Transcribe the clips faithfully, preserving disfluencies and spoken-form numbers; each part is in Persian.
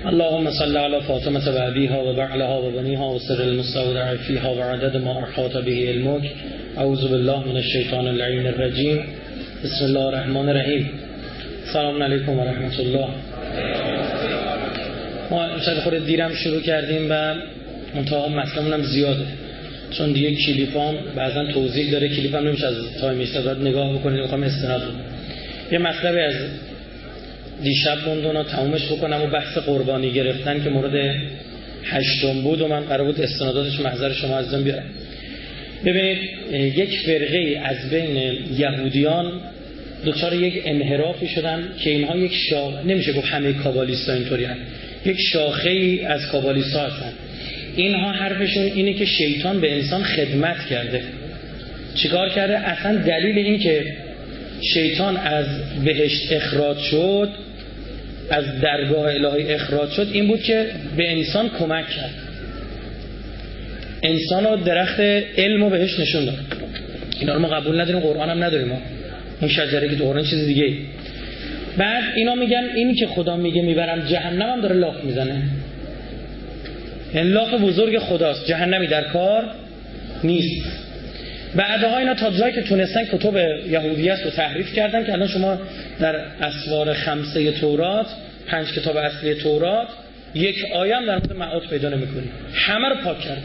اللهم صل على فاطمة و أبيها و بعلها و بنيها و سر المستودع فيها و عدد ما احاط به علمك. اعوذ بالله من الشیطان اللعین الرجیم. بسم الله الرحمن الرحیم. سلام علیکم و رحمت الله. ما شاید خود دیرم شروع کردیم و منتها مطلبمون هم زیاده، چون دیگه کلیپام بعضا توضیح داره، کلیپم نمیشه از تایم ایستاد نگاه بکنید، میخوام استناد کنم. یه مطلبی از دیشب موندونا تمومش بکنم و بحث قربانی گرفتن که مورد هشتم بود و من قرار بود استناداتش محضر شما عزیزان بیارم. ببینید یک فرقه از بین یهودیان دوچار یک انحرافی شدن که اینها یک شاخه، نمیشه گفت همه کابالیستا اینطوری هستن، یک شاخه ای از کابالیستا هستن. اینها حرفشون اینه که شیطان به انسان خدمت کرده. چیکار کرده؟ اصلا دلیل این که شیطان از بهشت اخراج شد، از درگاه الهی اخراج شد، این بود که به انسان کمک کرد، انسان رو درخت علم رو بهش نشون داد. اینا رو ما قبول نداریم، قرآن هم نداریم، ما اون شجره که تو قرآن چیز دیگه ای. بعد اینا میگن اینی که خدا میگه میبرم جهنم هم داره لاف میزنه. این لاف بزرگ خداست، جهنمی در کار نیست. بعدها اینا تا جایی که تونستن کتب یهودیت رو تحریف کردن که الان شما در اسوار خمسه تورات، پنج کتاب اصلی تورات، یک آیه هم در مورد معاد پیدا نمی‌کنی. همه رو پاک کردن.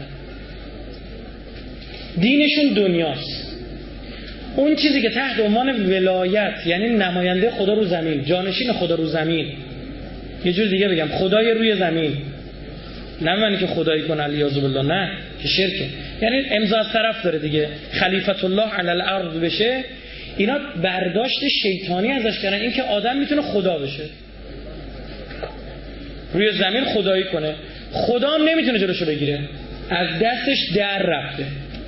دینشون دنیاست. اون چیزی که تحت عنوان ولایت، یعنی نماینده خدا رو زمین، جانشین خدا رو زمین، یه جور دیگه بگم خدای روی زمین، نه معنی که خدایی کنه الیاذ بالله، نه که شرکه، یعنی امضا از طرف داره دیگه، خلیفت الله علی الارض بشه. اینا برداشت شیطانی ازش کردن، این که آدم میتونه خدا بشه، روی زمین خدایی کنه. خدا هم نمیتونه جلوشو بگیره، از دستش در رفته.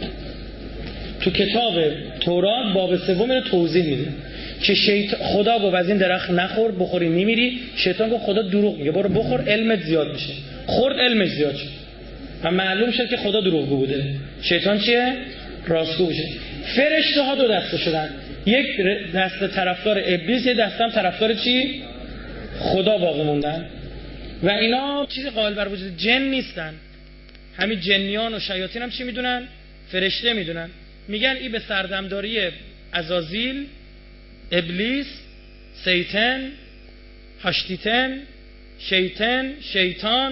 تو کتاب تورات باب سوم اینو توضیح میده که شیطان، خدا گفت از این درخت نخور، بخوری میمیری. شیطان گفت خدا دروغ میگه، برو بخور علمت زیاد میشه. خورد علمش زیاد شد و معلوم شد که خدا دروغگو بوده، شیطان چیه؟ راستگو بشه. فرشته ها دو دسته شدن، یک دسته طرفدار ابلیس، یک دسته هم طرفدار چی؟ خدا باقی موندن. و اینا چیزی قائل بر وجود جن نیستن. همین جنیان و شیاطین هم چی میدونن؟ فرشته میدونن. میگن این به سردمداری عزازیل، ابلیس، سیتن، هاشتیتن، شیطان، شیطان،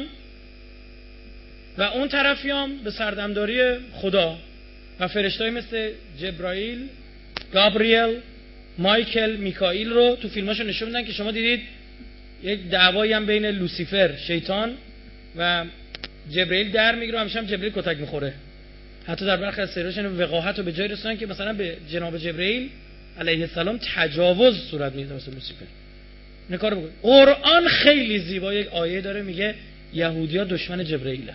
و اون طرفیام به سردمداری خدا و فرشته‌ای مثل جبرائیل، گابریل، مایکل، میکائیل رو تو فیلماشو نشون میدن که شما دیدید یک دعوایی هم بین لوسیفر شیطان و جبرائیل در میگیره، همیشه هم جبرائیل کتک میخوره. حتی در برخی از سریاشون وقاحت رو به جای رسوندن که مثلا به جناب جبرائیل علیه السلام تجاوز صورت میده واسه لوسیفر. نکار بکن. قرآن خیلی زیبا یک آیه داره میگه یهودی‌ها دشمن جبرائیلن،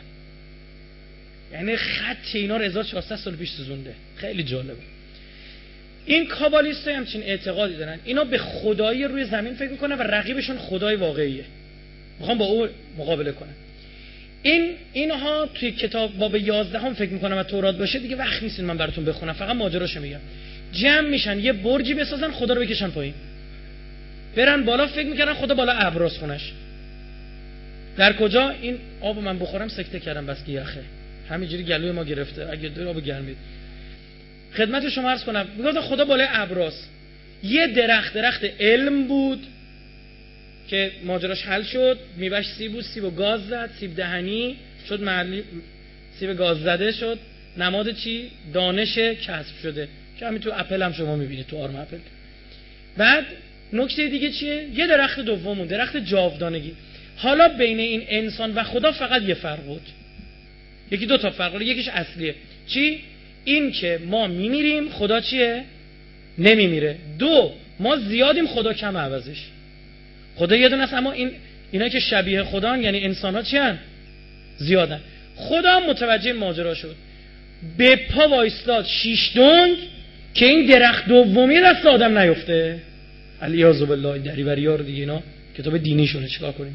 یعنی خط اینا رو هزار و چهارصد سال پیش سوزونده. خیلی جالبه. این کابالیست‌ها همچین اعتقادی دارن، اینا به خدایی روی زمین فکر میکنن و رقیبشون خدای واقعیه، میخوان با او مقابله کنن. این اینها توی کتاب باب یازده هم فکر میکنم و تورات باشه، دیگه وقت نیست من براتون بخونم، فقط ماجراشو میگم. جمع میشن یه برجی بسازن، خدا رو بکشن پایین، برن بالا، فکر میکنن خدا بالا ابراز خونش. در کجا؟ این آب من بخورم سکته کردم بس که یخه، همینجوری گلوی ما گرفته، اگه دور آب گرمید. خدمت شما عرض کنم، میگه خدا بالای ابراز. یه درخت درخت علم بود که ماجراش حل شد، میوهش سیب بود، سیب و گاز زد، سیب دهنی شد، محلی سیب گاز زده شد، نماد چی؟ دانش کسب شده، که همین تو اپل هم شما میبینید، تو آرم اپل. بعد نکته دیگه چیه؟ یه درخت دومون، درخت جاودانگی. حالا بین این انسان و خدا فقط یه فرق بود، یکی دو تا فرق بود، یکیش اصلیه. چی؟ این که ما میمیریم، خدا چیه؟ نمیمیره. دو، ما زیادیم، خدا کم عوضش. خدا یه دونه است، اما این اینا که شبیه خدا یعنی انسان ها چی هن؟ زیادن. خدا متوجه ماجرا شد، به پا وایستاد شیش دنگ که این درخت دومی دست آدم نیفته. الیاذ بالله، دریوریا رو دیگه، اینا کتاب دینیشونه، چیکار کنیم؟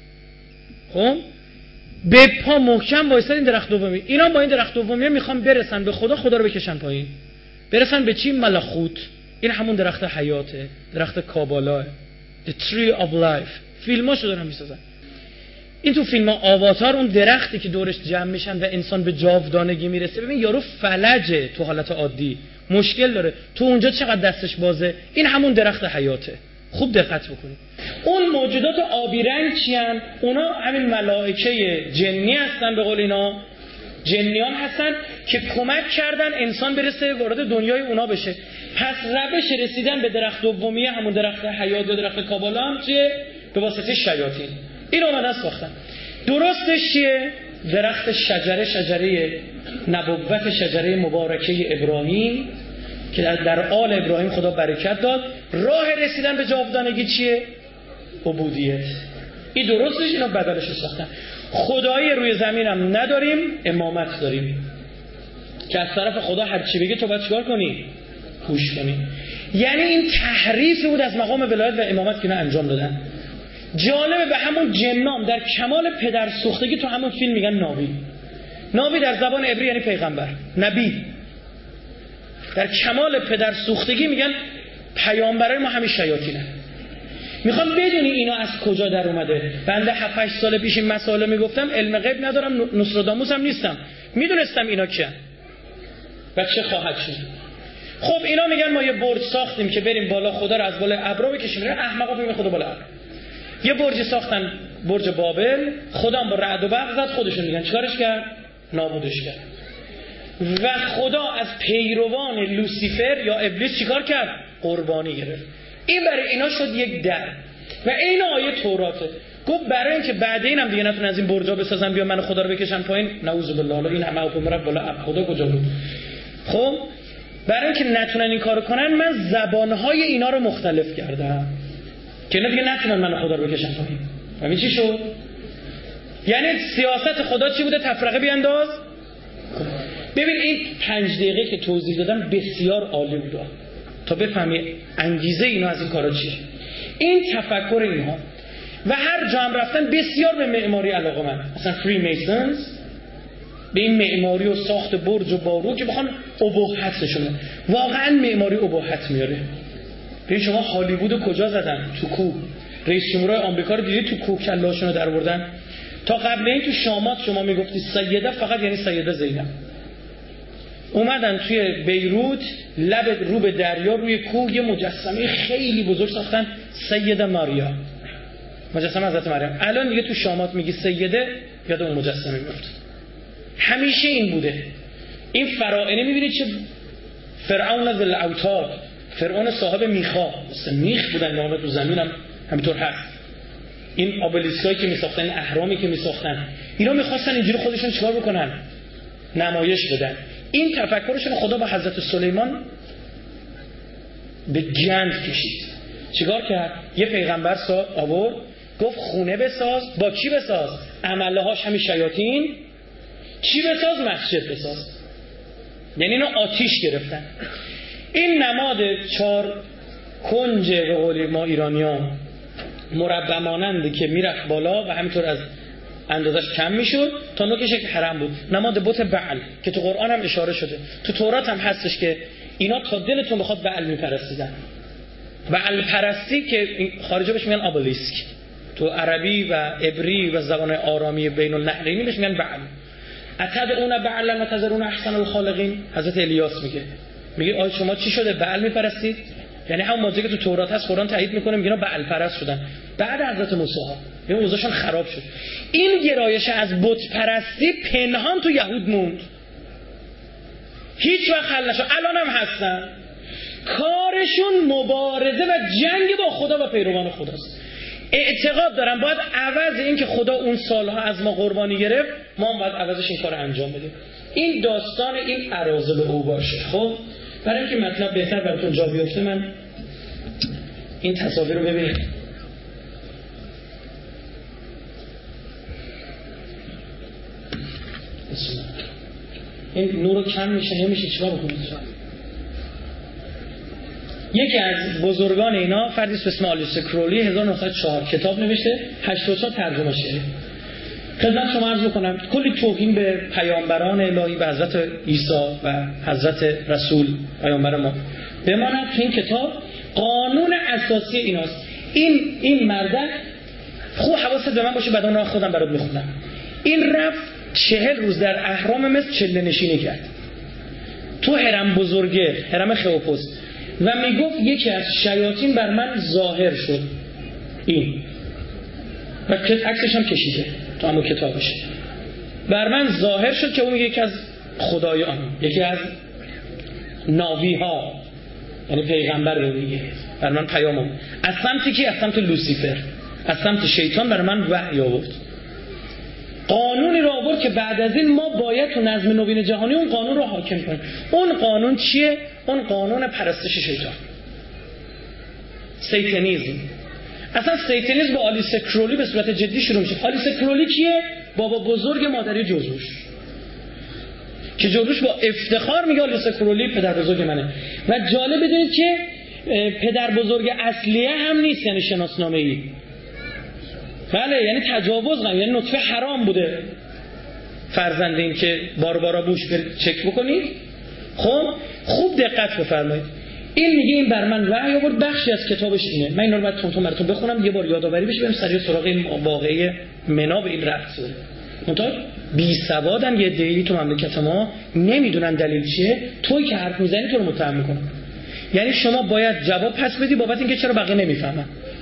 خب به پا محکم وایستاد این درخت دومی. اینا با این درخت دومی میخوان برسن به خدا، خدا رو بکشن پایین. برسن به چی؟ ملخوت. این همون درخت حیاته، درخت کابالا، The Tree of Life. فیلماشو دارن میسازن. این تو فیلم آواتار اون درختی که دورش جمع میشن و انسان به جاودانگی میرسه، ببین یارو فلجه تو حالت عادی، مشکل داره، تو اونجا چقدر دستش بازه. این همون درخت حیاته. خوب دقت بکنید. اون موجودات آبی رنگ چیان؟ اونا همین ملائکه جنی هستن، به قول اینا جنیان هستن که کمک کردن انسان برسه وارد دنیای اونا بشه. پس روش رسیدن به درخت دومیه همون درخت حیات یا درخت کابالا هم چیه؟ به واسطه شیاطین. این اومدن ساختن. درستش چیه؟ درخت شجره، شجره نبوت، شجره مبارکه ابراهیم که در آل ابراهیم خدا برکت داد. راه رسیدن به جاودانگی چیه؟ عبودیت. این درستش، اینا بدلش ساختن. خدایی روی زمین هم نداریم، امامت داریم که از طرف خدا هر چی بگه تو باید چیکار کنی؟ گوش کنی. یعنی این تحریفی بود از مقام ولایت و امامت که نه انجام دادن. جالبه به همون جنام در کمال پدر سوختگی تو همون فیلم میگن نابی. نابی در زبان عبری یعنی پیغمبر، نبی. در کمال پدر سوختگی میگن پیامبرای ما همین شیاطینه. میخوام بدونی اینا از کجا در اومده. بنده هفت هشت سال پیش این مسائل میگفتم، علم غیب ندارم، نوستراداموس هم نیستم، میدونستم اینا کیان و چه خواهد شد. خب اینا میگن ما یه برج ساختیم که بریم بالا، خدا رو از بالا ابرا بکشیم. احمقا میگن خدا بالا ابر. یه برج ساختن، برج بابل، خدا هم با رعد و برق زد. خودشون میگن چیکارش کرد؟ نابودش کرد. و خدا از پیروان لوسیفر یا ابلیس چیکار کرد؟ قربانی گرفت. این برای اینا شد یک در. و این آیه توراته. گفت برای اینکه بعد اینم دیگه نتونن از این برجا بسازن بیا من خدا رو بکشن پایین، نعوذ بالله، این همه حکم رب بالا اب خدا کجا بود؟ خب برای اینکه نتونن این کارو کنن، من زبانهای اینا رو مختلف کردم که اینا دیگه نتونن من خدا رو بکشن پایین. همین چی شد؟ یعنی سیاست خدا چی بوده؟ تفرقه بیانداز. ببین این پنج دقیقه که توضیح دادم بسیار عالی بود تا بفهمی انگیزه اینا از این کارا چیه. این تفکر اینها. و هر جا هم رفتن بسیار به معماری علاقه‌مند. مثلا فری میسنز به این معماری و ساخت برج و بارو که بخوان ابهتشونه. واقعا معماری ابهت میاره. ببین شما هالیوود کجا زدن؟ تو کوه. رئیس جمهورای آمریکا رو دیدید تو کوه کله‌هاشون رو درآوردن. تا قبل این تو شامات شما میگفتی سیده فقط یعنی سیده زینب. اومدن توی بیروت لب رو به دریا روی کوه یه مجسمه خیلی بزرگ ساختن، سیده ماریا، مجسمه حضرت مریم. الان دیگه تو شامات میگی سیده یاد اون مجسمه میفته. همیشه این بوده. این فرائنه میبینید چه فرعون ذل اوتاد، فرعون صاحب میخا، مثل میخ بودن نامه تو زمینم همینطور هست. این آبلیسکایی که میساختن، این اهرامی که میساختن، اینا میخواستن اینجوری خودشون چیکار بکنن؟ نمایش بدن. این تفکرشون خدا با حضرت سلیمان به گند کشید. چیکار کرد؟ یه پیغمبر سا آورد، گفت خونه بساز. با کی بساز؟ عمله هاش همین شیاطین. چی بساز؟ مسجد بساز. یعنی اینو آتیش گرفتن. این نماد چهار کنج به قول ما ایرانیان مربع ماننده که میرفت بالا و همینطور از اندازش کم میشد تا نوکش یک حرم بود. نماد بت بعل که تو قرآن هم اشاره شده، تو تورات هم هستش که اینا تا دلتون بخواد بعل میپرستیدن. بعل پرستی که خارجا بهش میگن آبلیسک، تو عربی و عبری و زبان آرامی بین النهرینی بهش میگن بعل. اتدعون بعلا و تذرون احسن الخالقین. حضرت الیاس میگه میگه آ شما چی شده بعل میپرستید؟ یعنی همون موضوعی که تو تورات هست قرآن تایید میکنه، میگه اینا بعل پرست شدن بعد حضرت موسی ها، این اوضاعشون خراب شد. این گرایش از بت پرستی پنهان تو یهود موند، هیچ وقت حل نشد. الان هم هستن، کارشون مبارزه و جنگ با خدا و پیروان خداست. اعتقاد دارن باید عوض این که خدا اون سالها از ما قربانی گرفت، ما هم باید عوضش این کار انجام بدیم. این داستان این اراذل او باشه. خب برای اینکه مطلب بهتر براتون جا بیفته من این تصاویر رو ببینید. این نور رو کم میشه نمیشه چیکار بکنید؟ یکی از بزرگان اینا فردی به اسم آلیس کرولی هزار و نهصد و چهار کتاب نوشته، هشتاد و چهار ترجمه شده. خدمت شما عرض بکنم کلی توهین به پیامبران الهی، به حضرت عیسی و حضرت رسول پیامبر ما بماند. تو این کتاب قانون اساسی ایناست. این این مرده خوب حواست به من باشه، بعد اون خودم برات میخونم. این رفت چهل روز در اهرام مصر چله نشینی کرد تو هرم بزرگه، هرم خئوپوس، و میگفت یکی از شیاطین بر من ظاهر شد. این و عکسش هم کشیده تو همون کتابش. بر من ظاهر شد که اون یکی از خدایان، یکی از ناوی ها، یعنی پیغمبر رو میگه. بر من پیام آورد از سمتی که از سمت لوسیفر، از سمت شیطان بر من وحی آورد. قانونی رو آورد که بعد از این ما باید تو نظم نوین جهانی اون قانون رو حاکم کنیم. اون قانون چیه؟ اون قانون پرستش شیطان، سیتانیسم. اصلا سیتانیسم با آلیس کرولی به صورت جدی شروع میشه. آلیس کرولی کیه؟ بابا بزرگ مادری جورج، که جورج با افتخار میگه آلیس کرولی پدر بزرگ منه. و جالب بدونید که پدر بزرگ اصلیه هم نیست، یعنی شناسنامه ای. بله، یعنی تجاوز کنه، یعنی نطفه حرام بوده فرزند این که بار بارا بوش چک بکنید. خب خوب دقت بفرمایید. این میگه این بر من وحی آورد، بخشی از کتابش اینه. من اینا رو بعد تون براتون بخونم یه بار یادآوری بشه، بریم سریع سراغ این واقعه منا به این ربط داره. منتها بی سوادن یه دیلی تو مملکت ما، نمیدونن دلیل چیه. توی که حرف میزنی تو رو متهم میکنه. یعنی شما باید جواب پس بدی بابت اینکه چرا بقیه نمیفهمن.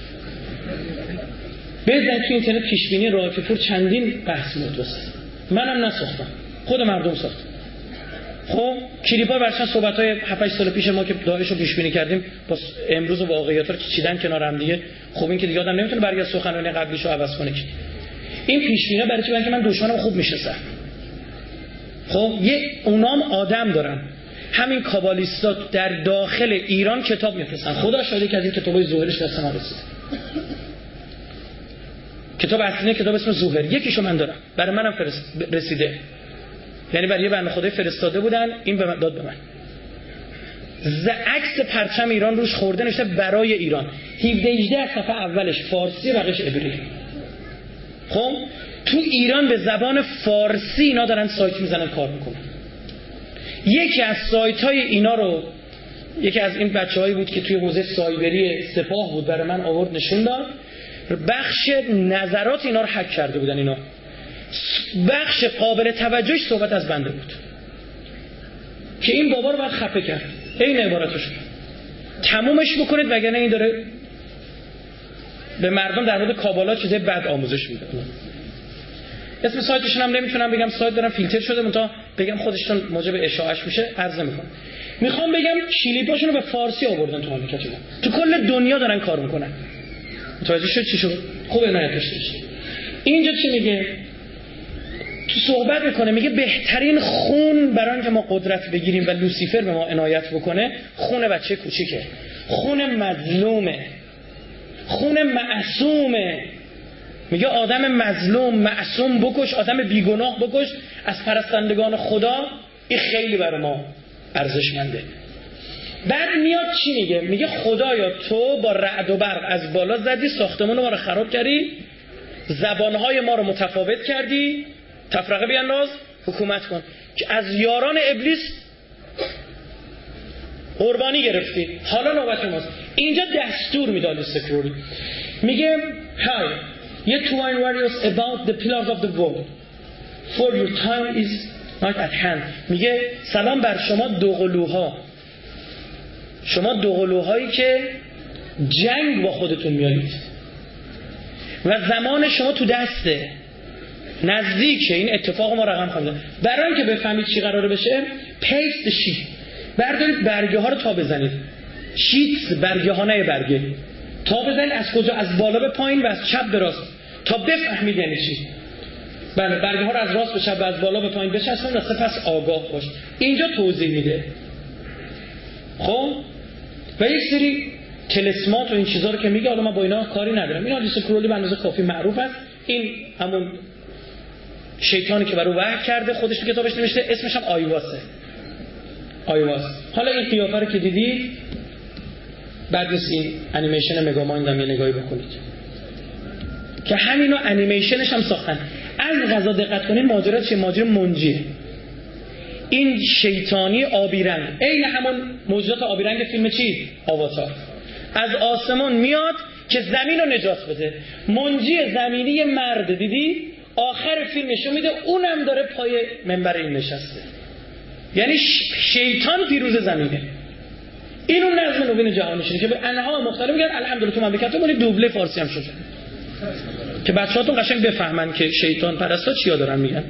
بزن تو اینترنت پیش بینی راکی پور چندین بحث مدرسه، منم نساختم، خود مردم ساختن. خب کلیپا ورشن صحبت‌های هفت هشت سال پیش ما که داعش رو پیش بینی کردیم با امروز واقعیت رو که چیدن کنار هم دیگه. خب این که دیگه آدم نمیتونه برگرد سخنرانی قبلیشو عوض کنه که. این پیش بینی برای چی؟ برای اینکه من دشمنم خوب میشناسم. خب یه اونام آدم دارن. همین کابالیستا در داخل ایران کتاب میفرستن. خدا شاهده که از این کتابای ظاهرش دست ما رسید. کتاب اصلی کتاب اسم ظهر، یکیشو من دارم، برای منم فرست رسیده. یعنی برای یه بنده خدای فرستاده بودن، این به من داد به من. ز عکس پرچم ایران روش خورده نوشته برای ایران. هفده هجده صفحه اولش فارسی بقیش عبری. خب تو ایران به زبان فارسی اینا دارن سایت میزنن کار میکنن. یکی از سایت های اینا رو یکی از این بچه‌هایی بود که توی حوزه سایبری سپاه بود، برای من آورد نشون داد. بخش نظرات اینا رو هک کرده بودن. اینا بخش قابل توجهش صحبت از بنده بود که این بابا رو باید خفه کرد. این عبارتش تمومش بکنید وگرنه این داره به مردم در مورد کابالا چیزای بد آموزش میده. اسم سایتشون هم نمیتونم بگم، سایت دارم فیلتر شده، منتها بگم خودشون موجب اشاعش میشه، عرض میکنم. میخوام بگم کلیپاشون رو به فارسی آوردن تو مملکت ما، تو کل دنیا دارن کار میکنن. متوجه شد چی شد؟ خوب عنایت داشته باشید. اینجا چی میگه؟ تو صحبت میکنه، میگه بهترین خون برای اینکه ما قدرت بگیریم و لوسیفر به ما عنایت بکنه خون بچه کوچیکه، خون مظلومه، خون معصومه. میگه آدم مظلوم معصوم بکش، آدم بیگناه بکش از پرستندگان خدا، این خیلی برای ما ارزشمنده. بعد میاد چی میگه؟ میگه خدایا تو با رعد و برق از بالا زدی، ساختمون ما رو خراب کردی، زبانهای ما رو متفاوت کردی، تفرقه بیانداز، حکومت کن. که از یاران ابلیس قربانی گرفتی، حالا نوبت ماست. اینجا دستور میداد سکرولی، میگه Hi, ye twine warriors about the pillars of the world, for your time is not at hand. میگه سلام بر شما دوقلوها، شما دوقلوهایی که جنگ با خودتون میارید و زمان شما تو دسته، نزدیکه. این اتفاق ما رقم خواهد. برای اینکه بفهمید چی قراره بشه، پیست شیت، بردارید برگه ها رو تا بزنید. شیت برگه ها، نه برگه، تا بزنید. از کجا؟ از بالا به پایین و از چپ به راست، تا بفهمید یعنی چی. بله، برگه ها رو از راست به چپ و از بالا به پایین بچسبونید و سپس آگاه باش. اینجا توضیح میده. خب و یک سری تلسمات و این چیزا رو که میگه، حالا من با اینا کاری ندارم. اینا آلیس کرولی به اندازه کافی معروف است. این همون شیطانی که برای وحی کرده، خودش تو کتابش نوشته، اسمش هم آیواسه. آیواس. حالا این قیافه رو که دیدید، بعد نیست این انیمیشن مگامایند هم یه نگاهی بکنید که همینا انیمیشنش هم ساختن. از غذا دقت کنید ماجرا چه؟ ماجرا منجیه. این شیطانی آبی رنگ، عین همون موجودات آبی رنگ فیلم چی؟ آواتار. از آسمان میاد که زمین رو نجات بده. منجی زمینی یه مرد، دیدی آخر فیلم نشون میده اونم داره پای منبر این نشسته، یعنی شیطان پیروز زمینه. این اون نظم نوین جهانشونه که به انواع مختلف میگن. الحمدلله تو مملکتمون دوبله فارسی هم شده که بچه‌هاتون قشنگ بفهمن که شیطان پرستا چیا دارن میگن.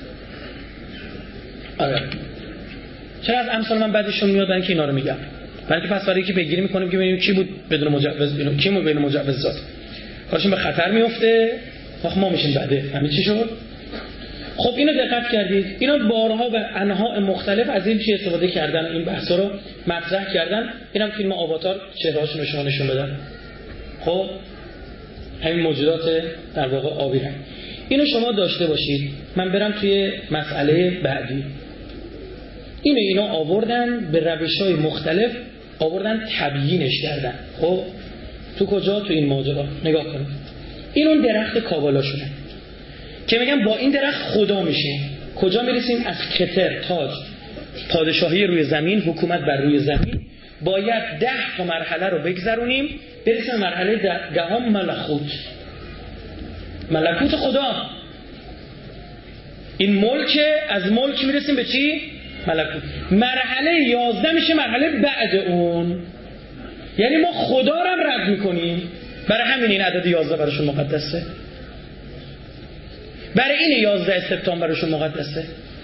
آره چرا از امثال من بعدشون میادن که اینا رو میگم؟ برای که پس برای که پیگیری میکنیم که ببینیم کی بود بدون مجوز، اینو کی بود بدون مجوز زاد، کارشون به خطر میفته، آخ ما میشیم بعده. همین چی شد؟ خب اینو دقت کردید، اینا بارها به انواع مختلف از این چی استفاده کردن، این بحثا رو مطرح کردن. اینم فیلم آواتار چهرهاشون رو نشون دادن. خب همین موجودات در واقع آبی هم. اینو شما داشته باشید. من برم توی مسئله بعدی. اینو اینا آوردن به روش‌های مختلف، آوردن تبیینش کردن. خب تو کجا؟ تو این ماجرا نگاه کنید. این اون درخت کابالاشونه که میگن با این درخت خدا میشیم. کجا میرسیم؟ از کتر، تاج، پادشاهی روی زمین، حکومت بر روی زمین، باید ده تا مرحله رو بگذرونیم برسیم مرحله دهم ملکوت. ملکوت خدا. این ملک، از ملک میرسیم به چی؟ ملکوت. مرحله یازده میشه مرحله بعد اون، یعنی ما خدا رو هم رد میکنیم. برای همین این عدد یازده براشون مقدسه. برای این یازده سپتامبر براشون مقدسه،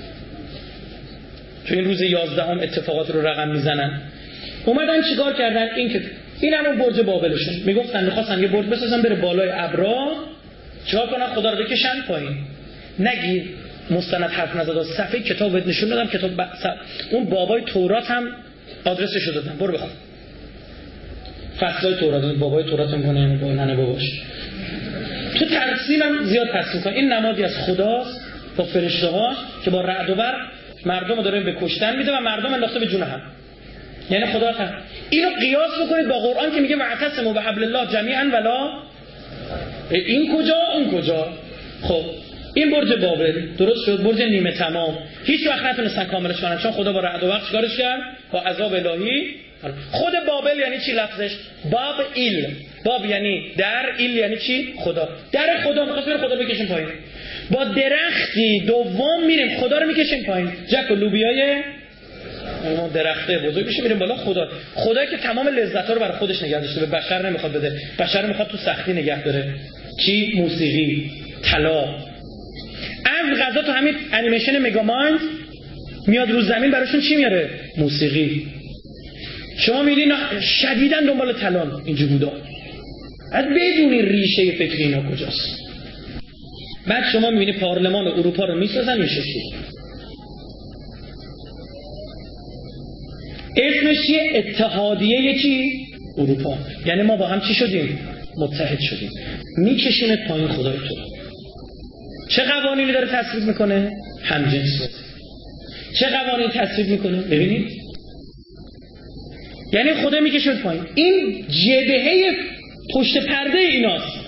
چون این روز یازده هم اتفاقات رو رقم میزنن. اومدن چیکار کردن؟ این که این همون برج بابلشون میگفتن میخواستن یه برج بسازن بره بالای ابرا، چیکار کنن؟ خدا رو بکشن پایین. نگی مستند حرف نزد، صفحه کتاب بهت نشون دادم، کتاب ب... اون بابای تورات هم آدرسش رو دادم، برو بخون فصلای تورات. بابای تورات میگه با ننه باباش تو ترسیمم زیاد ترسیم کن. این نمادی از خداست با فرشته ها که با رعد و برق مردم رو داره به کشتن میده و مردم انداخته به جون هم، یعنی خدا هم. اینو قیاس بکنید با قرآن که میگه واعتصموا بحبل الله جمیعا ولا، این کجا اون کجا. خب این برج بابل درست شد، برج نیمه تمام، هیچ وقت نتونستن کاملش کنن چون خدا با رعد و برق کارش کرد، با عذاب الهی. خود بابل یعنی چی لفظش؟ باب ایل. باب یعنی در، ایل یعنی چی؟ خدا. در خدا می‌خواست بره خدا بکشیم پایین. با درختی دوم میریم خدا رو میکشیم پایین. جک و لوبیای اون درخته بزرگ میشه میریم بالا. خدا خدا که تمام لذت‌ها رو برای خودش نگه داشته، به بشر نمیخواد بده. بشر رو میخواد تو سختی نگه داره. چی؟ موسیقی، طلا. از غذا تو همین انیمیشن مگامایند میاد رو زمین براشون چی میاره؟ موسیقی. شما می‌بینید شدیداً دنبال طلان این جهودا. از بدونی ریشه فکری اینا کجاست. بعد شما می‌بینید پارلمان اروپا رو میسازن این شکلی. اسمش چیه؟ اتحادیه چی؟ اروپا. یعنی ما با هم چی شدیم؟ متحد شدیم. میکشیمت پایین خدای تو. چه قوانینی داره تصویب میکنه؟ همجنسیت. چه قوانینی تصویب میکنه؟ ببینید. یعنی خدا میکشیمت پایین. این جبهه پشت پرده ایناست.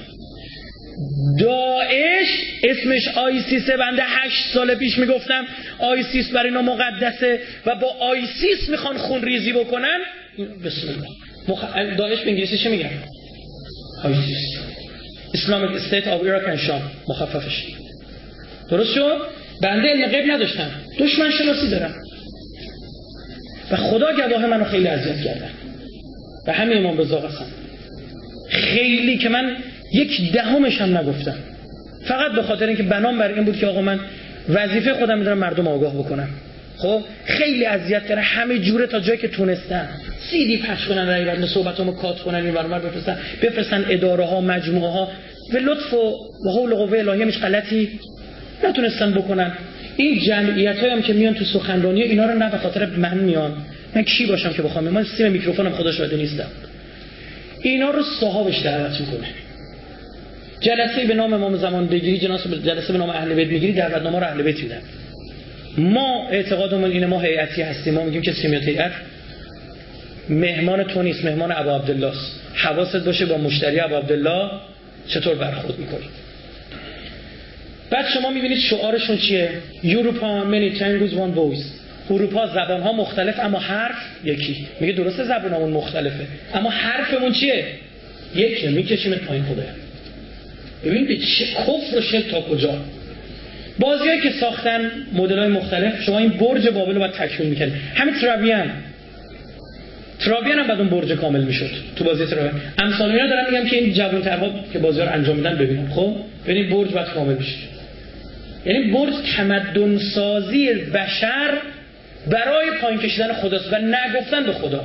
داعش اسمش آیسیسه. بنده هشت سال پیش میگفتم آیسیس برای اینا مقدسه و با آیسیس میخوان خون ریزی بکنن. بسم الله. مخ... داعش به انگلیسی چه میگن؟ آیسیس. Islamic State of Iraq and Sham مخففش. درست شد؟ بنده علم غیب نداشتم، دشمن شناسی دارم و خدا گواه منو خیلی اذیت کردن و همه امام رضا قسم خیلی که من یک دهمش هم نگفتم، فقط به خاطر اینکه بنام بر این بود که آقا من وظیفه خودم میدونم مردم آگاه بکنم. خب خیلی اذیت کردن همه جوره تا جایی که تونستن. سی دی پخش کنن، رای بند صحبتامو کات کنن، این برنامه بفرستن، بفرستن اداره ها، مجموعه ها. به لطف و حول و قوه الهی هیچ غلطی نتونستن بکنن. این جمعیتایی هم که میان تو سخنرانی اینا رو نه به خاطر من میان، من کی باشم که بخوام، من سیم میکروفونم خدا شاهد نیستم. اینا رو صاحبش دعوت میکنه. جلسه به نام امام زمان بگیری، جلسه به نام اهل بیت میگیری، دعوتنامه رو اهل بیت میدن. ما اعتقادمون اینه ما هیئتی هستیم، ما میگیم کسی که میاد هیئت مهمان تو نیست، مهمان ابو عبدالله است. حواست باشه با مشتری ابو عبدالله چطور برخورد میکنی. بعد شما میبینید شعارشون چیه؟ اروپا many languages one voice. اروپا زبانها مختلف اما حرف یکی. میگه درسته زبانمون مختلفه اما حرفمون چیه؟ یک میکشیمت پایین خدا. ببین به چه کفر و شرک تا کجا. بازیایی که ساختن مدل‌های مختلف، شما این برج بابل رو باید تکمیل می‌کنید. همین تراویان تراویان هم بعد اون برج کامل میشد تو بازی تراویان. امثال اینا دارم میگم که این جوان‌ترها که بازی‌ها رو انجام میدن ببینن. خب ببین برج باید کامل بشه. یعنی برج تمدن سازی بشر برای پایین کشیدن خداست و نگفتن به خدا.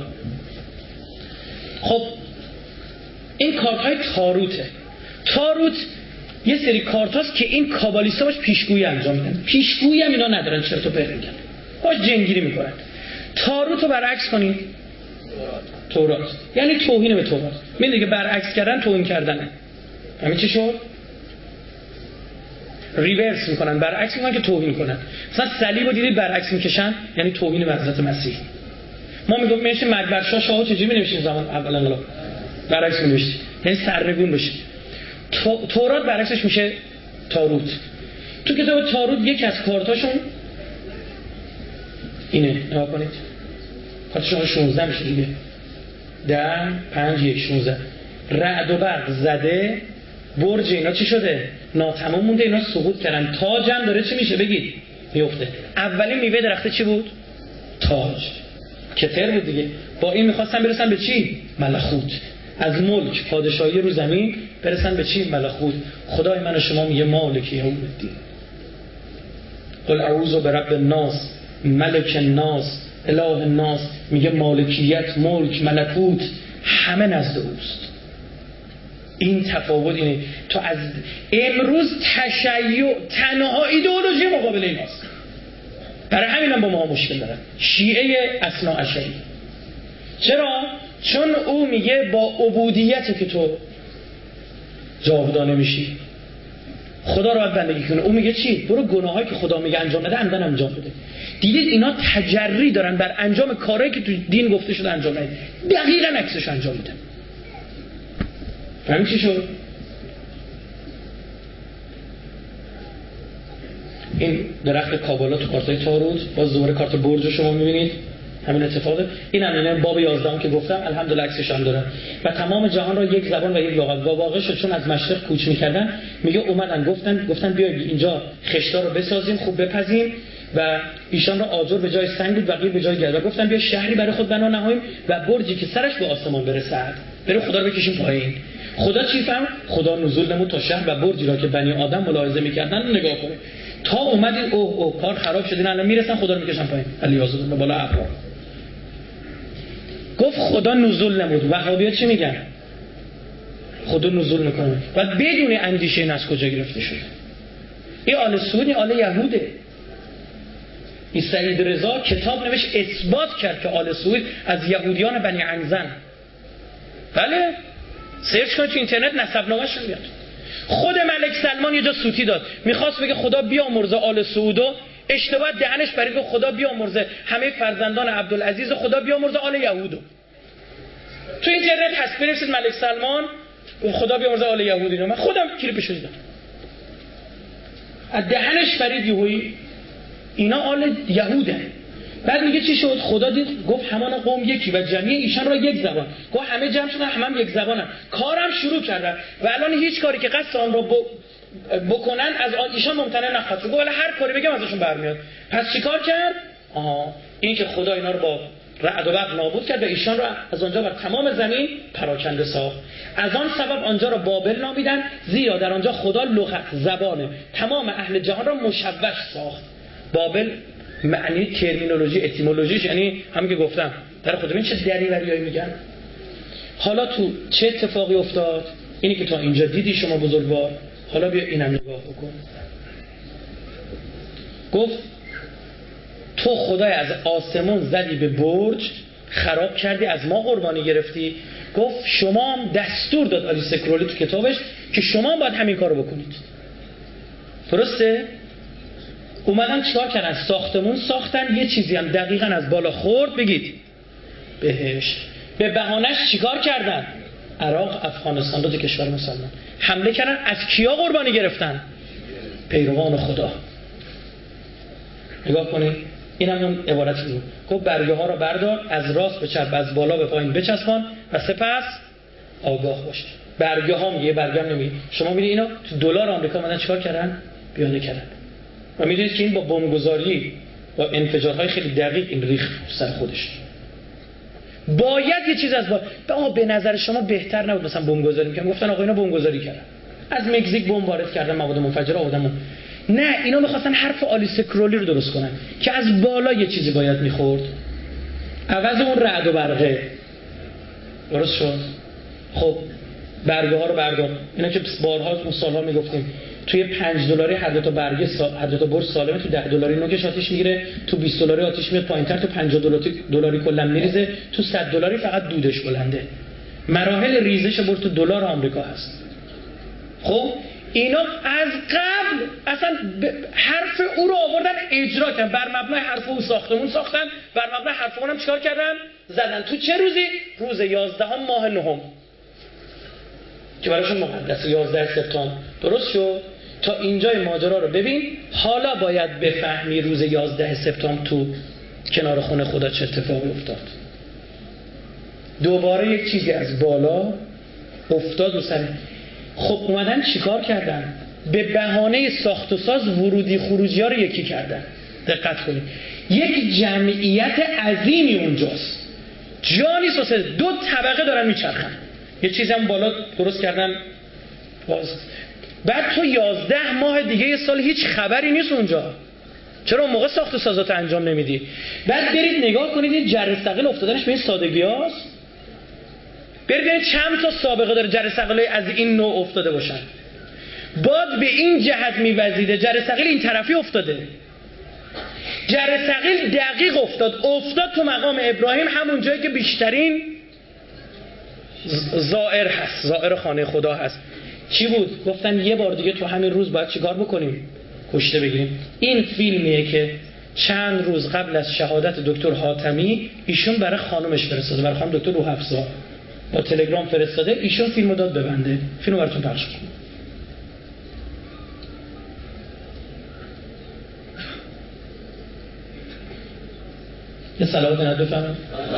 خب این کارت‌های تاروته. تاروت یه سری کارت هاست که این کابالیستا باش پیشگویی انجام میدن. پیشگویی هم اینا ندارن، چرت و پرت میگن، باش جنگیری میکنن. تاروت رو برعکس کنید تورات، یعنی توهین به تورات. میدونی که برعکس کردن توهین کردنه. همین چی شد؟ ریورس میکنن، برعکس میکنن که توهین کنن. مثلا صلیب رو دیدید برعکس میکشن، یعنی توهین به حضرت مسیح. ما میگم میشه مدبرشاه شاه چجوری مینوشیم زمان اول انقلاب؟ برعکس مینوشیم، یعنی سرنگون بشه. تورات برعکسش میشه تاروت. تو کتاب تاروت یک از کارتاشون اینه، نگاه کنید. کارت شما شانزده میشه دیگه. ده پنج یک شانزده. رعد و برق زده، برج اینا چی شده؟ ناتمام مونده، اینا سقوط کردن. تاج هم داره چی میشه بگید؟ میفته. اولین میوه درخت چی بود؟ تاج. کتر بود دیگه. با این میخواستن برسن به چی؟ ملخوت. از ملک پادشاهی رو زمین برسن به چی؟ ملخوت. خدای من و شما میگه مالک یوم الدین. قل اعوذ برب الناس ملک الناس اله الناس. میگه مالکیت، ملک، ملکوت همه نزد اوست. این تفاوت اینه. تو از امروز تشیع تنها ایدئولوژی مقابل ایناست. برای همینم با ما مشکل دارن. شیعه اثناعشری. چرا؟ چون او میگه با عبودیت که تو جاودانه میشی، خدا رو باید بندگی کنه. او میگه چی؟ برو گناهایی که خدا میگه انجام بده عمدن انجام بده. دیدید اینا تجری دارن بر انجام کارهایی که تو دین گفته شده انجام ندید. دقیقاً عکسش انجام میدن. همین چی شد؟ این درخت کابالا تو کارتای تاروت، باز دوباره کارت برج شما میبینید همین اتفاقه. این هم باب یازده که گفتم الحمدلله عکسش هم دارن. و تمام جهان را یک زبان و یک لغت. و واقع شد چون از مشرق کوچ میکردن، میگه اومدن گفتن گفتن بیاید اینجا خشتا رو بسازیم، خوب بپزیم. و ایشان را آجر به جای سنگ بود و قیر به جای گرد. و گفتن بیا شهری برای خود بنا نهاییم و برجی که سرش به آسمان برسد، بریم خدا رو بکشیم پایین. خدا چی فهم؟ خدا نزول نمود تا شهر و برجی را که بنی آدم ملاحظه میکردن نگاه کنه. تا اومدین اوه اوه کار خراب شد، الان میرسن خدا رو میکشن پایین. علی آزاد به بالا ابرار. گفت خدا نزول نمود. وهابی‌ها چی میگن؟ خدا نزول میکنه. و بدون اندیشه این از کجا گرفته شده. این آل سعود، این آل یهوده. این سعید رضا کتاب نوشت اثبات کرد که آل سعود از یهودیان بنی عنزن. بله سرچ کنید تو اینترنت نسبنامه‌شون میاد. خود ملک سلمان یه جا سوتی داد، میخواست بگه خدا بیامرزه آل سعودو، اشتباه دهنش پرید، خدا بیامرزه همه فرزندان عبدالعزیز، خدا بیامرزه آل یهودو. تو اینترنت هست، بنویسید ملک سلمان خدا بیامرزه آل یهودی. من خودم کلیپش رو دیدم. از دهنش پرید یهویی اینا آل یهوده. بعد میگه چی شد؟ خدا دید گفت همان قوم یکی و جمعی ایشان را یک زبان. گفت همه جمع شدن، همه هم یک زبانن. کارم شروع کردن و الان هیچ کاری که قصد آن را ب... بکنن از ایشان ممتنع نخواهد شد. گفت ولی هر کاری بگم ازشون برمیاد. پس چیکار کرد؟ آها این که خدا اینا رو با رعد و برق نابود کرد و ایشان را از آنجا بر تمام زمین پراکنده ساخت. از آن سبب آنجا را بابل نامیدن، زیرا در آنجا خدا لغت زبان تمام اهل جهان را مشوش ساخت. بابل معنی ترمینولوژی اتیمولوژیش یعنی همین که گفتم در خودم این چه دریوریایی میگن. حالا تو چه اتفاقی افتاد؟ اینی که تا اینجا دیدی شما بزرگوار. حالا بیا اینم نگاه بکن. گفت تو خدای از آسمون زدی به برج، خراب کردی، از ما قربانی گرفتی. گفت شما هم دستور داد آلی سکرولی تو کتابش که شما باید همین کارو بکنید. درسته؟ اومدن چیکار کردن؟ ساختمون ساختن، یه چیزی هم دقیقاً از بالا خورد بگید بهش. به بهانه‌اش چیکار کردن؟ عراق، افغانستان دو تا کشور مسلمان حمله کردن. از کیا قربانی گرفتن؟ پیروان خدا. نگاه کنید این همون عبارت بود. گفت برگه ها را بردار، از راست به چپ، از بالا به پایین بچسبان و سپس آگاه باشید. برگه ها میگه، برگه هم نمیگه. شما میدید اینا تو دلار آمریکا اومدن چیکار کردن؟ بیانیه کردن. و میدونید که این با بمبگذاری با انفجارهای خیلی دقیق این ریخت سر خودش. باید یه چیز از با به نظر شما بهتر نبود مثلا بمبگذاری میکنن؟ گفتن آقا اینا بمبگذاری کردن، از مکزیک بمب وارد کردن، مواد منفجره آوردن. نه، اینا میخواستن حرف آلیس کرولی رو درست کنن که از بالا یه چیزی باید میخورد عوض اون رعد و برقه. درست شد؟ خب برگه ها رو بردار. اینا که بارها اون سالها میگفتیم توی پنج دلاری هر دو تا برگه سا... هر دو تا برج سالمه، تو ده دلاری نوکش آتیش میگیره، تو بیست دلاری آتیش میاد پایینتر، تو پنجاه دلاری دلاری کلا میریزه، تو صد دلاری فقط دودش بلنده. مراحل ریزش برج تو دلار آمریکا هست. خب اینا از قبل اصلا حرف او رو آوردن اجرا کردن، بر مبنای حرف او ساختمون ساختن، بر مبنای حرف اونم چیکار کردن؟ زدن. تو چه روزی؟ روز یازدهم ماه نهم که براشون مقدسه، یازده سپتامبر. درست شد؟ تا اینجای ماجرا رو ببین. حالا باید بفهمی روز یازده سپتامبر تو کنار خونه خدا چه اتفاقی افتاد. دوباره یک چیزی از بالا افتاد رو سر. خب اومدن چیکار کردن؟ به بهانه ساخت و ساز ورودی خروجی ها رو یکی کردن. دقت کنید، یک جمعیت عظیمی اونجاست، جانی سوسه، دو طبقه دارن میچرخن، یه چیزی هم بالا درست کردن باز. بعد تو یازده ماه دیگه یه سال هیچ خبری نیست اونجا. چرا اون موقع ساخت و سازات انجام نمیدی؟ بعد برید نگاه کنید این جره ثقیل افتادنش به این سادگی هاست. برید ببینید چند تا سابقه داره جره ثقیل از این نوع افتاده باشن. باد به این جهت میوزیده، جره ثقیل این طرفی افتاده. جره ثقیل دقیق افتاد افتاد تو مقام ابراهیم، همون جایی که بیشترین زائر هست، زائر خانه خدا هست. چی بود؟ گفتن یه بار دیگه تو همین روز باید چیکار بکنیم؟ کشته بگیریم. این فیلمیه که چند روز قبل از شهادت دکتر حاتمی ایشون برای خانومش فرستاده، برای خانم دکتر روح‌افزا با تلگرام فرستاده، ایشون فیلمو داد ببنده. فیلمو براتون پخش کنم. یه صلوات نعت بفرمایید.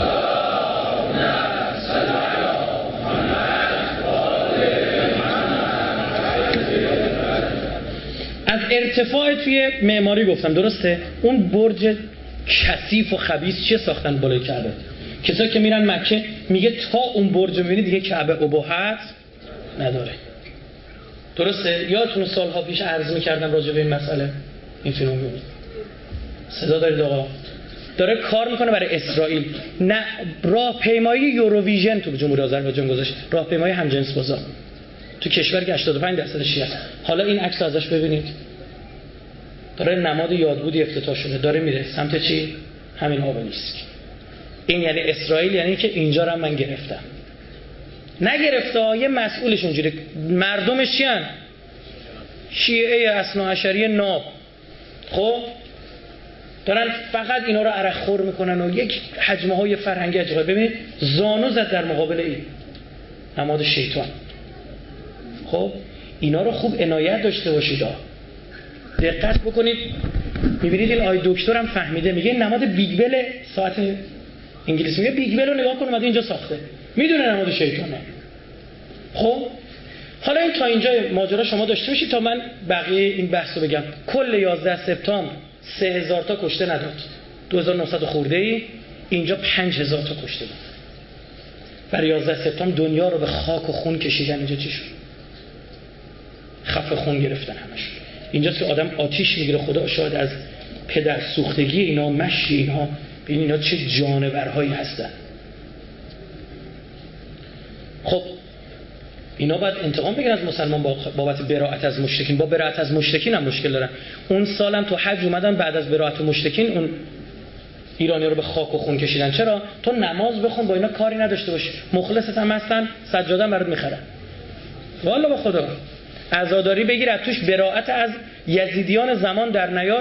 از ارتفاع توی معماری گفتم، درسته؟ اون برج کثیف و خبیث چیه ساختن بالای کعبه؟ کسایی که میرن مکه میگه تا اون برج رو میبینی دیگه کعبه اباحت نداره. درسته؟ یادتونه سالها پیش عرض میکردم راجع به این مسئله. این فیلمو میبینید. صدا دارید آقا؟ داره کار میکنه برای اسرائیل. نه راهپیمایی یوروویژن تو جمهوری آذربایجان گذاشت، راهپیمایی همجنس بازا تو کشور که هشتاد و پنج درصد شیعه. حالا این عکس ازش ببینید، داره نماد یادبودی افتتاح شده، داره میره سمت چی؟ همین آبلیسک. این یعنی اسرائیل، یعنی که اینجا رو من گرفتم. نگرفته، یه مسئولش اونجوری، مردمش چیان؟ شیعه اثناعشری ناب. خب دارن فقط اینا رو عرق خور میکنن و یک حجمه های فرهنگی اجرا. ببینید زانو زد در مقابل این نماد شیطان. خب اینا رو خوب عنایت داشته باشید، دقت بکنید. میبینید این آی دکتر هم فهمیده، میگه نماد بیگ بل، ساعت انگلیسی میگه بیگ بل رو نگاه کن، اومده اینجا ساخته، میدونه نماد شیطانه. خب حالا این تا اینجا ماجرا شما داشته باشید تا من بقیه این بحث رو بگم. کل یازده سپتامبر سه هزار تا کشته نداد، دو هزار و نهصد خورده ای، اینجا پنج هزار تا کشته بود. برای یازده سپتامبر دنیا رو به خاک و خون کشیدن. اینجا چی شد؟ خفه خون گرفتن همش. اینجاست که آدم آتیش میگیره. خدا شاید از پدر سوختگی اینا، مشی اینا، ببین اینا چه جانورهایی هستن. خب اینا باید انتقام بگیرن از مسلمان بابت براءت از مشرکین. با براءت از مشرکین هم مشکل دارن. اون سالم تو حج اومدن بعد از براءت مشرکین اون ایرانی رو به خاک و خون کشیدن. چرا؟ تو نماز بخون، با اینا کاری نداشته باشی، مخلصت هم هستن، سجاده هم برات میخرن. والله به خدا عزاداری بگیر از توش، براءت از یزیدیان زمان در نیاد،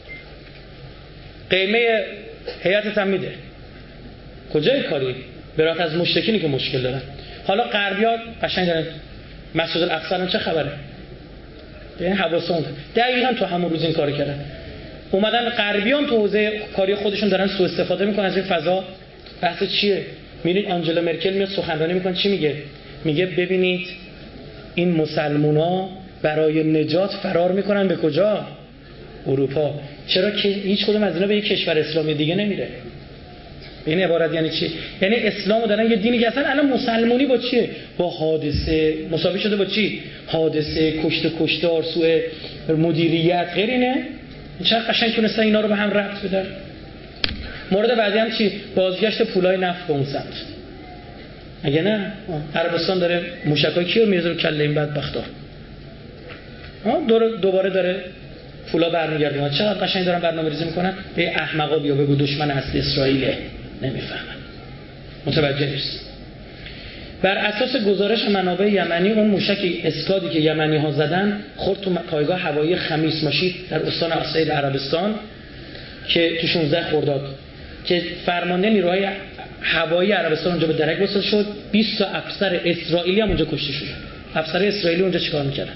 قیمه هیئتت هم میده. کجای کاری؟ براءت از مشرکینی که مشکل دارن. حالا غربی‌ها قشنگ دارن مسجد الاقصی چه خبره؟ ببین حواسون دقیقاً تو همون روز این کارو کردن. اومدن غربیان تو حوزه کاری خودشون دارن سوء استفاده میکنن از این فضا. بحث چیه؟ میبینید آنجلا مرکل میاد سخنرانی میکنه، چی میگه؟ میگه ببینید این مسلمونا برای نجات فرار میکنن به کجا؟ اروپا. چرا که هیچ کدوم از اینا به یک کشور اسلامی دیگه نمیره. این عبارت یعنی چی؟ یعنی اسلامو دارن یه دینی که اصلا الان مسلمونی با چیه؟ با حادثه مساوی شده با چی؟ حادثه، کشته کشتار، سوء مدیریت، غیر اینه؟ چقدر قشنگ تونستن اینا رو به هم ربط بدن. مورد بعدی هم چی؟ بازگشت پولای نفت به اون سمت. اگه نه عربستان داره موشکای کیو میریزه رو کله این بدبختا. ها دوباره داره پولا برمیگردونه. چقدر قشنگ دارن برنامه‌ریزی میکنن. به احمقا بیا بگو دشمن اصلی اسرائیله. نمیفهمن. متوجه نیست. بر اساس گزارش منابع یمنی اون موشکی اسکادی که یمنی‌ها زدن خورد تو پایگاه هوایی خمیس ماشی در استان عصیر عربستان که تو شانزده خرداد که فرمانده نیروهای هوایی عربستان اونجا به درک وصل شد. بیست تا افسر اسرائیلی هم اونجا کشته شدن. افسر اسرائیلی اونجا چیکار میکردن؟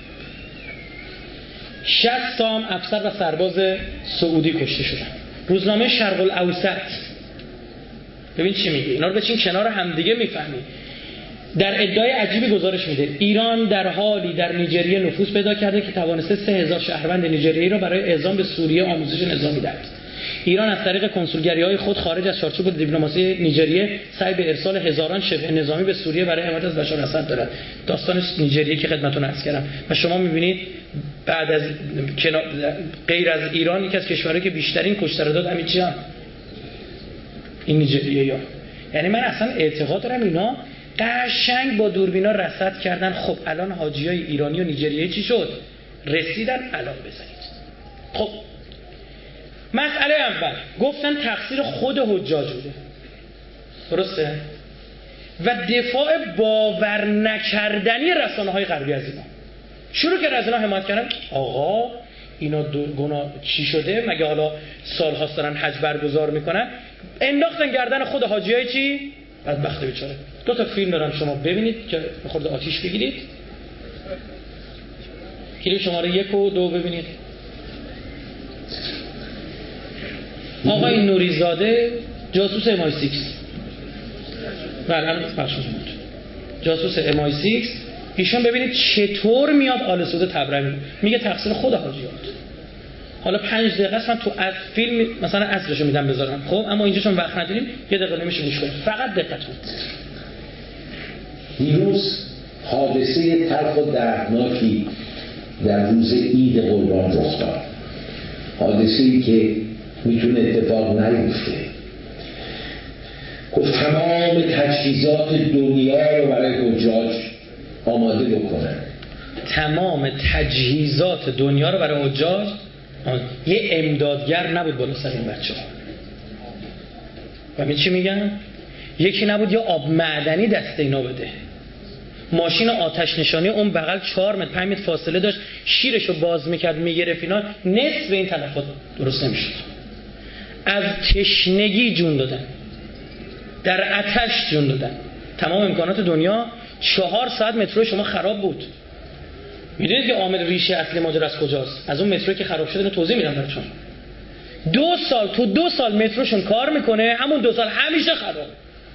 شصت تا هم افسر و سرباز سعودی کشته شدن. روزنامه شرق الاوسط ببین چی میگه. اینا رو بچین کنار هم دیگه میفهمید. در ادعای عجیبی گزارش میده ایران در حالی در نیجریه نفوذ پیدا کرده که توانسته سه هزار شهروند نیجریه‌ای را برای اعزام به سوریه آموزش نظامی دهد. ایران از طریق کنسولگری‌های خود خارج از چارچوب دیپلماسی نیجریه سعی به ارسال هزاران شبه نظامی به سوریه برای حمایت از بشار اسد دارد. داستان نیجریه که خدمتتون عرض کردم و شما می‌بینید بعد از غیر از ایران یکی از کشورهایی که بیشترین کشته رو داد همین چیه؟ این نیجریه‌ای. یعنی من اصلا اعتقاد دارم اینا قشنگ با دوربینا رصد کردن. خب الان حاجیای ایرانی و نیجریه‌ای چی شد؟ رسیدن الان بزنید. خب مسئله اول گفتن تقصیر خود حجاج بوده. درسته؟ و دفاع باور نکردنی رسانه‌های غربی از اینا. شروع کرد از اینا حمایت کردن. آقا اینا گناه چی شده؟ مگه حالا سال‌هاست دارن حج برگزار میکنن؟ انداختن گردن خود حاجیای چی؟ بدبخت بیچاره. دو تا فیلم دارم شما ببینید که خورده آتیش بگیرید. کلیپ شماره یک و دو ببینید. آقای نوریزاده جاسوس ام آی سیکس. بله الان بخش بود. جاسوس ام آی سیکس. ایشون ببینید چطور میاد آل سعود تبرئه میگه تقصیر خود حاجیات. حالا پنج دقیقه است من تو از فیلم مثلا اصلشو میدم بذارم. خب اما اینجا چون وقت نداریم یه دقیقه نمیشه گوش کنیم. فقط دقت کنید. دیروز حادثه تلخ و دردناکی در روز عید قربان رخ داد. حادثه‌ای که میتونه اتفاق نیفته. گفت تمام تجهیزات دنیا رو برای حجاج آماده بکنن. تمام تجهیزات دنیا رو برای حجاج یه امدادگر نبود بالا سر این بچه ها. و می چی میگن؟ یکی نبود یا آب معدنی دست اینا بده. ماشین آتش نشانی اون بغل چهار متر پنج متر فاصله داشت. شیرشو باز میکرد میگرفت اینا نصف این تلفات درست نمیشد. از تشنگی جون دادن. در آتش جون دادن. تمام امکانات دنیا. چهار ساعت مترو شما خراب بود. میدونید که عامل ریشه اصلی ماجرا از کجاست؟ از اون متروی که خراب شده. اینو توضیح میدم براتون. دو سال تو دو سال متروشون کار میکنه، همون دو سال همیشه خراب.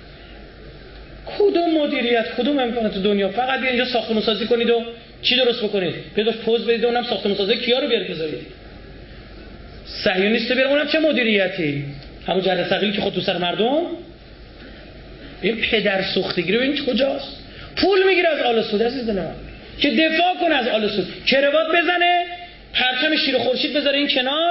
کدوم مدیریت، کدوم امکانات دنیا؟ فقط بیا اینجا ساختمون سازی کنید و چی درست بکنید؟ بیاد پوز بدید اونم ساختمون سازی کیا رو بیارید بذارید؟ صهیونیست بیارید اونم چه مدیریتی؟ همون جره ثقیلی که خود تو سر مردم. این پدر سوختگی رو ببین کجاست؟ پول میگیره از آل سعود عزیز دلم. که دفاع کنه از آل سعود. کروات بزنه، پرچم شیر خورشید بذاره این کنار.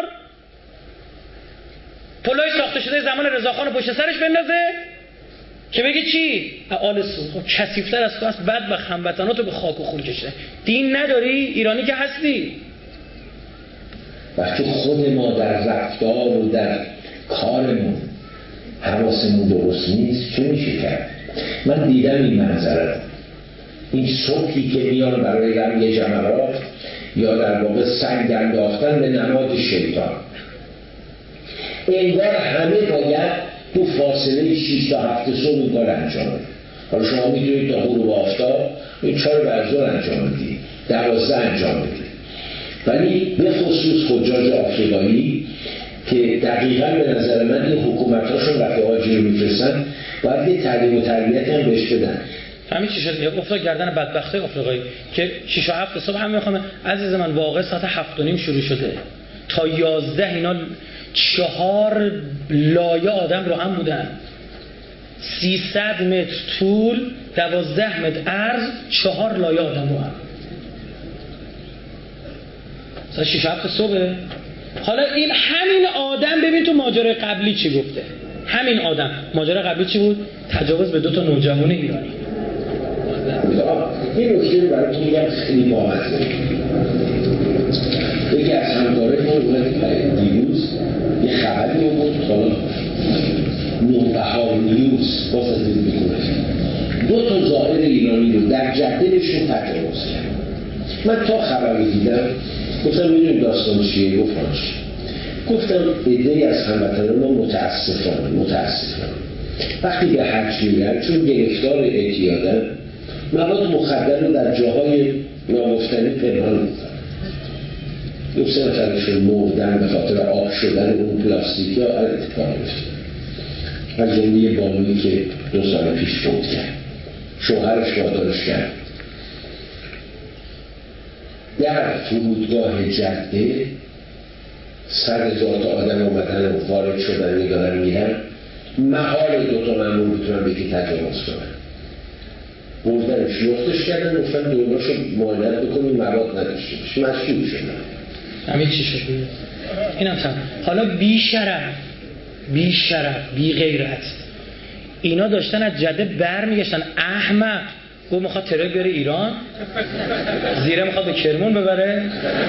پلای ساخته شده زمان رضاخان پشت سرش بندازه. که بگه چی؟ آل سعود کثیف‌تر از تو است. بعد به هموطناتو به خاک و خون کشته. دین نداری؟ ایرانی که هستی. وقتی خود ما در رفتار و در کارمون حواسمون درست نیست چه میشه کرد؟ من دیدم این منظره رو. این صبحی که میان برای رمی جمرات یا در واقع سنگ انداختن به نماد شیطان. انگار همه باید تو فاصله شش تا هفت صبح این کار انجام بدید. حالا شما میدونید تا غروب آفتاب این چهار بعد ظهر انجام بدید، دوازده انجام بدید. ولی به خصوص حجاج آفریقایی که دقیقاً به نظر من این حکومت‌هاشون وقتی حاجی رو میفرستن باید یه تعلیم و تربیت هم بهش بدن. همین چی شد؟ افتاد گردن بدبخته آفریقایی که شش و هفت صبح هم میخوام عزیز من واقع ساعت هفت و نیم شروع شده تا یازده اینا چهار لایه آدم رو هم بودن، سیصد متر طول، دوازده متر عرض، چهار لایه آدم رو هم ساعت شش و هفت صبح. حالا این همین آدم ببین تو ماجرای قبلی چی گفته. همین آدم ماجرای قبلی چی بود؟ تجاوز به دو تا نوجوان ایرانی. این نکته رو براتون میگم خیلی بامزه. یکی از همکارای ما رو دیروز یه خبری رو بود حالا نوبهار نیوز بازدید میکنه دو تا زائر ایرانی رو در جدهشون تجاوز کرد. من تا خبر دیدم گفتم میدونیم داستان چیه؟ گفتمش گفتم عده‌ای از هموطنان ما متاسفانه متاسفانه وقتی به حج میرن چون گرفتار اعتیادن مواد مخدر رو در جاهای ناگفتنی پنهان میکنن. دو سه نفرشون مردن به خاطر آب شدن اون پلاستیک یا اتفاق افتاد. از جمله بانویی که دو سال پیش فوت کرد، شوهرش وادارش کرد در فرودگاه جده صد هزار تا آدم اومدن و وارد شدن میدارن میرن، محال دوتا مأمور بتونن بگی تجاوز کنن. بردنش لختش کردن گفتن دوراشو معاینت بکنیم مواد نداشته باشه، مشکوک شدن. همین چی شد؟ این هم حالا بی شرف بی شرف بی غیرت اینا داشتن از جده بر میگشتن. احمق گفت میخواد ترک بره ایران، زیره میخواد به کرمون ببره.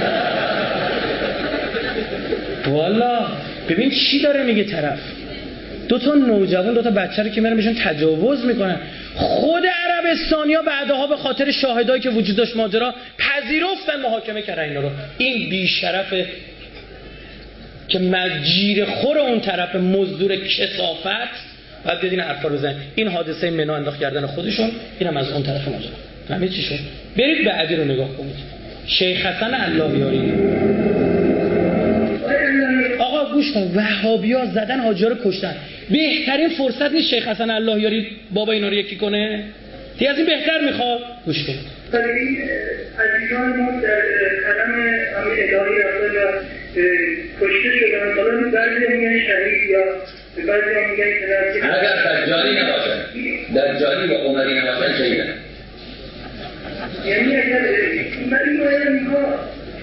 والا ببین چی داره میگه طرف. دو تا نوجوان دو تا بچه رو که میرن بهشون تجاوز میکنن. خود عربستانیا بعدها به خاطر شاهدایی که وجود داشت ماجرا پذیرفتن محاکمه کردن اینا رو. این بی شرفه که مجیر خور اون طرف مزدور کثافت بعد بدین حرفا رو بزنن. این حادثه منا انداخت کردن خودشون، اینم از اون طرف ماجرا. فهمید چی شد؟ برید بعدی رو نگاه کنید. شیخ حسن اللهیاری. آقا گوش کن، وهابی‌ها زدن حاجی‌ها رو کشتن. بهترین فرصت نیست شیخ حسن اللهیاری بابا اینا رو یکی کنه؟ دیگه از این بهتر میخواد؟ گوش کن. عزیزان ما در قدم امیر الهی رفتن کشته شدن. حالا بعضی میگن شهید یا بعضی هم میگن که اگر دجالی نباشن، دجالی و عمری نباشن شهیدن. یعنی اگر من باید اینها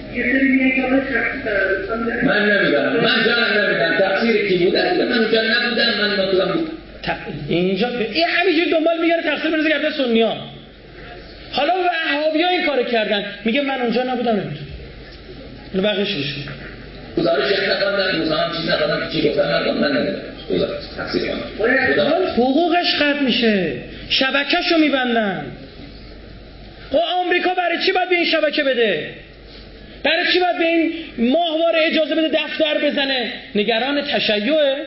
من نمیدونم، من جان نمیدونم تقصیر کی بوده. من جان نبودم، من مطلب بود اینجا این همینجوری دنبال میگره تقصیر بنزه گرده سنی‌ها. حالا وهابی‌ها این کار کردن، میگه من اونجا نبودم نمیدونم. اینو بقیه‌اش بشه گزارش نخوندن، روزنامه چیز نخوندن، چی گفتن نگفتن، من نمیدونم. گزارش تقصیر من. حقوقش ختم میشه، شبکه‌شو میبندن. و آمریکا برای چی باید به این شبکه بده؟ برای چی باید به این ماهواره اجازه بده دفتر بزنه؟ نگران تشیعه؟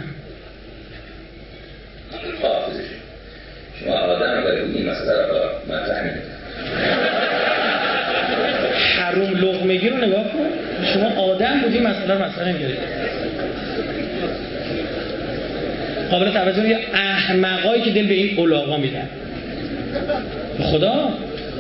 حافظش شما آدم اگر این مسئله را مطرح نکنید. حروم لقمگی رو نگاه کن. شما آدم بودی مسئله رو مطرح نمی‌کردید. قابل توجه یه احمقایی که دل به این الاغا میدن. خدا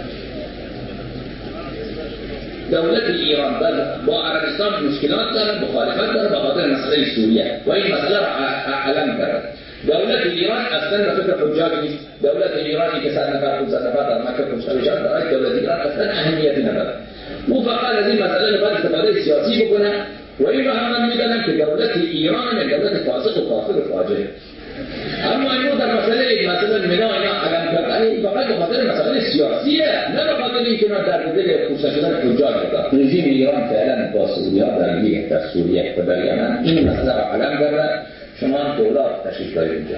دولت ایران با عربستان مشکلات داره، مخالفت داره به خاطر مسئله سوریه و این مسئله را علم کرد. دولت ایران اصلا به فکر حجاج نیست. دولت ایرانی که صد نفر پانصد نفر در مکه کشته بشن، برای دولت ایران اصلا اهمیتی نداره. او فقط از این مسئله میخواد استفاده سیاسی بکنه و این رو هم من میدانم که دولت ایران دولت فاسق و کافر و فاجر. اما اینو در مسئله مثلا منا اینا علم کردن فقط به خاطر مسئله سیاسیه، نه به خاطر اینکه ما در دل خوشا شدن حجاج داد. رژیم ایران فعلا با سوریه در لیگ در سوریه و در یمن این مسئله را علم کرده. شما دولار تشریف دارید اینجا.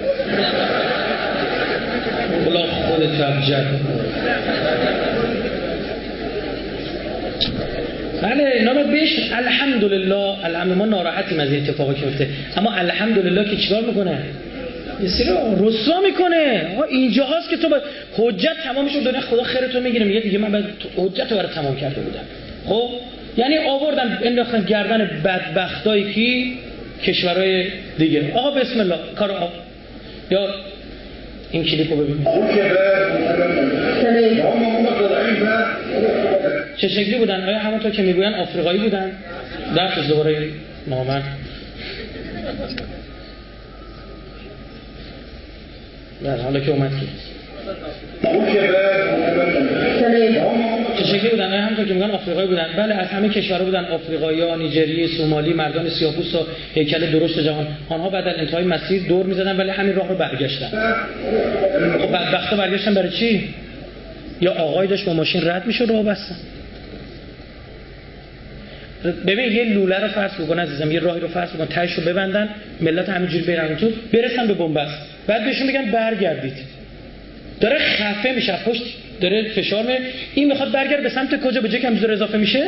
بلا خودت ابجد. بله اینا رو بهش الحمدلله الحمدلله ما ناراحتیم از این اتفاقی که میفته، اما الحمدلله که چیکار میکنه؟ یه سری رسوا میکنه. آقا اینجا هاست که تو با حجت تمام شد دنیا خدا خیرتو میگیره. میگه دیگه من باید حجت رو برای تمام کرده بودم. خب یعنی آوردن انداختن گردن بدبختایی کی کشورهای دیگه. آقا بسم الله کار آقا یا این کلیپو ببینید. چه شکلی بودن؟ آیا همونطور که میگوین آفریقایی بودن؟ درست دوباره نامرد. بله حالا که اومد که چه شکلی بودن؟ آیا همونطور که میگن آفریقایی بودن؟ بله از همه کشورها بودن، آفریقایی‌ها، نیجریه، سومالی، مردان سیاه‌پوست و هیکل درشت جهان. آنها بعد از انتهای مسیر دور می‌زدن ولی همین راه رو برگشتن. خب بدبختا برگشتن برای چی؟ یا آقای داشت با ماشین رد می‌شد راه بستن. ببین یه لوله رو فرض بکن عزیزم، یه راهی رو فرض بکن، تهش رو ببندن، ملت همینجوری برن تو برسن به بنبست، بعد بهشون بگن برگردید. داره خفه میشه، پشت داره فشار میاره، این میخواد برگرده به سمت کجا؟ به جای که همینجوری اضافه میشه.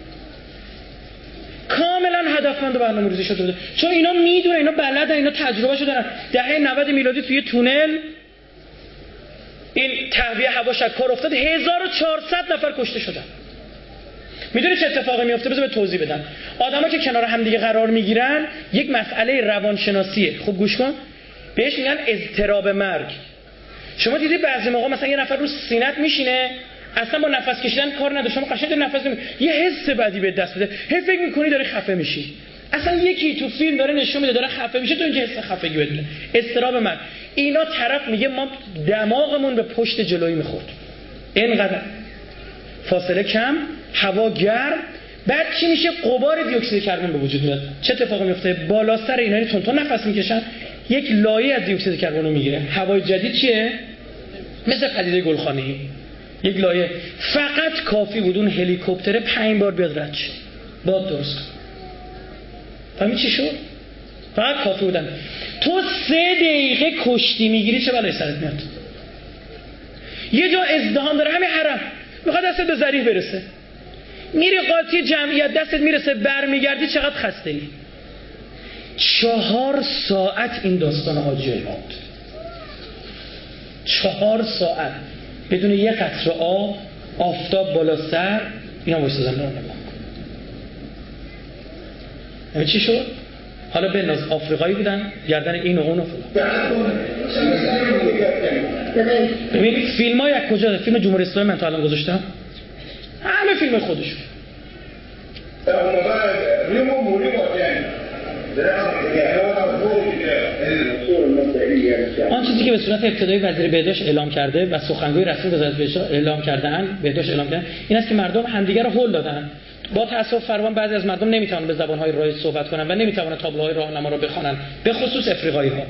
کاملا هدفمند و برنامه‌ریزی شده بوده، چون اینا میدونن، اینا بلدن، اینا تجربهشو دارن. دهه نود میلادی توی تونل این تهویه هوا شکار افتاد، هزار و چهارصد نفر کشته شدن. میدونی چه اتفاقی میفته؟ بذار به توضیح بدم. آدما که کنار هم دیگه قرار میگیرن یک مسئله روانشناسیه. خوب گوش کن، بهش میگن اضطراب مرگ. شما دیدی بعضی موقع مثلا یه نفر رو سینت میشینه، اصلا با نفس کشیدن کار نداره، شما قشنگ نفس نمی... یه حس بدی به دست بده، هی فکر میکنی داری خفه میشی. اصلا یکی تو فیلم داره نشون میده داره خفه میشه، تو اینجا حس خفگی بده. اضطراب مرگ. اینا طرف میگه ما دماغمون به پشت جلویی میخورد، اینقدر فاصله کم، هوا گرم، بعد چی میشه؟ غبار دی اکسید کربن به وجود میاد. چه اتفاقی میفته؟ بالا سر اینا تون تون نفس میکشن، یک لایه از دی اکسید کربن رو میگیره. هوای جدید چیه؟ مثل پدیده گلخانه‌ای، یک لایه. فقط کافی بود اون هلیکوپتر پنج بار بیاد رد شه، باد درست کن. فهمی چی شد؟ فقط کافی بودن. تو سه دقیقه کشتی میگیری، چه بلایی سرت میاد؟ یه جا ازدحام داره، همین حرم میخواد دستت به ذریح برسه، میری قاطی جمعیت، دستت میرسه برمیگردی، چقدر خسته ای. چهار ساعت این داستان حاجی اماد، چهار ساعت بدون یه قطره آب، آفتاب بالا سر، اینا وایسادن دارن نگاه. همین چی شد؟ حالا بناز آفریقایی بودن، گردن این و اون و فلان. ببین فیلم های از کجا؟ فیلم جمهوری اسلامی من تا الان گذاشتم، همه فیلم خودشون. آن چیزی که به صورت ابتدایی وزیر بهداشت اعلام کرده و سخنگوی رسمی وزارت بهداشت اعلام کردن، بهداشت اعلام کردن، این است که مردم همدیگر رو هول دادن. با تأسف فراوان بعضی از مردم نمیتونن به زبان‌های رایج صحبت کنن و نمیتونن تابلوهای راهنما رو بخونن، به خصوص افریقایی‌ها.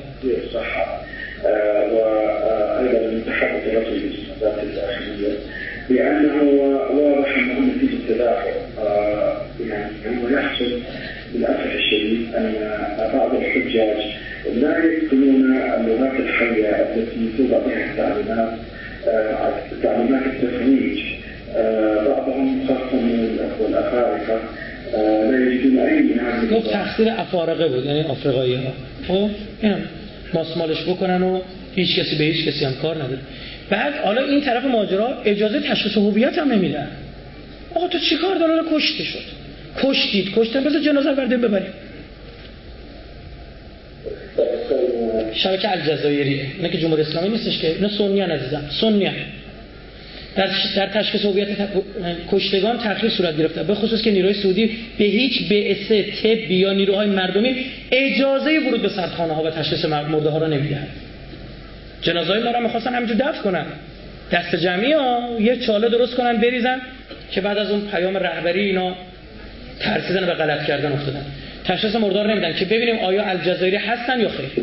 وأيضا من تحدث رجل الاستخبارات الداخلية بأنه واضح أنه نتيجة تدافع يعني هو يحصل للأسف الشديد أن بعض الحجاج لا يتقنون اللغات الحية التي توضع بها التعليمات تعليمات التفريج. بعضهم خاصة من الأخوة الأفارقة لا يجدون أي نوع. گفت تقصیر افارقه بود، یعنی آفریقایی‌ها. خب اینم ماسمالش بکنن و هیچ کسی به هیچ کسی هم کار نداره. بعد حالا این طرف ماجرا اجازه تشخیص هویت هم نمیدن. آقا تو چیکار داری؟ حالا کشته شد، کشتید، کشتن، بذار جنازه رو برداریم ببریم. شبکه الجزایریه، اینا که جمهوری اسلامی نیستش که، اینا سنی ان عزیزم، سنی ان. در در تشخیص هویت کشتگان تأخیر صورت گرفته، به خصوص که نیروهای سعودی به هیچ بعثه طبی یا نیروهای مردمی اجازه ورود به سردخانه ها و تشخیص مرده ها را نمیدن. جنازه های ما را میخواستن همینجور دفن کنن، دست جمعی ها یه چاله درست کنن بریزن که بعد از اون پیام رهبری اینا ترسیدن به غلط کردن افتادن. تشخیص مردار نمیدن که ببینیم آیا الجزایری هستن یا خیر.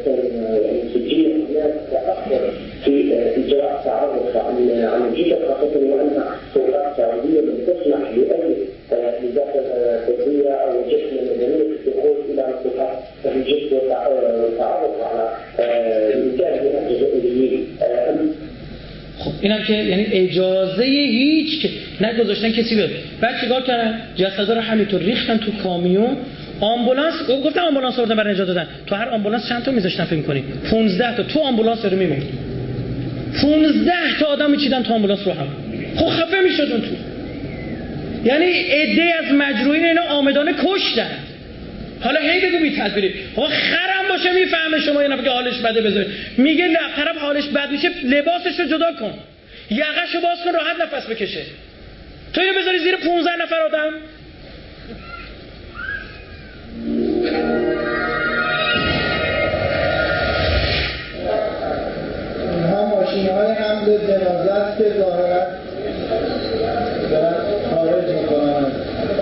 في إجراء تعرف عن عن الجيش خاصة وأن سلطات سعودية لم تسمح لأي نظام طبية أو جسم مدني الدخول إلى منطقة الجسم والتعرف على الإنتاج من الجزائريين. خب اینم که یعنی اجازه هیچ که نگذاشتن کسی بیاد. بعد چیکار کردن؟ جسدا رو همینطور ریختن تو کامیون. آمبولانس، گفتم آمبولانس آوردن برای نجات دادن. تو هر آمبولانس چند تا میذاشتن فکر کنید؟ پانزده تا. تو آمبولانس رو میموند. پانزده تا آدم میچیدن تو آمبولانس رو هم. خب خفه میشد اون تو. یعنی عده از مجروحین اینا آمدانه کشتن. حالا هی بگو بی تدبیری. آقا خرم باشه میفهمه شما یه نفر که حالش بده بذاری. میگه طرف حالش بد میشه لباسش رو جدا کن. یقه‌شو باز کن راحت نفس بکشه. تو اینو بذاری زیر پانزده نفر آدم؟ اینها ماشین‌های حمل جنازه است که ظاهراً دارن خارج میکنن.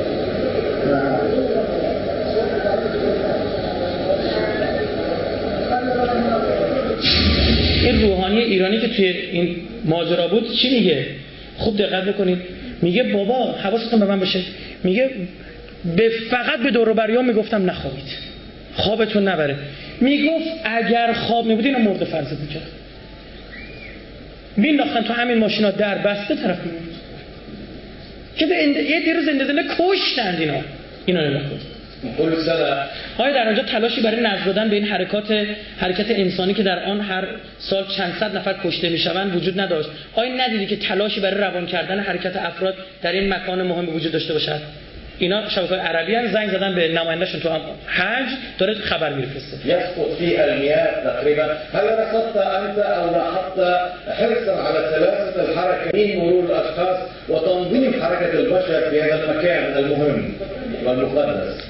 این روحانی ایرانی که توی این ماجرا بود چی میگه؟ خوب دقت بکنید. میگه بابا حواستون به من باشه. میگه به فقط به دور و بریام میگفتم نخوابید، خوابتون نبره. میگفت اگر خواب میبودی اینا مرد فرض میکرد، مینداختن تو همین ماشینا در بسته طرف میموند که یه دیروز زنده زنده کشتند اینا اینا نگاه کن. آیا در آنجا تلاشی برای نظم دادن به این حرکات حرکت انسانی که در آن هر سال چند صد نفر کشته میشوند وجود نداشت؟ آیا ندیدی که تلاشی برای روان کردن حرکت افراد در این مکان مهم وجود داشته باشد؟ اینا شبکه‌های عربی ان زنگ زدن به نمایندهشون تو هم حج داره خبر میفرسته. يسقط في المياه تقريبا. هل رصدت انت او لاحظت حرصا على سلاسة الحركة من مرور الاشخاص وتنظيم حركة البشر في هذا المكان المهم والمقدس؟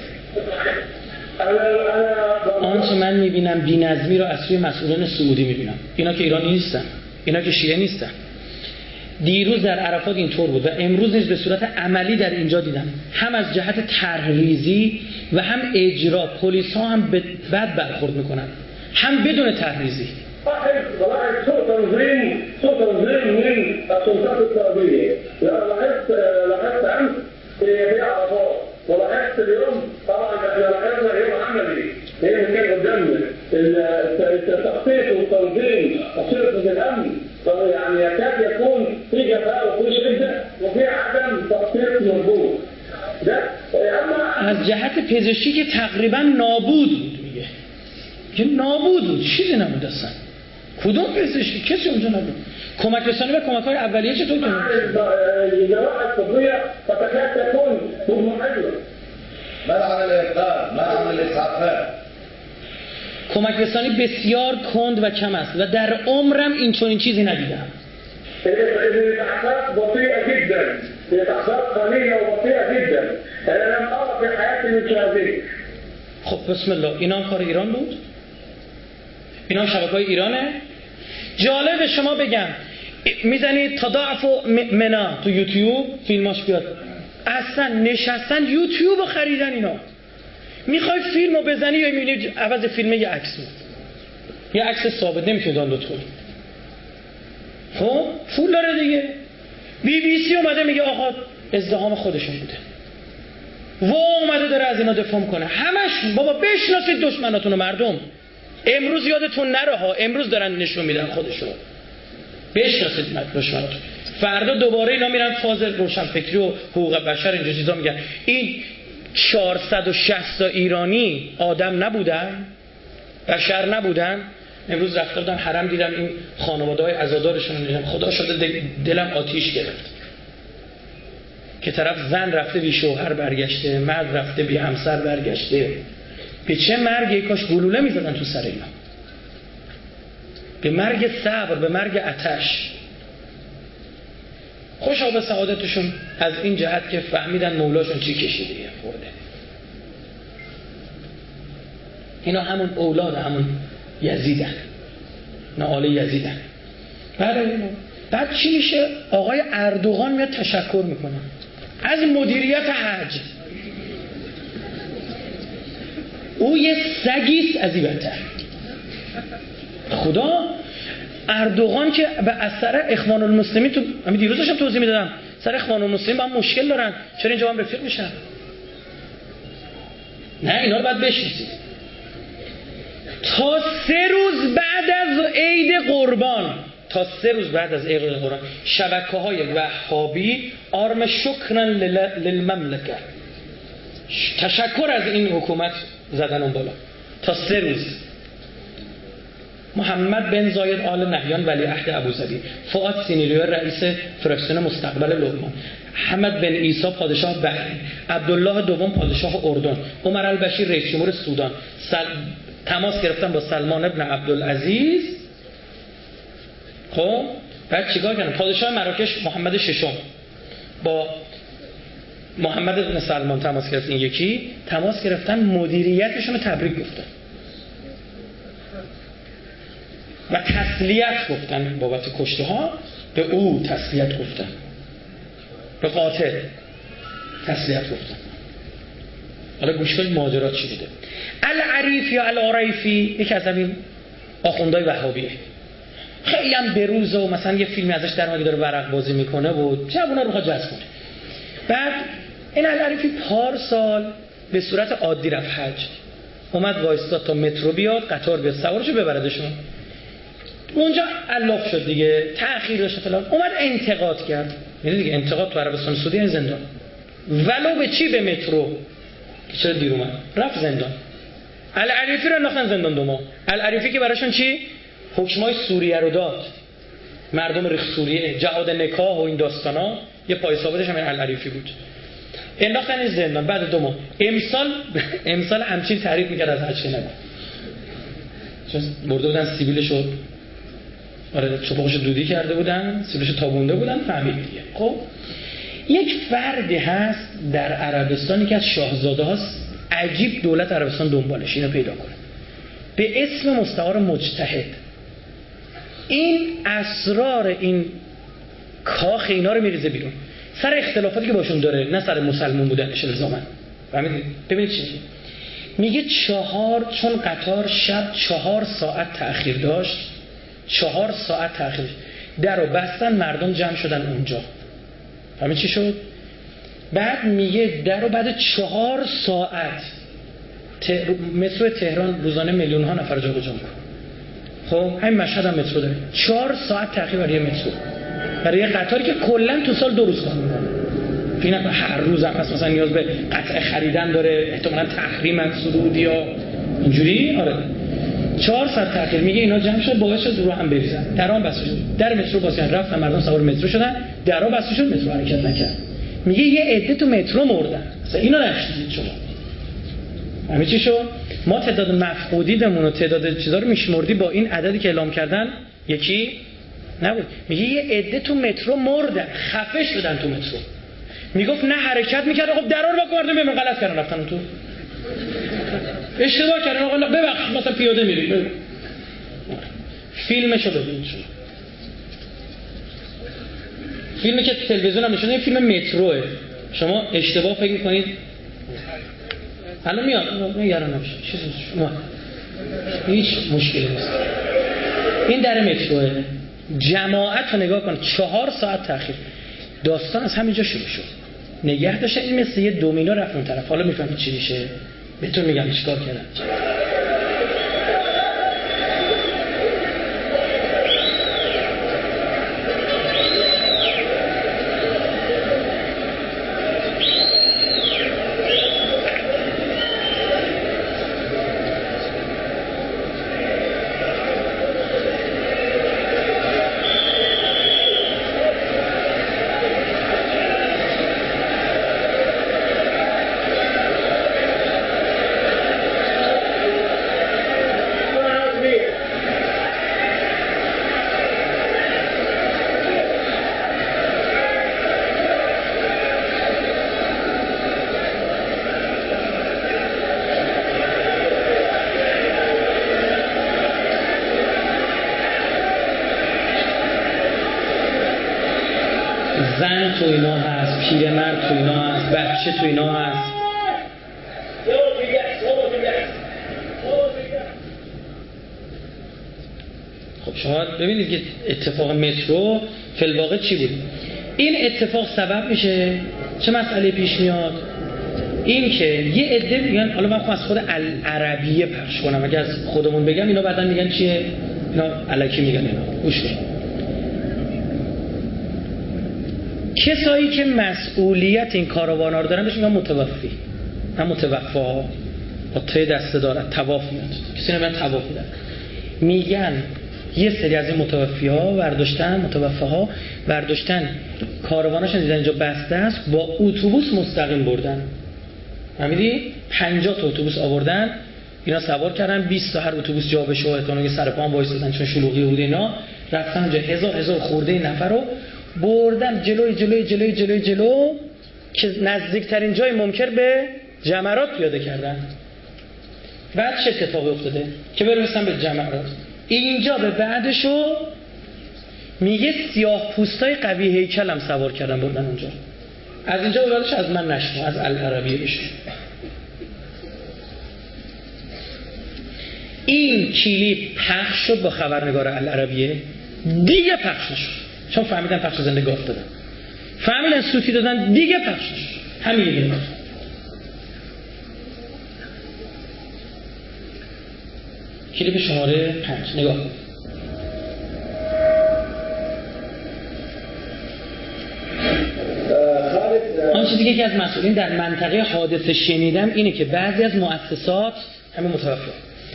آنچه من میبینم بی‌نظمی رو از سوی مسئولان سعودی میبینم. اینا که ایرانی نیستن، اینا که شیعه نیستن. دیروز در عرفات اینطور بود و امروز نیز به صورت عملی در اینجا دیدم. هم از جهت طرحریزی و هم اجرا پلیس ها هم بد برخورد میکنن، هم بدون طرحریزی. لاحظت سوء تنظيم سوء تنظيم من السلطات السعودية. لاحظت لاحظت امس في عرفات ولاحظت اليوم طبعا احنا لاحظنا اليوم عملي هي اللي كان قدامنا التخطيط والتنظيم وشرطة الامن يعني يكاد يكون في جفاء وفي شده وفي عدم تخطيط مضبوط. ده اما از جهت پزشکی که تقریبا نابود بود. میگه که نابود بود، چیزی نبود اصلا. کدوم پزشکی؟ کسی اونجا نبود. کمک رسانی به کمک‌های اولیه چطور کنید؟ الجراحة الطبية فتكاد تكون مضمحلة. ما عن الإنقاذ؟ ما عن الإسعافات؟ کمک رسانی بسیار کند و کم است و در عمرم این چنین چیزی ندیدم. الإسعافات بطيئة جدا، الإسعافات قليلة وبطيئة جدا. أنا لم أرى في حياتي مثل هذه. خب بسم الله، اینا کار ایران بود؟ اینا شبکه‌های ایرانه؟ جالب به شما بگم، میزنید تضاعف منا تو یوتیوب فیلماش بیاد، اصلا نشستن یوتیوب رو خریدن اینا. میخوای فیلم رو بزنی یا میبینی عوض فیلمه یه عکس میاد، یه عکس ثابت، نمیتونی دانلود کنی. خب پول داره دیگه. بی بی سی اومده میگه آقا ازدحام خودشون بوده، و اومده داره از اینا دفاع کنه. همش بابا بشناسید دشمناتون رو. مردم امروز یادتون نره ها، امروز دارن نشون میدن خودشون. بشناسید دشمناتون. فردا دوباره اینا میرن فاز روشنفکری و حقوق بشر اینجور چیزا میگن. این چهارصد و شصت تا ایرانی آدم نبودن؟ بشر نبودن؟ امروز رفته بودم حرم دیدم این خانواده‌های عزادارشون رو دیدم، خدا شده دلم آتیش گرفت که طرف زن رفته بی شوهر برگشته، مرد رفته بی همسر برگشته. به چه مرگی؟ کاش گلوله میزدن تو سر اینا، به مرگ صبر، به مرگ آتش. خوشا به سعادتشون از این جهت که فهمیدن مولاشون چی کشیده خورده. اینا همون اولاد همون یزیدن، اینا آل یزیدن. بعد بعد چی میشه؟ آقای اردوغان میاد تشکر میکنه از مدیریت حج. او یه سگیست از این بهتر. خدا اردوغان که به اثر اخوان المسلمین، تو همین دیروز داشتم توضیح میدادم، سر اخوان المسلمین با هم مشکل دارن، چرا اینجا هم رفیق میشن؟ نه اینا رو باید بشناسید. تا سه روز بعد از عید قربان تا سه روز بعد از عید قربان شبکه‌های وهابی آرم شکرن للمملکه، تشکر از این حکومت زدن اون بالا. تا سه روز محمد بن زاید آل نهیان ولیعهد ابوظبی، فؤاد سینیلوی رئیس فراکسیون مستقبل لبنان، حمد بن عیسی پادشاه بحرین، عبدالله دوم پادشاه اردن، عمر البشیر رئیس جمهور سودان سل... تماس گرفتن با سلمان ابن عبدالعزیز. خب بعد چیکار کردن؟ پادشاه مراکش محمد ششم با محمد بن سلمان تماس گرفتن، یکی تماس گرفتن مدیریتشون رو تبریک گفتن و تسلیت گفتن بابت کشته ها، به او تسلیت گفتن، به قاتل تسلیت گفتن. حالا گوش کنید ماجرا چی بوده. العریف یا العریفی یکی از همین آخوندهای وهابیه، خیلی هم بروز و مثلا یه فیلمی ازش در اومده داره ورق بازی میکنه و جوونا رو جذب کنه. بعد این العریفی پارسال به صورت عادی رفت حج، اومد وایستاد تا مترو بیاد، قطار بیاد سوارشو ببردشون، اونجا علاف شد دیگه، تأخیر داشت فلان، اومد انتقاد کرد. میدونی دیگه انتقاد تو عربستان سعودی یعنی زندان، ولو به چی؟ به مترو. چرا دیر اومد؟ رفت زندان. العریفی رو انداختن زندان دو ماه. العریفی که براشون چی؟ حکمای سوریه رو داد، مردم ریخ سوریه، جهاد نکاح و این داستانا، یه پای ثابتش هم العریفی بود. انداختن این زندان. بعد دو ماه امسال امسال همچین تعریف میکرد از حج نگو، چون برده بودن سیبیلشو، آره چپاقشو دودی کرده بودن، سیبیلشو تابونده بودن، فهمید دیگه. خب یک فردی هست در عربستانی که از شاهزاده هاست، عجیب دولت عربستان دنبالش اینو پیدا کنه، به اسم مستعار مجتهد. این اسرار این کاخ اینا رو میریزه بیرون، سر اختلافاتی که باشون داره، نه سر مسلمون بودنش الزاماً. فهمیدید؟ ببینید چی میگه. چهار چون قطار شب چهار ساعت تأخیر داشت، چهار ساعت تأخیر درو بستن، مردم جمع شدن اونجا. فهمید چی شد؟ بعد میگه درو بعد چهار ساعت ته... مترو تهران روزانه میلیون ها نفر جابجا میکنه. خب همین مشهد هم مترو داره، چهار ساعت تأخیر برای مترو، برای یه قطاری که کلا تو سال دو روز کار میکنه. فکر نکن هر روز هم مثلا نیاز به قطعه خریدن داره، احتمالاً تحریم سرود یا اینجوری. آره چهار ساعت تأخیر. میگه اینا جمع شد باعث شد رو هم بریزن، درام بسته شد، در مترو باز کردن، رفتن مردم سوار مترو شدن، درا بسته شد، مترو حرکت نکرد. میگه یه عده تو مترو مردن، مثلا اینا نشدید شما. همین چی شد؟ ما تعداد مفقودیمون و تعداد چیزا رو میشمردی با این عددی که اعلام کردن یکی نبود. میگه یه عده تو مترو مردن، خفه شدن تو مترو. میگفت نه حرکت میکردن، خب درا رو با مردم میمون غلط کردن رفتن تو، اشتباه کردن، آقا ببخشید مثلا پیاده میریم. فیلمشو ببینید شما، فیلمی که تلویزیون هم نشونه، فیلم متروه. شما اشتباه فکر میکنید الان میاد نگران نباشید، شما هیچ مشکلی نیست. این در متروه، جماعت رو نگاه کن، چهار ساعت تأخیر. داستان از همینجا شروع شد، نگه داشتن این مثل یه دومینو رفت اون طرف. حالا میفهمید چی میشه، بهتون میگم چیکار کردن. زن تو اینا هست، پیرمرد تو اینا هست، بچه تو اینا هست. خب شما ببینید که اتفاق مترو فی الواقع چی بود. این اتفاق سبب میشه چه مسئله پیش میاد؟ این که یه عده میگن، حالا من خواهم از خود العربیه پخش کنم، اگه از خودمون بگم اینا بعدن میگن چیه، اینا الکی میگن. اینا گوش کن. کسایی که مسئولیت این کاروانا رو دارن بهش میگن متوفی، نه متوفا با ته دسته دارن، طواف میاد، کسی نمیگن طواف میدن، میگن یه سری از این متوفی‌ها برداشتن متوفاها برداشتن کارواناشون دیدن اینجا بسته است، با اتوبوس مستقیم بردن. فهمیدی؟ پنجاه تا اتوبوس آوردن، اینا سوار کردن، بیست تا هر اتوبوس جا بشه و احتمالاً سر پا هم وایسادن چون شلوغی بود اینا، رفتن اونجا هزار هزار خورده نفر رو بردن جلوی جلوی جلوی جلوی جلو که نزدیکترین جای ممکن به جمرات پیاده کردن. بعد چه اتفاقی افتاده که برسن به جمرات؟ اینجا به بعدشو میگه سیاه پوستای قوی هیکل هم سوار کردن بردن اونجا. از اینجا به بعدش از من نشنو، از العربیه بشو. این کلیپ پخش شد با خبرنگار العربیه، دیگه پخش نشد چون فهمیدن پخش زنده گاف دادن، فهمیدن سوتی دادن، دیگه پخش نشد. همین دیگه. کلیپ شماره پنج نگاه کن. آن چیزی که یکی از مسئولین در منطقه حادثه شنیدم اینه که بعضی از مؤسسات همین متوفی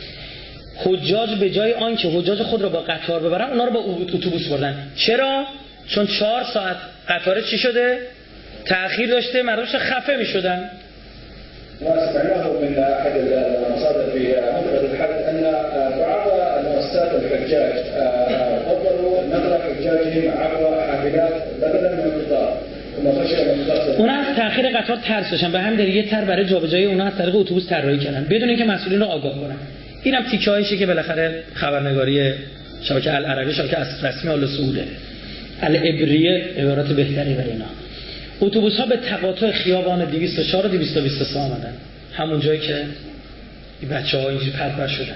حجاج به جای آن که حجاج خود را با قطار ببرن اونا رو با اتوبوس بردن. چرا؟ چون چهار ساعت قطار چی شده؟ تأخیر داشته، مردمش خفه می شدن. واستمعه من احد المصادر في منطقه الحدث ان بعض المؤسسات الحجاج فضلوا نقل حجاجهم عبر حافلات بدلا من القطار. اونا از تأخیر قطار ترس داشتن، به همین دلیل یه تر برای جابجایی اونا از طریق اتوبوس طراحی کردن بدون اینکه مسئولین رو آگاه کنن. اینم تیکه‌ایشه که بالاخره خبرنگاری شبکه العربی، شبکه رسمی آل سعوده، العبریه عبارات بهتری برای اینا. اتوبوس‌ها به تقاطع خیابان دویست و چهار و دویست و بیست و سه آمدن، همون جایی که این بچه‌ها اینجوری پرپر شدن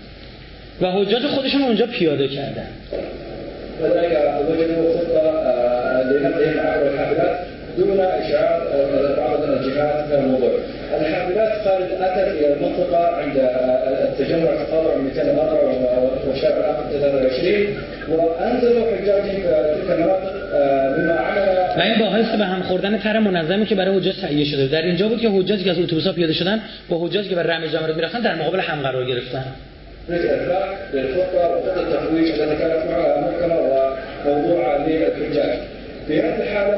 و حجاج خودشون اونجا پیاده کردن. وذلك وجدوا خطة لنقلهم عبر الحافلات دون إشعار بعض الجهات في الموضوع. الحافلات قالت أتت إلى المنطقة عند التجمع تقاطع مئتين وأربعة والشارع الآخر ثلاثة وعشرين وأنزلوا حجاجهم في تلك المناطق مما عمل. و این باعث به هم خوردن طرح منظمی که برای حجاج تهیه شده. در اینجا بود که حجاجی که از اتوبوس‌ها پیاده شدن با حجاجی که به رمی جمرات می‌رفتن در مقابل هم قرار گرفتن. بالإطلاق للخطة وخطة التفويج التي كانت محكمة وموضوعة للحجاج. في هذه الحالة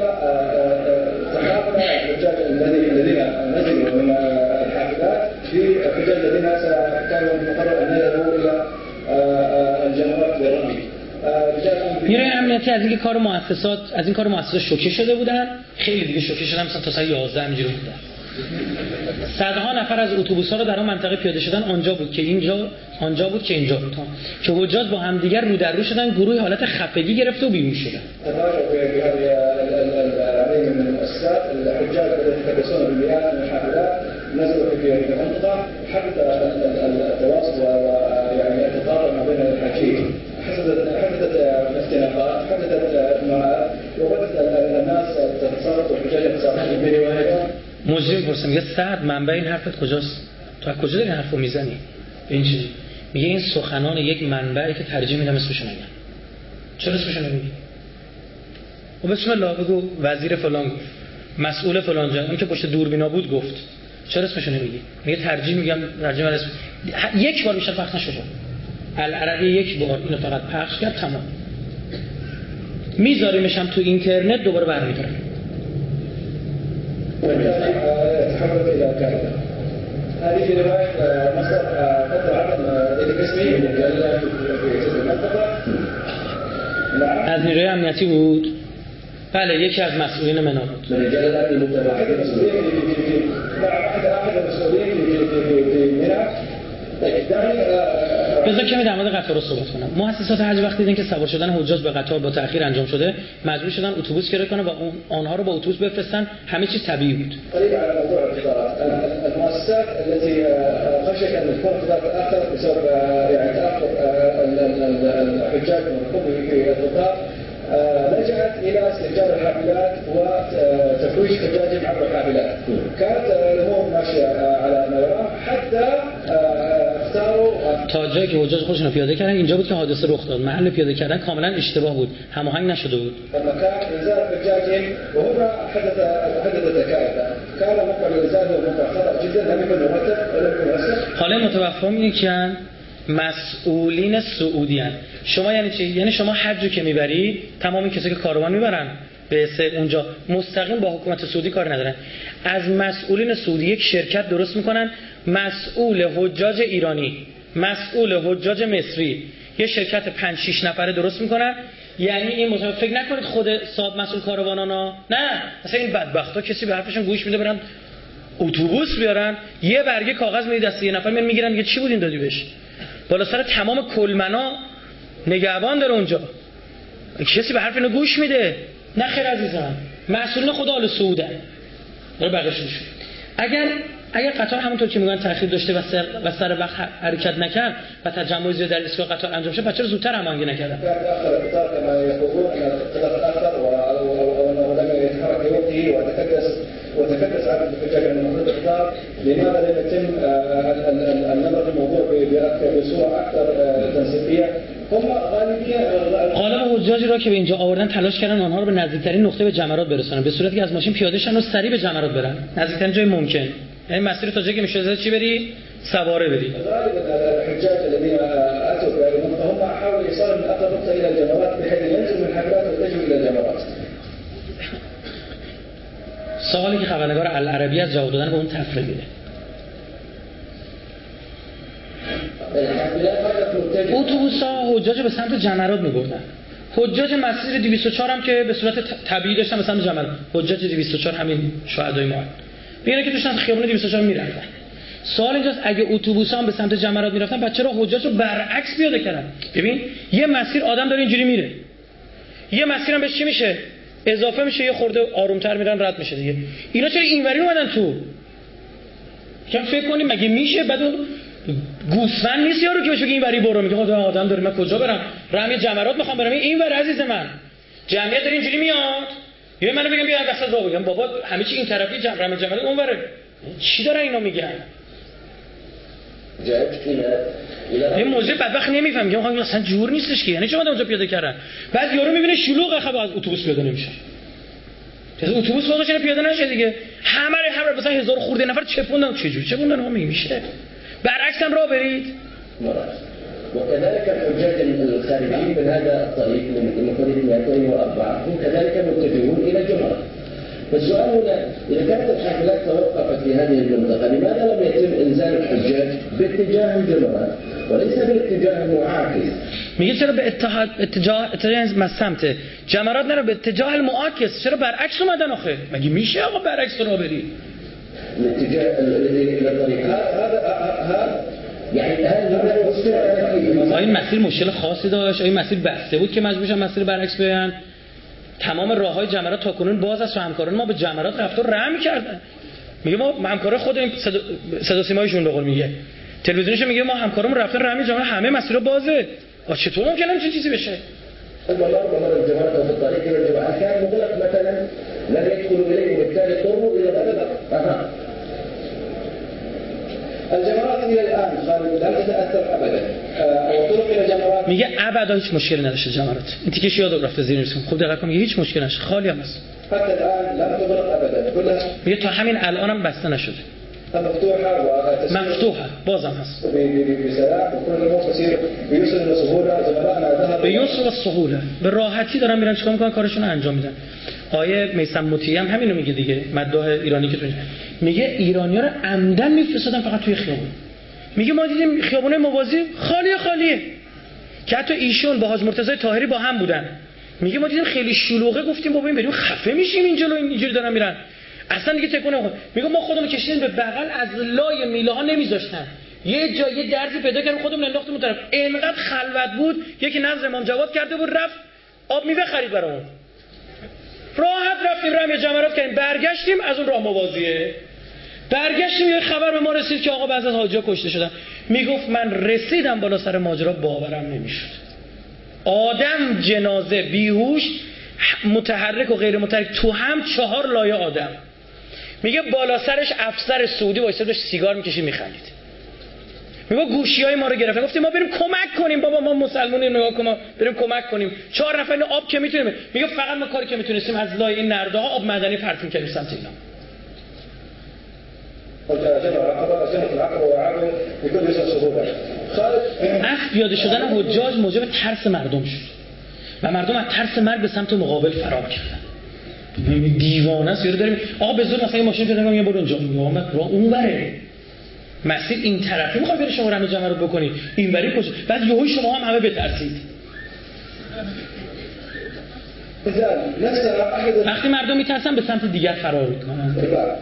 تحاول الحجاج الذين نزلوا من الحافلات في الحجاج الذين كانوا مقرر أن يذهبوا إلى الجمرات والرمي. نیروی امنیتی از این کار مؤسسات از این کار مؤسسات شوکه شده بودن، خیلی دیگه شوکه شدن، مثلا تا ساعت یازده اینجوری بودن. صدها نفر از اتوبوس‌ها رو در اون منطقه پیاده شدن، آنجا بود که اینجا آنجا بود که اینجا بود که حجاج با همدیگر رو در رو شدن، گروهی حالت خفگی گرفت و بیهوش شدن. من المؤسسات الحجاج الذين يتكبسون بالمئات من الحافلات نزلوا في المنطقة حدث التواصل ويعني التقاطع ما بين الحاجين. حدثت حدثت اختناقات، حدثت اهمالات وبدت الناس تتصرف والحجاج يتصرفون بروايتهم. مجرم پرسم میگه سعد منبع این حرفت کجاست؟ تو از کجا داری این حرفو میزنی؟ این چیزی میگه این سخنان یک منبعی که ترجمه میدم اسمشو نگم. چرا اسمشو نمیگی؟ و بسم الله بگو وزیر فلان گفت، مسئول فلان جا، اون که پشت دوربینا بود گفت. چرا اسمشو نمیگی؟ میگه ترجمه میگم، ترجمه اسم یک بار بیشتر پخش نشد. العربی یک بار اینو فقط پخش کرد تمام. میذاریمش هم تو اینترنت دوباره برمی‌دارم. تحولت إلى كندا. هذه رواية مصدر فضل عدم ذلك اسمي في تلك المنطقة. از نیروی امنیتی بود؟ بله، یکی از مسئولین منا بود. بذار که می در مورد قطار رو صحبت کنم. مؤسسات حج وقتی دیدن که سوار شدن حجاج به قطار با تأخیر انجام شده، مجبور شدن اتوبوس گرفت کنن و اون آنها رو با اتوبوس بفرستن. همه چیز طبیعی بود. قريب على موضوع القطارات، المؤسسات التي خشيت ان تكون القطار تاخر بسبب يعني تاخر الحجاج من الركوب في القطار لجأت إلى استئجار الحافلات وتفويج حجاجهم عبر الحافلات. كانت الأمور ماشية على ما يرام حتى اختاروا تا جایی که حجاج خودشون رو پیاده کردن اینجا بود که حادثه رخ داد. محل پیاده کردن کاملا اشتباه بود، هماهنگ نشده بود. المكان إنزال حجاجهم وهنا حدث حدثت الكارثة. كان موقع الإنزال هو موقع خطأ جدا، لم يكن مرتب ولم يكن مرسل. حالا متوفا میگن مسئولین سعودی هن. شما یعنی چی؟ یعنی شما حجو که میبری تمام کسی که کاروان میبرن به اونجا مستقیم با حکومت سعودی کار ندارن. از مسئولین سعودی یک شرکت درست میکنن، مسئول حجاج ایرانی، مسئول حجاج مصری، یه شرکت پنج شش نفره درست میکنن. یعنی این مطابق فکر نکنید خود صاحب مسئول کاروانانا، نه مثلا این بدبختا کسی به حرفشون گوش میده برن اتوبوس بیارن، یه برگه کاغذ میدید دست یه نفر میان میگیرن میگه چی بودین دادی بهش، بالا سر تمام کلمنا نگهبان داره اونجا، کسی به حرف اینو گوش میده؟ نه خیر عزیزم، مسئولین خدا آل سعودن داره بقیه‌اش میشه. اگر اگر قطار همونطور که میگن تأخیر داشته و سر و سر وقت حرکت نکرد و تجمع زیاد در ایستگاه قطار انجام شد، بچه‌ها زودتر هماهنگی نکردن. وتكدس عدد الحجاج من المفروض القطار، لماذا لم يتم النظر في الموضوع بصوره اكثر تنسيقيه؟ هم غالبا غالب حجاجی را که به اینجا آوردن تلاش کردن آنها رو به نزدیکترین نقطه به جمرات برسونن، به صورتی که از ماشین پیاده شن و سریع به جمرات برن، نزدیکترین جای ممکن. یعنی مسیر تا جایی که میشه چی بری؟ سواره بری. غالبا الحجاج الذين اتوا في هم حاولوا ايصال من اقرب نقطه الى الجمرات بحيث ينزلوا من الحافلات ويتجهوا الى الجمرات. سوالی که خبرنگار العربی از جواب دادن به اون تفریح میده. اتوبوس‌ها حجاج به سمت جمرات می‌بردن. حجاج مسیر دویست و چهار هم که به صورت طبیعی داشتن به سمت جمرات. حجاج دویست و چهار همین شهدای ما. بیان که داشتن خیابون دویست و چهار میرفتن. سوال اینجاست اگه اتوبوس‌ها هم به سمت جمرات میرفتن، بعد چرا حجاج رو برعکس پیاده کردن؟ ببین یه مسیر آدم داره اینجوری میره. یه مسیرم بهش چی میشه؟ اضافه میشه، یه خورده آرومتر میرن رد میشه دیگه. اینا چرا اینوری اومدن تو؟ کم فکر کنیم مگه میشه؟ بعد اون گوسفند نیست یارو که بهش بگه اینوری برو، میگه خدا آدم داره من کجا برم؟ رم یه جمرات میخوام برم اینور عزیز من. جمعیت داره اینجوری میاد. یا منو بگم بیا وسط راه بگم بابا همه چی این طرفی جمع جمرات اونوره. چی داره اینا میگن؟ این موضوع بدبخت نمیفهم که میگم اصلا جور نیستش که، یعنی چه اومدن اونجا پیاده کردن؟ بعد یارو میبینه شلوغه، خب از اتوبوس پیاده نمیشه. از اتوبوس واقعا چرا پیاده نشه دیگه؟ همه رو همه مثلا هزار خورده نفر چپوندن، چه جوری چپوندن ها میشه؟ برعکس هم راه برید. وكذلك الحجاج الخارجيين من هذا الطريق من طريق مئتين وأربعة هم كذلك متجهون إلى الجمرة. فالسؤال هنا إذا كانت الحافلات توقفت في هذه المنطقة، لماذا لم يتم إنزال الحجاج باتجاه الجمرة وليس بالاتجاه المعاكس؟ میگه چرا به اتجاه اتجاه اتجاه سمت جمرات نرو، به اتجاه المعاکس چرا برعکس اومدن آخه؟ مگه میشه آقا برعکس راه بری؟ الاتجاه الى الطريق هذا هذا یعنی هر این مسیر مشکل خاصی داشت، این مسیر بسته بود که مجبور شدن مسیر برعکس بیان. تمام راههای جمرات تاکنون باز است و همکاران ما به جمرات رفت و رحم می‌کردن. میگه ما همکارای خودمون صدا, صدا سیمایشون به قول میگه تلویزیونش میگه ما همکارامون رفتن رحم جمرات، همه مسیرها بازه. آ چطور ممکنه چه چیزی بشه؟ والله والله الجمرات في الطريق الى الجمرة كان مغلق مثلا لم يدخلوا اليه بالتالي اضطروا الى البلد. الجمرات الى الان خالد لم تتاثر ابدا. الطرق الى الجمرات میگه ابدا هیچ مشکلی نداشته جمرات. این تیکش یاد رفته زیر میسون. خوب دقت کن میگه هیچ مشکلی نشه، خالی هم است. حتی الان لم تغلق ابدا. كلها میگه تا همین الان هم بسته نشده. مفتوحه مفتوحه بازم هست. بسلام وكل الامور تسير بيسر وسهوله. زملائنا ذهبوا بيسر وسهوله، به راحتی دارن میرن چیکار میکنن کارشون رو انجام میدن. آیه میثم مطیع هم همینو میگه دیگه، مداح ایرانی که تو میگه ایرانی‌ها رو عمدن میفرستادن فقط توی خیابون. میگه ما دیدیم خیابونای موازی خالیه خالیه که حتی ایشون با حاج مرتضی طاهری با هم بودن. میگه ما دیدیم خیلی شلوغه، گفتیم بابا این بریم خفه میشیم این جلو اینجوری دارن میرن، اصلا دیگه تکون نمیخوره. میگه ما خودمون کشیدیم به بغل، از لای میله ها نمیذاشتن، یه جا یه درزی پیدا کردیم خودمون انداختیم اون طرف. اینقدر خلوت بود یکی نظر امام جواد کرده بود رفت آب میوه خرید برامون، راحت رفتیم رم جمرات کردیم، برگشتیم از اون راه موازیه برگشتیم یه خبر به ما رسید که آقا بعضی از حاجی‌ها کشته شدن. میگفت من رسیدم بالا سر ماجرا باورم نمیشد، آدم جنازه بیهوش متحرک و غیر متحرک تو هم چهار لایه آدم. میگه بالا سرش افسر سعودی وایساده داشت سیگار میکشید میخندید. میگه گوشیای ما رو گرفتن، گفتیم ما بریم کمک کنیم، بابا ما مسلمونیم نگاه کن ما بریم کمک کنیم، چهار نفر اینو آب که میتونیم. میگه فقط ما کاری که میتونستیم از لای این نرده‌ها آب معدنی پرت می‌کردیم سمت اینا. عاصمة العقل وعابر بكل يسر سهولة. خارج اصل پیاده شدن حجاج موجب ترس مردم شد و مردم از ترس مرگ به سمت مقابل فرار کردن. دیوانه است. یارو داریم آقا به زور مثلا یه ماشین پیدا کنم یه برو اونجا، میگم راه اونوره، مسیر این طرفی میخوای بری شما رمز جمع رو بکنی، اینوری کجا؟ بعد یهو شما هم همه بترسید. وقتی مردم میترسن به سمت دیگر فرار میکنن.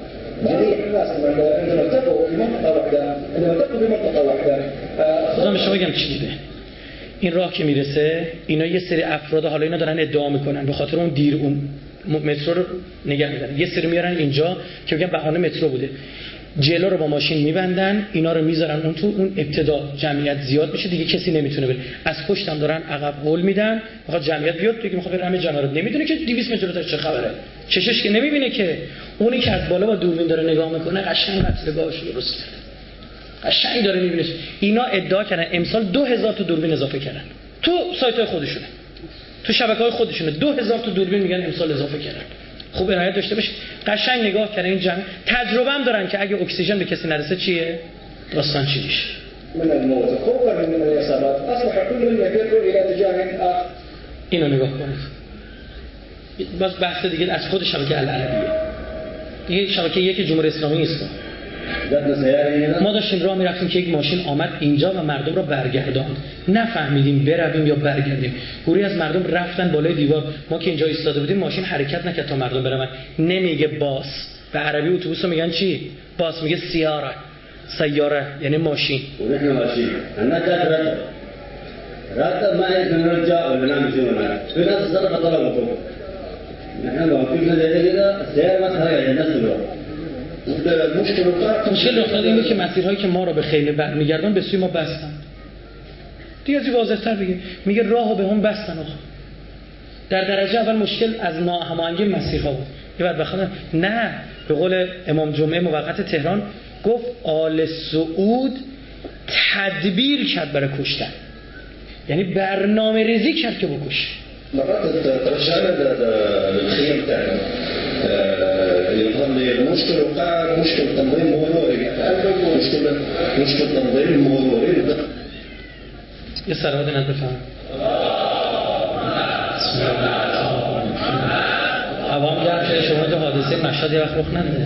خدا به شما بگم چی بوده. این راه که میرسه اینا یه سری افراد حالا اینا دارن ادعا میکنن به خاطر اون دیر اون مترو رو نگه میدارن، یه سری میارن اینجا که میگن بهانه مترو بوده، جلو رو با ماشین میبندن، اینا رو میذارن اون تو، اون ابتدا جمعیت زیاد میشه دیگه کسی نمیتونه بره، از پشت هم دارن عقب هول میدن میخواد جمعیت بیاد دیگه، میخواد بره همه جمعیت نمیدونه که دویست متر تا چه خبره، چشش که نمیبینه که، اونی که از بالا با دوربین داره نگاه میکنه قشنگ قتلگاهش رو درست کرده، قشنگ داره میبینه. اینا ادعا کردن امسال دو هزار تا دوربین اضافه کردن تو سایت‌های خودشونه، تو شبکه‌های خودشونه، دو هزار تا دوربین میگن امسال اضافه کردن. خوب عنایت داشته باشید، قشنگ نگاه کردن این جمع، تجربه هم دارن که اگه اکسیژن به کسی نرسه چیه داستان چی میشه. من الموت خوفا من الاصابات اصبح كل من يفر الى اتجاه آخر. اینو نگاه کنید. باز بحث دیگه از خود شبکه العربیه دیگه، شبکه یک جمهوری اسلامی نیست. ما داشتیم راه میرفتیم که یک ماشین آمد اینجا و مردم را برگرداند، نفهمیدیم برویم یا برگردیم، گروهی از مردم رفتن بالای دیوار، ما که اینجا ایستاده بودیم ماشین حرکت نکرد تا مردم برن. نمیگه باس، به عربی اتوبوس رو میگن چی؟ باس، میگه سیاره، سیاره یعنی ماشین. ونحن ماشيين الناس رد رد ما نرجع ولا نعمل شيء ولا في ناس صرف طلبكم نحن واقفين زي كده السيارة ما تهرج الناس دلوقتي. مشکل رخ داده اینه که مسیرهایی که ما را به خیمه برمیگردن به سوی ما بستن. دیگه از واضح‌تر بگه، میگه راهو به هم بستن. آخه در درجه اول مشکل از ناهماهنگی مسیرها بود. یه بعد بخوام نه، به قول امام جمعه موقت تهران گفت آل سعود تدبیر کرد برای کشتن، یعنی برنامه ریزی کرد که بکشه. مرات ترجعنا للخيم بتاعنا المشكلة وقع مشكلة تنظيم مروري مشكلة مشكلة تنظيم مروري. یه صلوات نزد بفرمایید. عوام گرم شده شما تو حادثه مشهد یه وقت رخ نده.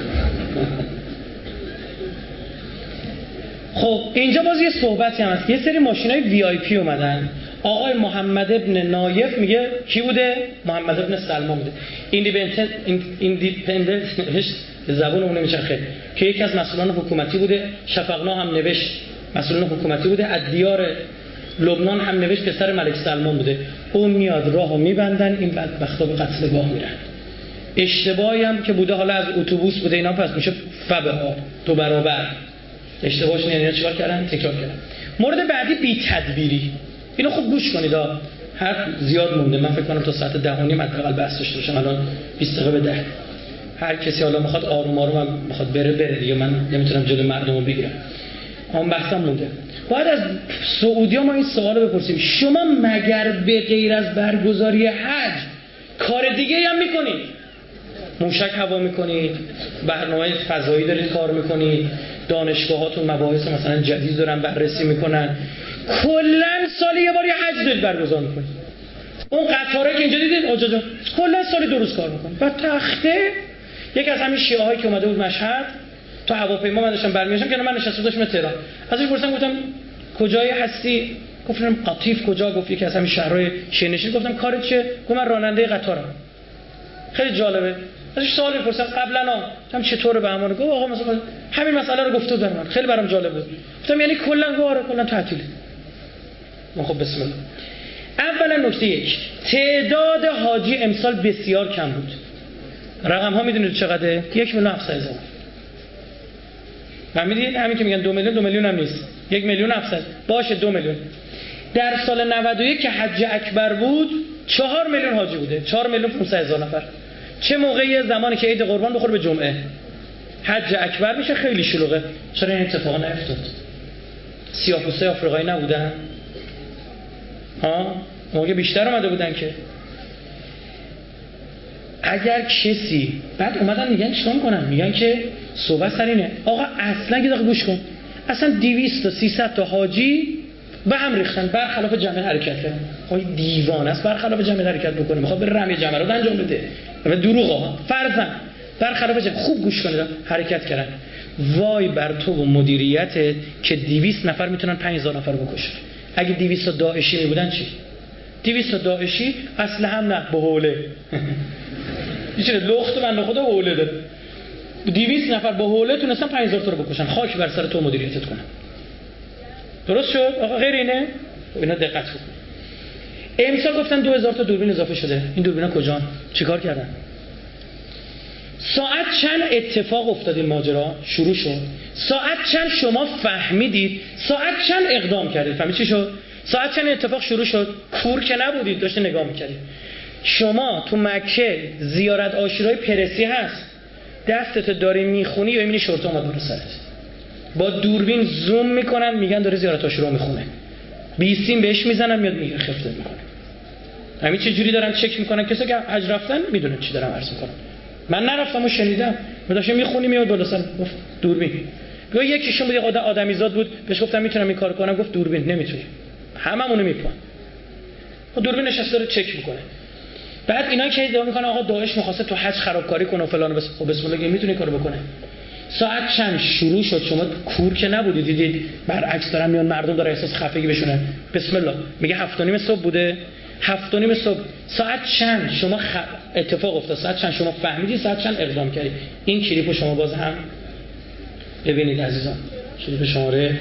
خب اینجا باز یه صحبتی هم هست، یه سری ماشینای وی آی پی اومدن. آقای محمد ابن نایف میگه کی بوده؟ محمد ابن سلمان بوده. ایندیپندنت ایندیپندنت زبان اون نمیشه خیلی، که یکی از مسئولان حکومتی بوده. شفقنا هم نوشت مسئولان حکومتی بوده. از دیار لبنان هم نوشت پسر ملک سلمان بوده. اون میاد راهو میبندن، این بدبختا به قتلگاه میرن. اشتباهی هم که بوده حالا از اتوبوس بوده اینا، پس میشه فبها دو برابر. اشتباهش نه، اینا چیکار کردن؟ تکرار کردن. مورد بعدی بی تدبیری. اینو خوب گوش کنید ها، حرف زیاد مونده، من فکر کنم تا ساعت ده و نیم حداقل بحث داشته باشم، الان بیست دقیقه به ده. هر کسی حالا میخواد آروم آروم میخواد بره بره دیگه، من نمیتونم جلوی مردمو بگیرم. اون بحثم مونده. باید از سعودی‌ها ما این سوالو بپرسیم، شما مگر به غیر از برگزاری حج کار دیگه هم میکنید؟ موشک هوا میکنید، برنامه فضایی دارید کار میکنید، دانشگاهاتون مباحث مثلا جدید دارن بررسی میکنن، کلا سالی یه بار یه حج دارید برگزار میکنید. اون قطارایی که اینجا دیدید آجاجا کلا سالی دو روز کار میکنن. بعد تخته یکی از همین شیعه هایی که اومده بود مشهد تو هواپیما من داشتم برمیگشتم که من نشسته بودم تهران، ازش پرسیدم گفتم کجای هستی؟ گفتم قطیف. کجا؟ گفت یکی از همین شهرهای شیعه نشین. گفتم کارت چیه؟ گفت من راننده قطارم. خیلی جالبه. ازش سوال می‌پرسم قبلا هم چطوره به همون، گفت آقا مثلا همین مسئله رو گفته بود من، خیلی برام جالب بود. گفتم یعنی کلا گواره کلا تعطیله. ما خب بسم الله. اولا نکته یک، تعداد حاجی امسال بسیار کم بود. رقم ها میدونید چقدره؟ یک میلیون و هفتصد هزار. فهمیدید؟ همین که میگن دو میلیون، دو میلیون هم نیست. یک میلیون و هفتصد باشه دو میلیون. در سال نود و یک که حج اکبر بود چهار میلیون حاجی بوده، چهار میلیون و پانصد هزار نفر. چه موقعی؟ زمانی که عید قربان بخوره به جمعه حج اکبر میشه، خیلی شلوغه. چرا این اتفاق نیفتاد؟ سیاه‌پوستای آفریقایی نبودن؟ ها موقع بیشتر اومده بودن که. اگر کسی بعد اومدن میگن چیکار میکنن؟ میگن که صحبت سر اینه آقا اصلا یه دقیقه گوش کن، اصلا دویست تا سیصد تا حاجی به هم ریختن برخلاف جمعیت حرکت کردن. آقای دیوانه است برخلاف جمعیت حرکت بکنه، میخواد بره رمی جمعیت رو انجام بده و دروغ ها فرضاً برخلاف جمعیت خوب گوش کنید حرکت کردن. وای بر تو و مدیریتت که دویست نفر میتونن پنج هزار نفر بکشن. اگه دویست تا داعشی میبودن چی؟ دویست تا داعشی اصلا هم نه به حوله چیه لخت بنده خدا حوله داره، دویست نفر با حوله تونستن پنج هزار تا رو بکشن. خاک بر سر تو مدیریتت کنن. درست شد آقا؟ غیر اینه؟ اینا دقت کن. امسال گفتن دو هزار تا دوربین اضافه شده. این دوربینا کجان؟ چیکار کردن؟ ساعت چند اتفاق افتاد این ماجرا شروع شد؟ ساعت چند شما فهمیدید؟ ساعت چند اقدام کردید؟ فهمید چی شد؟ ساعت چند اتفاق شروع شد؟ کور که نبودید، داشته نگاه میکردید. شما تو مکه زیارت عاشورای پرسی هست، دستت داری میخونی یا میبینی شورت اومد رو سرت، با دوربین زوم میکنن میگن داره زیارت عاشورا میخونه، بیستیم بهش میزنن میاد میگه خفت میکنه. همین چه جوری دارن چک میکنن؟ کسی که حج رفتن میدونن چی دارم عرض میکنم. من نرفتم و شنیدم، من داشتم میخونی میاد بالا سر گفت دوربین. گفت یکیشون بود یه آدمیزاد بود بهش گفتم میتونم این کارو کنم، گفت دوربین نمیتونی. هممونو میپون. خب دوربین نشسته داره چک میکنه. بعد اینا که ادعا میکنه آقا داعش می‌خواسته تو حج خرابکاری کنه و فلان، بس خب بسم الله میتونه کارو بکنه. ساعت چند شروع شد؟ شما کور که نبودید دیدید برعکس دارن میان مردم داره احساس خفگی بشونه. بسم الله میگه هفت و نیم صبح بوده، هفت و نیم صبح. ساعت چند شما خ... اتفاق افتاد؟ ساعت چند شما فهمیدید؟ ساعت چند اقدام کردید؟ این کلیپو شما باز هم ببینید عزیزان. کلیپ شماره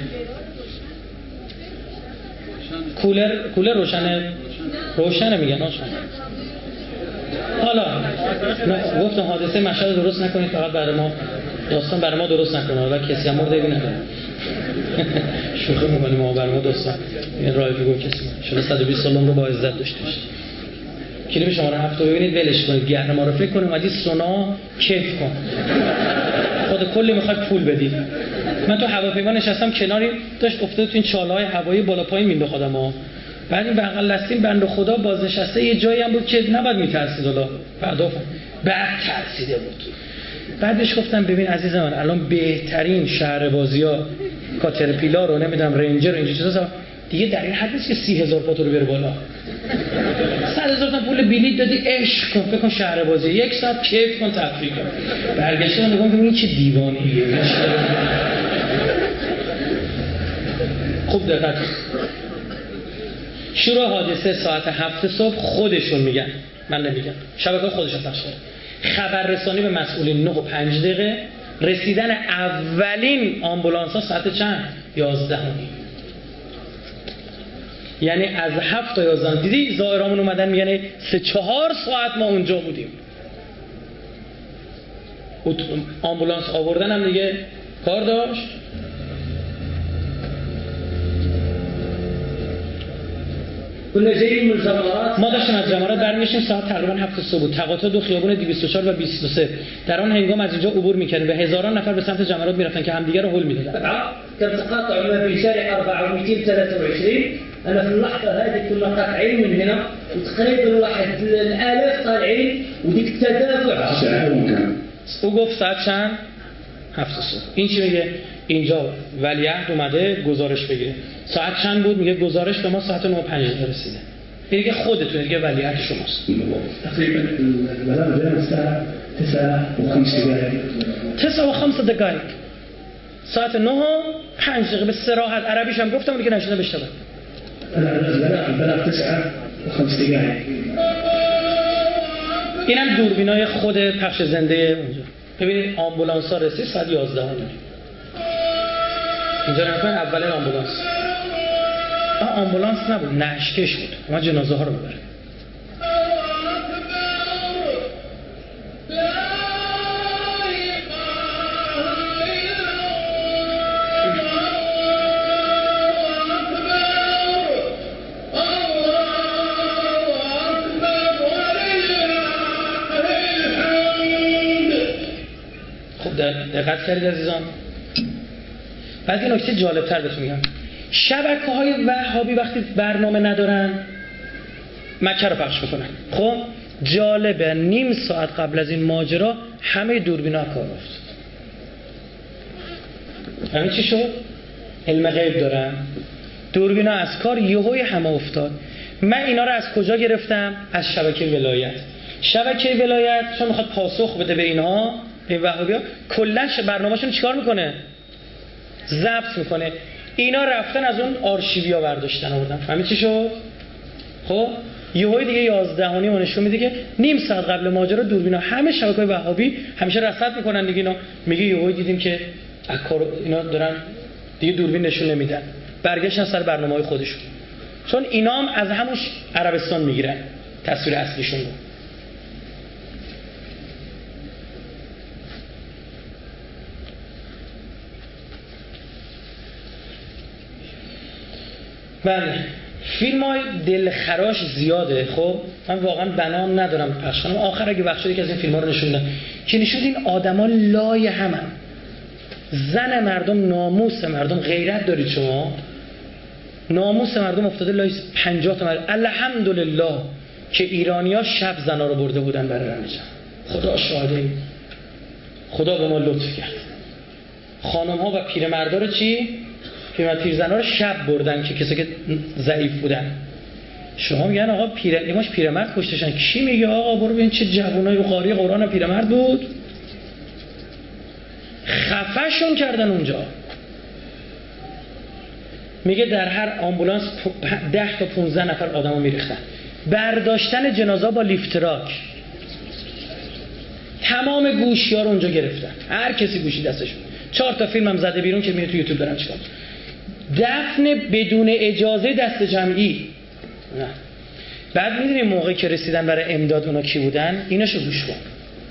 کولر کولر روشنه روشنه میگن روشنه. حالا گفتم حادثه مشهد درست نکنید فقط برای ما داستان برای ما درست نکنه و کسی هم مورد ببینه. شوخی می‌کنیم ما برای ما داستان این راه بگو کسی شما صد و بیست سال رو با عزت داشته باشید. کلیپ شماره هفت رو ببینید ولش کنید گرم ما رو فکر کنید اومدی سونا کیف کن. خود کلی میخواد پول بدید. من تو هواپیما نشستم کناری داشت افتاد تو این چاله‌های هوایی بالا پایین میند خودمو. بعد این بغل لستین بنده خدا بازنشسته یه جایی هم بود که نباید میترسید الله بعدا بعد ترسیده بود. بعدش گفتم ببین عزیز من الان بهترین شهر بازی‌ها کاترپیلار رو نمیدونم رنجر اینجا چیزا دیگه در این حد نیست که سی هزار پاتو رو بره بالا. صد هزار تا پول بلیط دادی عشق کن فکر کن شهر بازی یک ساعت کیف کن تفریح کن. برگشتم نگاه کنم این چه دیوانه‌ایه. خوب دقت شروع حادثه ساعت هفت صبح خودشون میگن، من نمیگم، شبکه خودشون پخش کردن. خبررسانی به مسئولین نه و پنج دقیقه، رسیدن اولین آمبولانس ها ساعت چند؟ یازده. یعنی از هفت تا یازده دیدی زائرامون اومدن میگن سه چهار ساعت ما اونجا بودیم. آمبولانس آوردن هم دیگه کار داشت. ما داشتیم از جمارات برمی‌گشتیم ساعت تقریبا هفت صبح بود. تقاطع دو خیابون دویست و چهار و بیست و سه در آن هنگام از اینجا عبور می‌کردیم و هزاران نفر به سمت جمارات می‌رفتن که همدیگه رو هول می‌دادن. كان تقاطع ما بين شارع أربعة ومئتين وثلاثة وعشرين. أنا في اللحظة هذه كنا قاطعين من هنا وتقريبا واحد الآلاف طالعين وديك التدافع. او گفت ساعت چند؟ هفت صبح. این چی میگه؟ اینجا ولیعهد اومده گزارش بگیره. ساعت چند بود؟ میگه گزارش به ما ساعت نه و پنج دقیقه رسیده. دیگه خودتون دیگه ولیعهد شماست. تقریبا البلاغ جاء الساعة تسعة وخمس دقائق. تسعة وخمس دقائق. ساعت نه و پنج دقیقه به صراحت عربیش هم گفتم دیگه نشده بشتبه. البلاغ البلاغ تسعة وخمس دقائق. اینم دوربینای خود پخش زنده اونجا. ببینید آمبولانس ها رسید ساعت یازده هنه. اینجا نمی‌کنه اولین آمبولانس. آه آمبولانس نبود، نشکش بود. ما جنازه ها رو ببره. خب دقت کردید عزیزان؟ بعد این نکته جالب‌تر بهتون میگم. شبکه‌های وهابی وقتی برنامه ندارن مکه رو پخش میکنن. خب جالبه نیم ساعت قبل از این ماجرا همه دوربینا کار افتاد. همین چی شد؟ علم غیب دارن. دوربینا از کار یهوی همه افتاد. من اینا رو از کجا گرفتم؟ از شبکه ولایت. شبکه ولایت چون میخواد پاسخ بده به اینها، این وهابی‌ها، کلا برنامه‌شون چیکار میکنه؟ ضبط میکنه. اینا رفتن از اون آرشیویا برداشتن آوردن. فهمید چی شد؟ خب یهوی دیگه یازده و نیم نشون میده که نیم ساعت قبل ماجرا دوربینا همه شبکه‌های وهابی همیشه رصد میکنن دیگه. اینا میگه یهوی دیدیم که اکار اینا دارن دیگه دوربین نشون نمیدن، برگشتن سر برنامه‌های خودشون، چون اینا هم از همون عربستان میگیرن تصویر اصلیشون رو. بله فیلم های دلخراش زیاده. خب من واقعا بنا ندارم پخش کنم. آخر اگه وقت شد که از این فیلم ها رو نشوندن که نشود این آدما لای همن. زن مردم، ناموس مردم، غیرت دارید شما؟ ناموس مردم افتاده لای پنجاه تا مرد. الحمدلله که ایرانی‌ها شب زنا رو برده بودن برای رمضان. خدا شاهده، خدا به ما لطف کرد. خانم ها و پیرمردا رو چی؟ پیرمرد پیرزنا رو شب بردن که کسی که ضعیف بودن. شما میگن آقا پیر ایماش پیرمرد کشتشن، کی میگه آقا برو ببین چه جوونای قاری قرآن پیرمرد بود؟ خفه‌شون کردن اونجا. میگه در هر آمبولانس ده تا پانزده نفر آدمو میریختن. برداشتن جنازه با لیفتراک. تمام گوشی‌ها رو اونجا گرفتن. هر کسی گوشی دستش بود. چهار تا فیلم هم زده بیرون که میره تو یوتیوب دارن چیکار. دفن بدون اجازه دست جمعی. نه. بعد میدونی موقعی که رسیدن برای امداد اونا کی بودن؟ ایناشو گوش کن.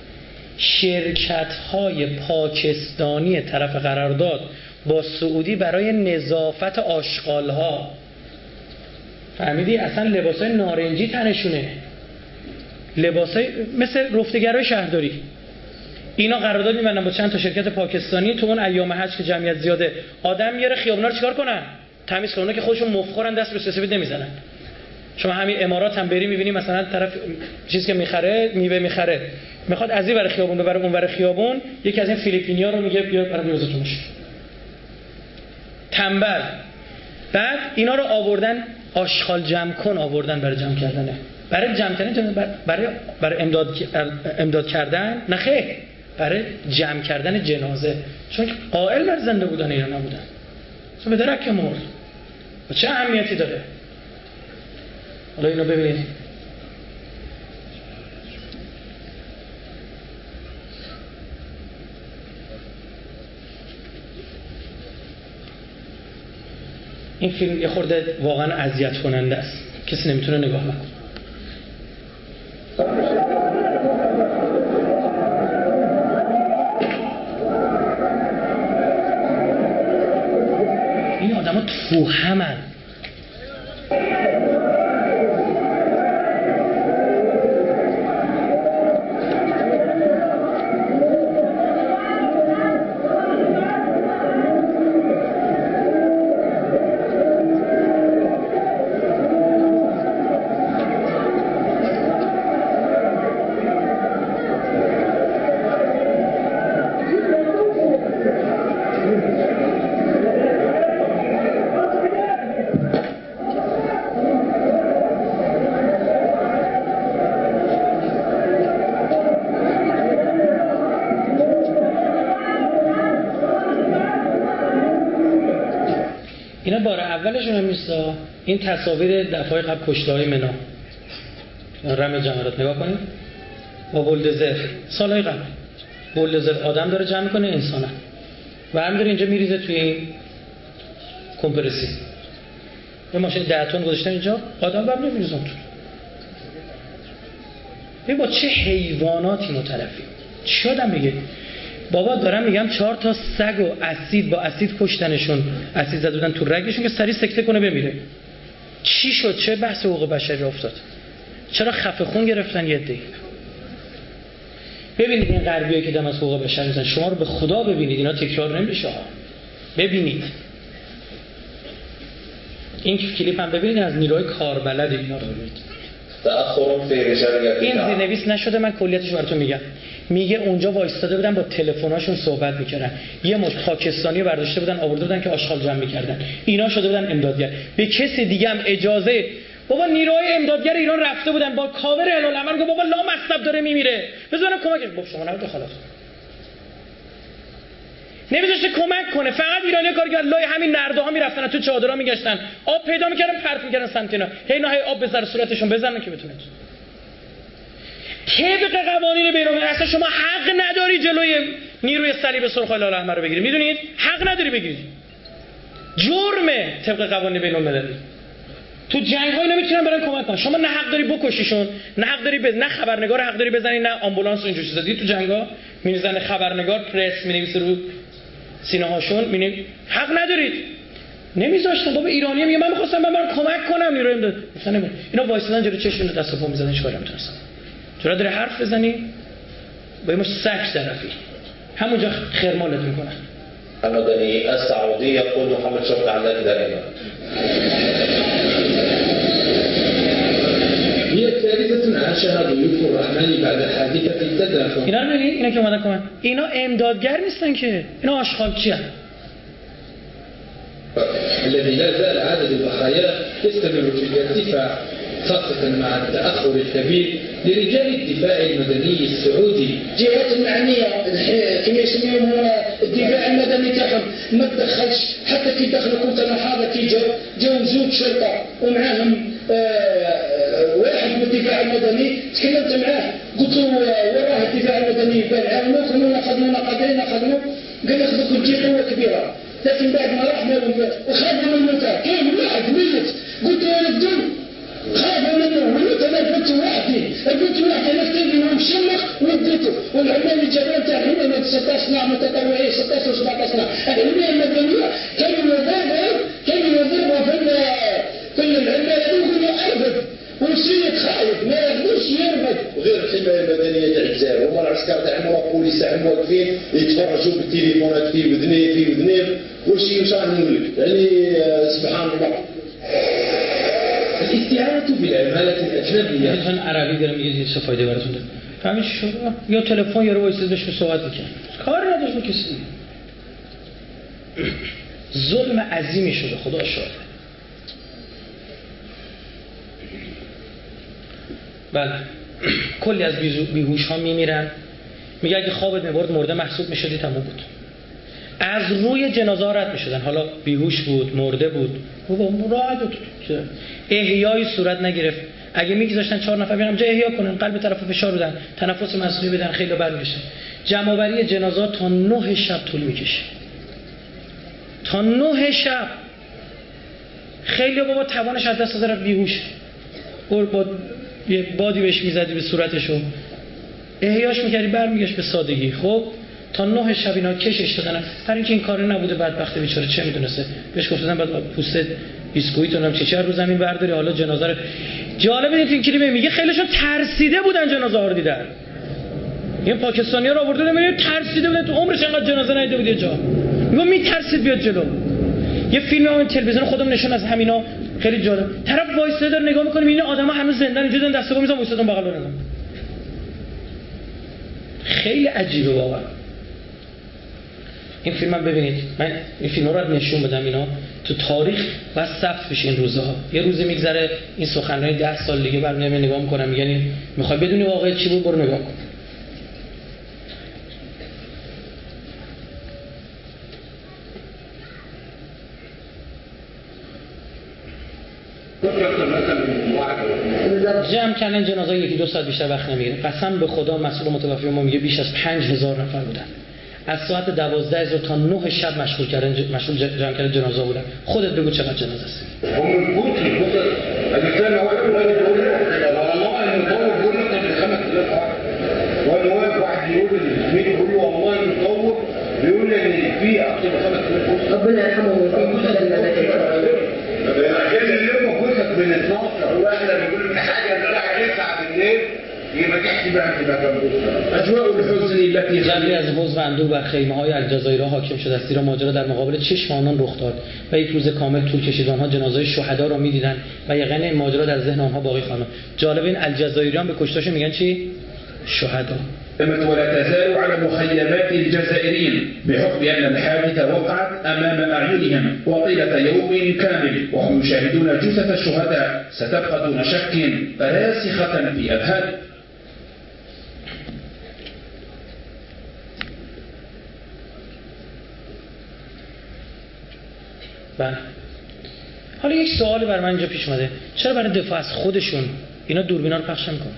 شرکت‌های پاکستانی طرف قرارداد با سعودی برای نظافت آشغال‌ها. فهمیدی؟ اصلا لباسای نارنجی تنشونه، لباسای مثل رفتگرای شهرداری. اینا قرارداد می‌بندن با چند تا شرکت پاکستانی تو اون ایام حج که جمعیت زیاده، آدم میاره خیابونا رو چیکار کنن؟ تمیز کنن که خودشون مفخورن، دست به سفید نمیزنن. شما همین امارات هم بری می‌بینی مثلا طرف چیزی که می‌خره، میوه می‌خره، میخواد از این ور خیابون ببره اون ور خیابون، یکی از این فیلیپینی‌ها رو میگه بیا برام بیوزتونش. تنبل. بعد اینا رو آوردن آشغال جمع کن، آوردن برای جمع کردنه. برای جمع کردن برای برای امداد امداد کردن؟ نه خیر، برای جمع کردن جنازه. چون قائل بر زنده بودن اینا نبودن. چون به درک مرد. و چه اهمیتی داره؟ حالا اینو ببینید. این فیلم یه خورده واقعا اذیت کننده است، کسی نمیتونه نگاه نکنه. این آدم ها تو همن. اینا بار اولشون هم نیستا. این تصاویر دفعه قبل کشته های منا رم جمرات نگاه کنید با بولدزر سالهای قبل. بولدزر آدم داره جمع کنه، انسانه، و هم داره اینجا میریزه توی این کمپرسی. یه ماشین ده تن گذاشتن اینجا، آدم بر نمیریزن تو. ببین با چه حیواناتی مترفیم. چی آدم میگه؟ بابا دارم میگم چهار تا سگ و اسید با اسید کشتنشون، اسید زده بودن تو رگشون که سریع سکته کنه بمیره. چی شد؟ چه بحث حقوق بشری افتاد؟ چرا خفه خون گرفتن یه عده‌ای؟ ببینید این غربیایی که دم از حقوق بشر میزنن، شما رو به خدا ببینید، اینا تکرار نمیشه. ببینید این کلیپ هم ببینید، از نیروهای کاربلد اینا رو ببینید. تأخر في رجال این زیرنویس نشده، من کلیتش براتون میگم. میگه اونجا وایستاده بودن با تلفن‌هاشون صحبت میکردن، یه مشت پاکستانی برداشته بودن آورده بودن که آشغال جمع میکردن، اینا شده بودن امدادگر. به کسی دیگه هم اجازه، بابا نیروهای امدادگر ایران رفته بودن با کاور هلال‌حمر، گفت بابا لا مصلب داره میمیره بزنم کمکش. بابا شما نرو دخالت نمیذاشته کمک کنه. فقط ایرانی‌ها کار کردن، لای همین نرده‌ها میرفتن تو چادرها میگشتن، آب پیدا میکردن پرت میکردن سمت اینا، هی اینا هی آب به سر صورتشون بزنن که بتونه. طبق قوانین بین‌المللی اصلا شما حق نداری جلوی نیروی صلیب سرخ هلال احمر رو بگیرید، میدونید؟ حق نداری بگیرید. جرمه طبق قوانین بین‌المللی. تو جنگ‌ها اینا میتونن برن کمک کنن. شما نه حق داری بکشیشون، نه حق داری بز... نه خبرنگار حق داری بزنی، نه آمبولانس و اینجور چیزا. دید تو جنگ‌ها می‌زنه خبرنگار پرس می‌نویسه رو سینه‌هاشون، می‌بینید حق ندارید. نمیذاشتن. بابا ایرانی‌ها میگه من می‌خواستم من برم کمک کنم نیروی امداد. مثلا اینا وایسادن جلوی چشمون دست و پا می‌زدن، چیکار نمی‌تونستن. چرا داره حرف بزنی؟ با این مش سگ طرفی همونجا خرمالت میکنن. المدني السعودي يقول محمد شوقي علات دائما. هي ثالثة عاشها ضيوف الرحمن بعد حادثة التدافع. اینا رو ببینید، اینا که اومدن کمک، اینا امدادگر نیستن که، اینا آشغالچی هستن. الذي لا زال عدد الضحايا يستمر في الارتفاع خاصة مع التأخر الكبير لرجال الدفاع المدني السعودي. جهات المعنية كما يسميهم الدفاع المدني تاعهم ما تدخلش، حتى كي دخلوا كنت انا حاضر كي جاو جاو زوج شرطة ومعاهم آه واحد من الدفاع المدني، تكلمت معاه قلت له وراه الدفاع المدني بان عاونوكم وناخذونا قادرين ناخذوا، قال لي خذوكم تجي قوة كبيرة. لكن بعد ما راح وخافوا من الموتى، كاين واحد ميت قلت له ردوا، خافوا منه وليت انا رفدت وحدي، رفدت وحدي انا كتبي ومشمخ وديته، والعمال اللي جابوهم تاع الحمايه ستة عشر متطوعين ستة وسبعة عشر الحمايه المدنيه كانوا يضربوا كانوا يضربوا في في العمال يقولوا ارفد وسيد خايف ما يقدرش يرفد. وغير الحمايه المدنيه تاع الجزائر هما العسكر تاعهم راه بوليس تاعهم واقفين يتفرجوا بالتليفونات في وذنيه في وذنيه وشي واش راح نقول لك يعني سبحان الله. الاستعانة بالعمالة الأجنبية. مثلا عربی دارم میگه چه فایده براتون داره. همین شروع یا تلفن یا رو وایسید بهش صحبت میکنه. کار نداشت با کسی. ظلم عظیمی شده خدا شاهد. بله. کلی از بیهوش ها میمیرن. میگه اگه خوابت میبرد مرده محسوب میشدی تموم بود. از روی جنازه رد میشدن، حالا بیهوش بود مرده بود راحت بود، احیای صورت نگرفت. اگه میگذاشتن چهار نفر بیان جا احیا کنن، قلب طرفو فشار بدن، تنفس مصنوعی بدن، خیلی برمیگشتن. جمع آوری جنازه تا نه شب طول میکشه، تا نه شب. خیلی بابا توانش از دست داره، بیهوش اور با یه بادی بهش میزدی به صورتشو احیاش میکردی برمیگشت به سادگی. خب تا نه شب اینا کشش دادن، هر اینکه این کاری نبوده بدبخت بیچاره چه میدونسته، بهش گفتن بعد پوست بیسکویت اونم چه چه رو زمین برداری حالا جنازه رو. جالب اینه این کلیپ میگه خیلیشون ترسیده بودن جنازه ها رو دیدن. این پاکستانی‌ها رو آورده میگه ترسیده بودن، تو عمرش انقدر جنازه ندیده بود یه جا. میگه میترسید بیاد جلو. یه فیلم اون تلویزیون خودم نشون از همینا خیلی جالب. طرف وایساده داره نگاه میکنه میبینه آدما هنوز زنده‌ن، اینجوری دارن دستگاه میزنن وایسادن بغل بدن. خیلی عجیبه واقعا. این فیلم هم ببینید، من این فیلم رو نشون بدم، اینا تو تاریخ بس ثبت بشه این روزها. یه روزی میگذره این سخنرانی ده سال دیگه برمیام نگاه میکنم میگن میخوای بدونی واقعا چی بود برو نگاه کن. جمع کردن جنازه یکی دو ساعت بیشتر وقت نمیگیره. قسم به خدا مسئول متوفی ما میگه بیش از پنج هزار نفر بودن. از ساعت دوازده صبح تا نه شب مشغول کردن مشغول جمع کردن جنازه بودن. خودت بگو چقدر جنازه است. هم البوت البوت الانسان واحد ما يقول والله المطور بيقول لك قبل خمس آلاف واحد، وانا واقف واحد يقول لي بيقول له والله المطور بيقول لي ان في اكثر من خمس آلاف. ربنا يرحمه ويرحمه لكن اللي موجود من اتناشر واحنا بنقول لك حاجه الساعه تسعة بالليل يبقى تحكي بقى كده. أجواء الحزن التي جمعی از حوض و اندوه بر خیمه‌های الجزایر حاکم شده است، زیرا ماجرا در مقابل چشم آنان رخ داد و یک روز کامل طول کشید. آنها جنازه شهدا را می‌دیدند و یقین این ماجرا در ذهن آنها باقی خواند. جالب این الجزایریان به کشتاشون میگن چی؟ شهدا. ولا تزال على مخيمات الجزائريين بحكم أن الحادثة وقعت أمام أعينهم وطيلة يوم كامل وهم يشاهدون جثث الشهداء ستبقى دون شك راسخة في أذهانهم. بله. حالا یک سوالی برای من اینجا پیش اومده، چرا برای دفاع از خودشون اینا دوربینا رو پخش نمی‌کنن؟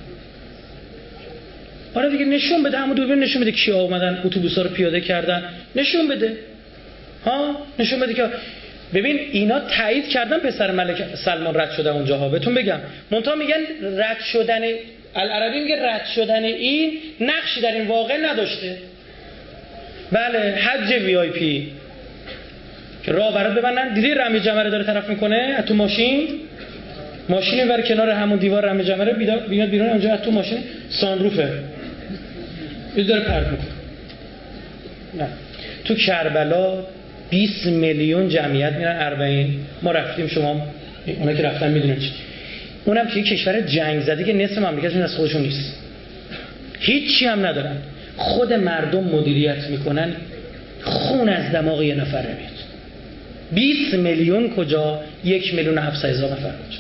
آره دیگه نشون بده، همون دوربین نشون بده کیا اومدن اتوبوسا رو پیاده کردن، نشون بده ها، نشون بده که ببین اینا تایید کردن پسر ملک سلمان رد شده اونجاها. بهتون بگم منتها میگن رد شدن العربی میگه رد شدن این نقشی در این واقع نداشته. بله حج وی آی پی که راه برات ببندن، دیدی رمی جمره داره طرف میکنه از تو ماشین، ماشین بر کنار همون دیوار رمی جمره بیاد بیرون، اونجا از تو ماشین سانروفه این داره پرد میکنه. نه تو کربلا بیست میلیون جمعیت میرن اربعین، ما رفتیم، شما اونا که رفتن میدونن چی، اونم که یک کشور جنگ زده که نصف مملکتشون از خودشون نیست، هیچی هم ندارن، خود مردم مدیریت میکنن، خون از دماغ یه نفر میاد. بیست میلیون کجا، یک میلیون و هفتصد هزار نفر کجا.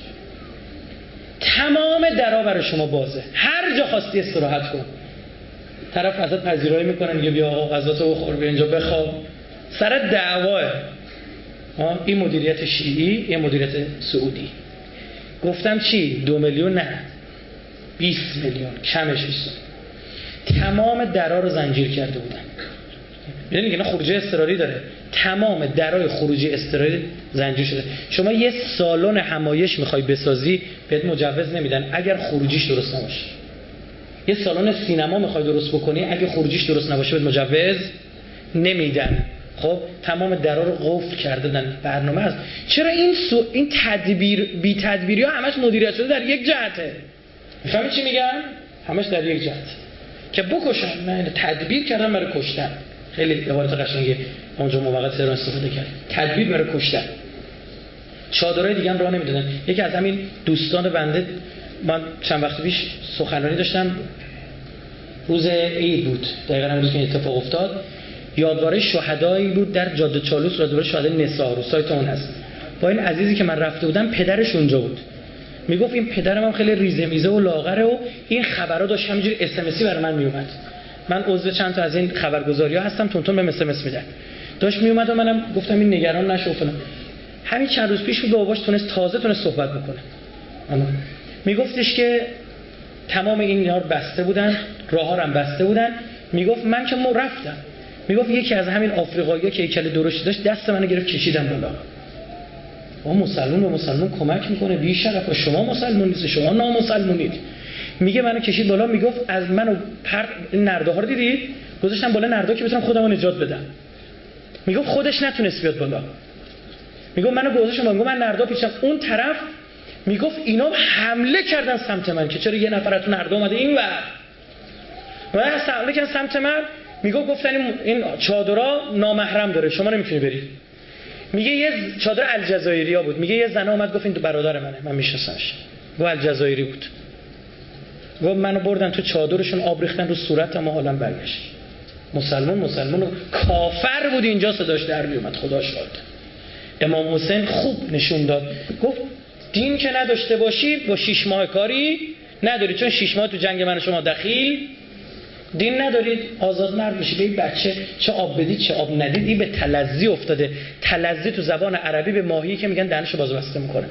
تمام درا برای شما بازه، هر جا خواستی استراحت کن، طرف ازت پذیرایی میکنه، میگه بیا آقا غذاتو بخور، بیا اینجا بخواب، سر دعواه. این مدیریت شیعی، این مدیریت سعودی. گفتم چی؟ دو میلیون نه بیست میلیون کمش بیست. تمام درا رو زنجیر کرده بودن. یعنی میگه نه خروجی اضطراری داره، تمام درای خروجی اضطراری زنجیر شده. شما یه سالن همایش میخوای بسازی بهت مجوز نمیدن اگر خروجیش درست نباشه. یه سالن سینما میخوای درست بکنی اگه خروجیش درست نباشه بهت مجوز نمیدن. خب تمام درا رو قفل کردن. برنامه هست. چرا این سو این تدبیر بی تدبیری ها همش مدیریت شده در یک جهته؟ میفهمی چی میگم؟ همش در یک جهت که بکشن. من تدبیر کردم برای کشتن. خیلی عبارت قشنگه اونجا موقع تهران استفاده کرد. تدبیر برای کشتن. چادرای دیگه هم راه نمیدادن. یکی از همین دوستان بنده، من چند وقت پیش سخنرانی داشتم، روز عید بود، دقیقاً روزی که اتفاق افتاد، یادواره شهدایی بود در جاده چالوس، یادواره شهدای نسا، رو سایت اون هست. با این عزیزی که من رفته بودم پدرش اونجا بود. میگفت این پدرم هم خیلی ریزه میزه و لاغره و این خبرا داشت همینجوری اس ام اسی برای من میومد. من عضو چند تا از این خبرگزاری‌ها هستم، تون تون بهم اس ام اس میدن. داشت میومد و منم گفتم این نگران نشو فلان. همین چند روز پیش بود باباش تونست تازه تونست صحبت بکنه. اما میگفتش که تمام این اینا رو بسته بودن، راه‌ها رو هم بسته بودن. میگفت من که مو رفتم. میگفت یکی از همین آفریقایی‌ها که هیکل درشتی داشت دست منو گرفت کشیدم بالا. ما مسلمان به مسلمان کمک میکنه، بی شرف. شما مسلمان نیست، شما نامسلمانید. میگه منو کشید بالا، میگفت از منو پر این نرده ها رو دیدید گذاشتم بالا نرده که بتونم خودمو نجات بدم. میگفت خودش نتونست بیاد بالا. میگفت منو گذاشتم بالا، میگفت من نرده پیشم اون طرف. میگفت اینا حمله کردن سمت من که چرا یه نفر از نرده اومده اینور. من حمله کردن سمت من. میگفت گفتن این چادرها نامحرم داره، شما نمیتونی برید. میگه یه چادر الجزایریا بود. میگه یه زنه اومد گفت این برادر منه، من میشناسمش. گفت الجزایری بود. گفت منو بردن تو چادرشون، آب ریختن رو صورتم و حالم برگشت. مسلمان مسلمان و کافر بود اینجا صداش در میومد. خدا شاهد. امام حسین خوب نشون داد. گفت دین که نداشته باشی با شش ماه کاری نداری، چون شش ماه تو جنگ من و شما دخیل دین ندارید، آزاد مرد بشید. به این بچه چه آب بدید چه آب ندید، این به تلذی افتاده. تلذی تو زبان عربی به ماهی که میگن دهنشو باز و بسته میکنه.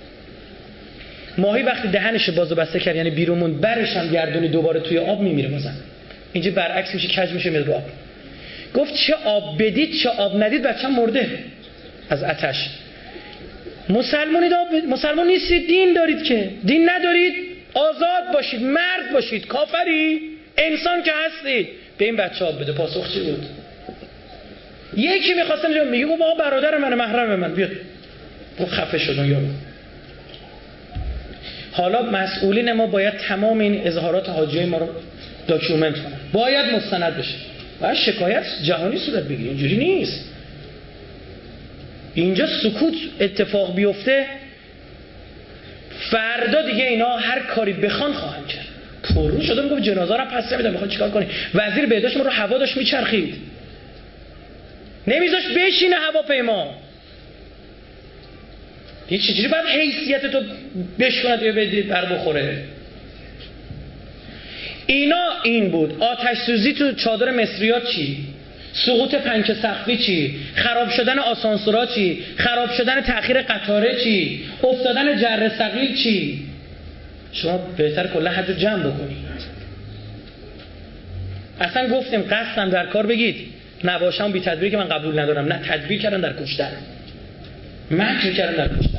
ماهی وقتی دهنشو باز و بسته کرد یعنی بیرون برش هم گردونی دوباره توی آب میمیره بازم. اینجا برعکس میشه، کج میشه میره رو آب. گفت چه آب بدید چه آب ندید بچه‌م مرده از آتش. مسلمانید آب بدید. مسلمان نیستید، دین دارید که دین ندارید، آزاد باشید، مرد باشید. کافری انسان که هستید. به این بچه آب بده. پاسخ چی بود؟ یکی میخواستم جواب میگه گفت آقا برادر من، محرم من، بیاد. گفت خفه شد اون یارو. حالا مسئولین ما باید تمام این اظهارات حاجیای ما رو داکیومنت کنن، باید مستند بشه، باید شکایت جهانی صورت بگیره. اینجوری نیست. اینجا سکوت اتفاق بیفته، فردا دیگه اینا هر کاری بخوان خواهند کرد. پررو شده میگم جنازه رو پس نمیدم، میخواد چیکار کنی؟ وزیر بهداشت ما رو هوا داشت میچرخید، نمیذاش بشینه هواپیما. یه چجوری باید حیثیت تو بشکند یا بدید بر بخوره؟ اینا این بود. آتش سوزی تو چادر مصریات چی؟ سقوط پنکه سقفی چی؟ خراب شدن آسانسورها چی؟ خراب شدن تأخیر قطاره چی؟ افتادن جره ثقیل چی؟ شما بهتر کلا حد رو جمع بکنید. اصلا گفتیم قصدم در کار بگید نباشم بی تدبیر که من قبول ندارم، نه تدبیر کردن در کشتن، مکر کردن در کشتن.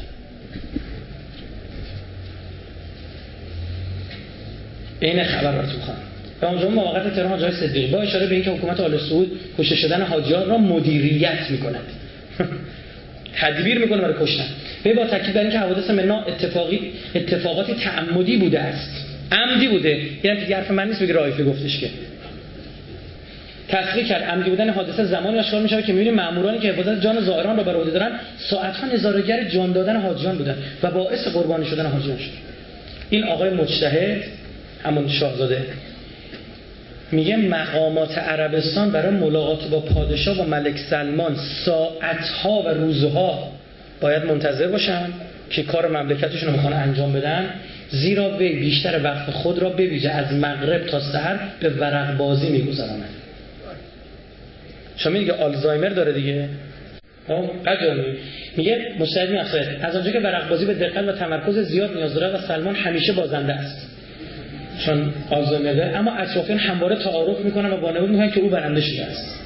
این خبر براتون خواهم. به اونجا موقت تهران حاجی صدیقی با اشاره به اینکه حکومت آل سعود کشته شدن حاجیان را مدیریت می‌کند. تدبیر می‌کنه برای کشتن. به با تاکید بر اینکه حوادث منا اتفاقی اتفاقاتی تعمدی بوده است. عمدی بوده. یعنی که حرف من نیست بگی رایفی گفتش که. تصریح کرد عمدی بودن حادثه زمانی آشکار می‌شود که می‌بینیم مامورانی که حفاظت جان زائران را بر عهده دارند ساعت‌ها نظاره‌گر جان دادن حاجیان بودند و باعث قربانی شدن حاجیان شد. این آقای مجتهد همون شاهزاده میگه مقامات عربستان برای ملاقات با پادشاه و ملک سلمان ساعتها و روزها باید منتظر باشن که کار مملکتشون رو میخوان انجام بدن، زیرا وی بیشتر وقت خود را به ویژه از مغرب تا سحر به ورق بازی میگذراند. شما میگه آلزایمر داره دیگه. میگه مستعد می‌افزاید از آنجا که ورق بازی به دقت و تمرکز زیاد نیاز داره و سلمان همیشه بازنده است چون آلزایمر داره، اما اطرافیان همواره تعارف میکنن و وانمود میکنن که او برنده شده است.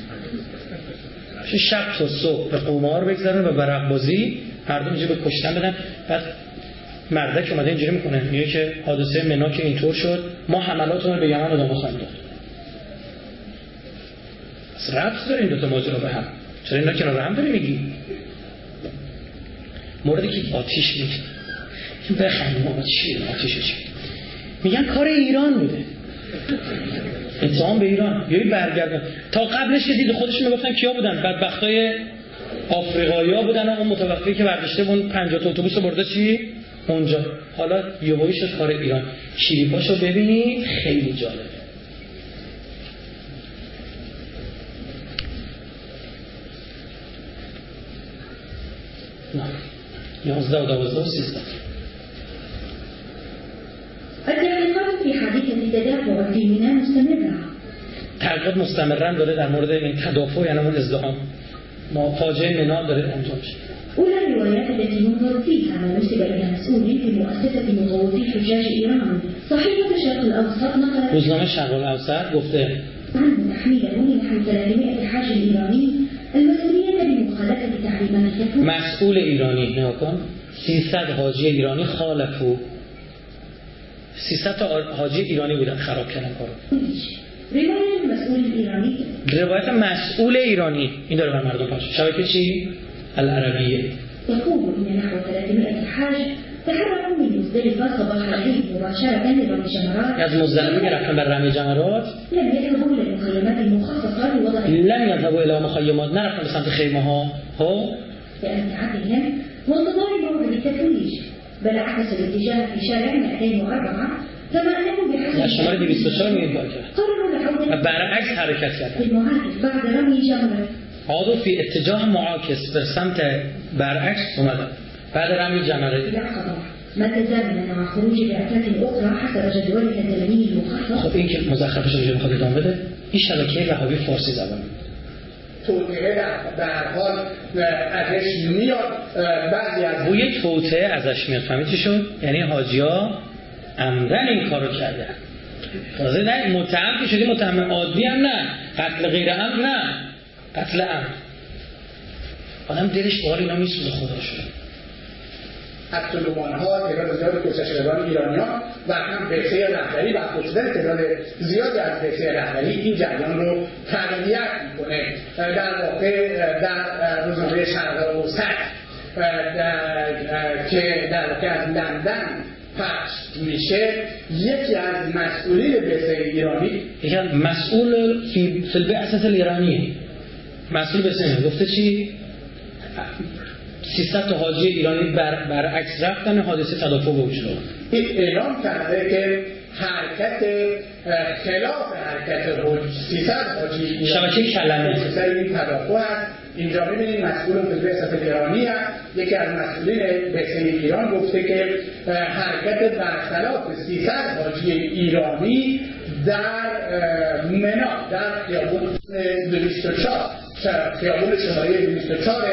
شب تا صبح به قمار بگذارن و ورق بازی مردم اینجا به کشتن بدن. بعد مردک اومده اینجوری میکنه میگه که حادثه منا که اینطور شد ما حملاتمون رو به یمن ادامه خواهیم داد. ربط داره این دو تا ماجرا به هم. چرا اینا کنار هم داری میگی؟ موردی که آتیش میگه بخند ما چیه آتیش چیه؟ میگن کار ایران بوده، اتهام به ایران. یعنی برگردن تا قبلش که دید خودش میگفتن کیا بودن؟ بدبختای آفریقایی‌ها بودن، اون متوفی که برداشته بود پنجاه تا اتوبوس برده چی اونجا. حالا یهویی شد کار ایران. شیریپاشو ببینید خیلی جالبه. نه یازده و دوازده و سیزده. التحقيقات في حادثة التدافع في ميناء مستمرة. تحقیقات مستمرا داره در مورد این تدافع، یعنی اون ازدحام، ما فاجعه منا داره انجام میشه. أولى الروايات التي ننظر فيها ما نسب إلى مسؤول في مؤسسة مطوفي حجاج إيران. صحيفة الشرق الأوسط نقلت روزنامه شرق الاوسط گفته عن تحميله نحو ثلاثمائة حاج إيراني المسؤولية بمخالفة تعليمات الحكومة. مسئول ایرانی نگاه کن، سیصد حاجی ایرانی خالفو، سیصد تا حاجی ایرانی بودن خراب کردن کارو. روایت مسئول ایرانی، روایت مسئول ایرانی این داره بر مردم پخش. شبکه چی؟ العربیه. يقول إن نحو ثلاثمائة حاج تحركوا من مزدلفة صباح العيد مباشرة لرمي جمرات. از مزدلفه که رفتن بر رمي جمرات لم يذهبوا إلى المخيمات المخصصة لوضع لم يذهبوا إلى مخيمات، نرفتن به سمت خیمه ها ها لأمتعتهم وانتظار موعد التتويج، بل عكسوا الاتجاه في شارع مئتين وأربعة كما أنهم بحسب شماره دویست و چهار میگه قرروا العودة برعکس حرکت کردن. المعاكس بعد رمي جمرة. عادوا في اتجاه معاكس به سمت برعکس اومدن بعد رمي جمره. ما تزامن مع خروج بعثات أخرى حسب جدولها الزمني المخصص. خب این که مزخرفش رو میخواد ادامه بده، این شبکه وهابی فارسی زبان توطئه در هر حال ازش میاد، بعضی از بوی توطئه ازش میاد. فهمید چی شد؟ یعنی حاجی‌ها عمدن این کارو کردن. تازه نه متهم که شدی، متهم عادی هم نه، قتل غیر عمد نه، قتل عمد. آدم دلش بار اینا میسوزه خدا شد. از طلبان‌ها تعداد زیاد کشته شدگان ایرانیان و هم بحثه رهبری و کشتن تعداد زیادی از بحثه رهبری این جریان رو تقویت میکنه. در واقع در روزنامه شرق اوسط که در واقع از لندن پخش میشه، یکی از مسئولین بعثه ایرانی یکی از مسئول فی فی البعثه الایرانیه، مسئول بعثه گفته چی؟ سیصد تا حاجی ایرانی بر برعکس رفتن، حادثه تدافع به وجود آمد. این اعلام کرده که حرکت خلاف حرکت سیصد حاجی ایرانی شبکه کلمه سر این تدافع هست. اینجا می‌بینید مسئول بعثه ایرانی هست، یکی از مسئولین بعثه ایران گفته که حرکت برخلاف سیصد حاجی ایرانی در منا، در خیابون دویست و چهار خیابون شماره دویست و چهار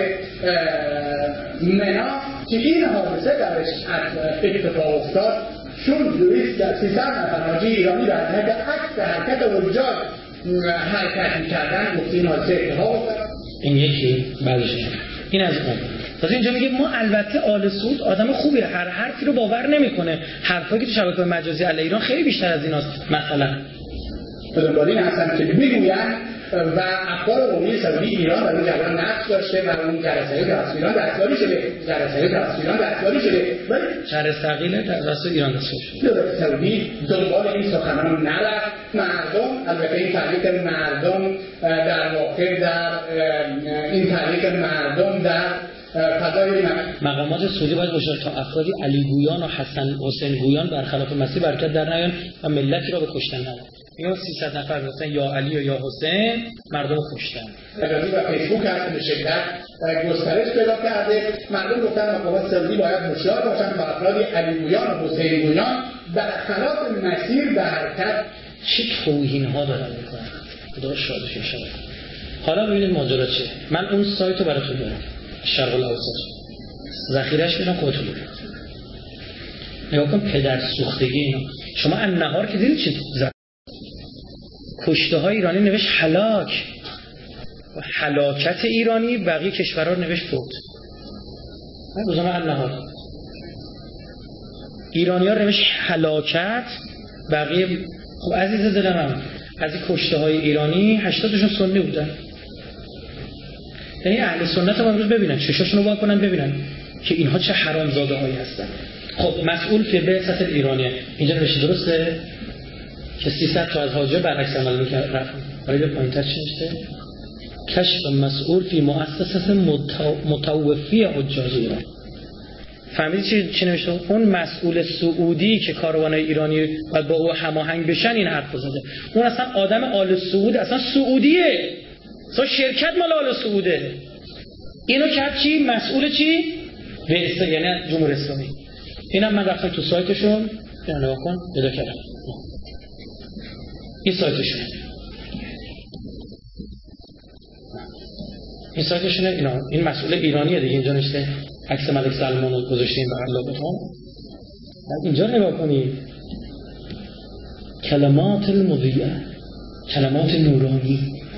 منا که این حادثه درش اتفاق افتاد، چون دویست سیصد نفر حاجی ایرانی در حد عکس حرکت حجاج حرکت می‌کردن، گفته این حادثه اتفاق افتاد. این یکی بعدش این از اون. واسه اینجا میگه ما البته آل سعود آدم خوبیه، هر حرفی رو باور نمیکنه، حرفایی که تو شبکه‌های مجازی علیه ایران خیلی بیشتر از ایناست. مثلا بزرگوارین هستن که میگویند و اخبار عمومی سعودی ایران در اون جریان نقش داشته و اون جرثقیل دستگیران دستکاری شده، جرثقیل دستگیران دستکاری شده، ولی جرثقیل دست ایران دستکاری شده. دولت سعودی دنبال این سخنان نرفت. مردم، البته این تحریک مردم در واقع در این تحریک مردم در فضای مقامات سعودی باید باشه تا افرادی علی گویان و حسن حسین گویان برخلاف مسیح برکت در نیان و ملتی را به کشتن نبرند. اینا سیصد نفر گفتن یا علی و یا حسین، مردم رو کشتن. مجازی و فیسبوک هست به شدت گسترش پیدا کرده. مردم گفتن مقامات سعودی باید هوشیار باشن تا افرادی علی گویان و حسین گویان برخلاف مسیر به حرکت. چه توهین ها دارن میکنن. خدا شادش ان شاءالله. حالا ببینید ماجرا چیه. من اون سایت رو براتون دارم. شرق الاوسط. ذخیره‌اش میدم خودتون ببینید. نگاه کن پدر سوختگی اینا. شما ان نهار که دیدید چی زد؟ کشته های ایرانی نوشت هلاک. هلاکت ایرانی، بقیه کشورها نوشت فوت. من روزنامه ان نهار. ایرانی‌ها نوشت هلاکت، بقیه خب عزیز دل من از این کشته های ایرانی هشتادشون سنی بودن. یعنی اهل سنت رو امروز ببینن، چشاشون رو وا کنن ببینن که اینها چه حرامزاده هایی هستن. خب مسئول فی بعثه ایرانیه اینجا نوشته درسته که سیصد تا از حاجی برعکس عمل می‌کرد رفتن. ولی به پایین‌تر چی نوشته؟ کشف مسئول فی مؤسسه متوفی حجاج ایران. فهمیدی چی چی نوشته؟ اون مسئول سعودی که کاروانای ایرانی باید با او هماهنگ بشن این حرفو زده. اون اصلا آدم آل سعود، اصلا سعودیه. اصلا شرکت مال آل سعوده. اینو کرد چی؟ مسئول چی؟ بعثه، یعنی جمهوری اسلامی. اینم من رفتم تو سایتشون، اینا نگاه کن، پیدا کردم. این سایتشون. این سایتشونه اینا. این مسئول ایرانیه دیگه اینجا نوشته. عکس ملک سلمان رو گذاشتیم بغل لابتون. بعد اینجا نگاه کنید. کلمات المضیئه، کلمات نورانی.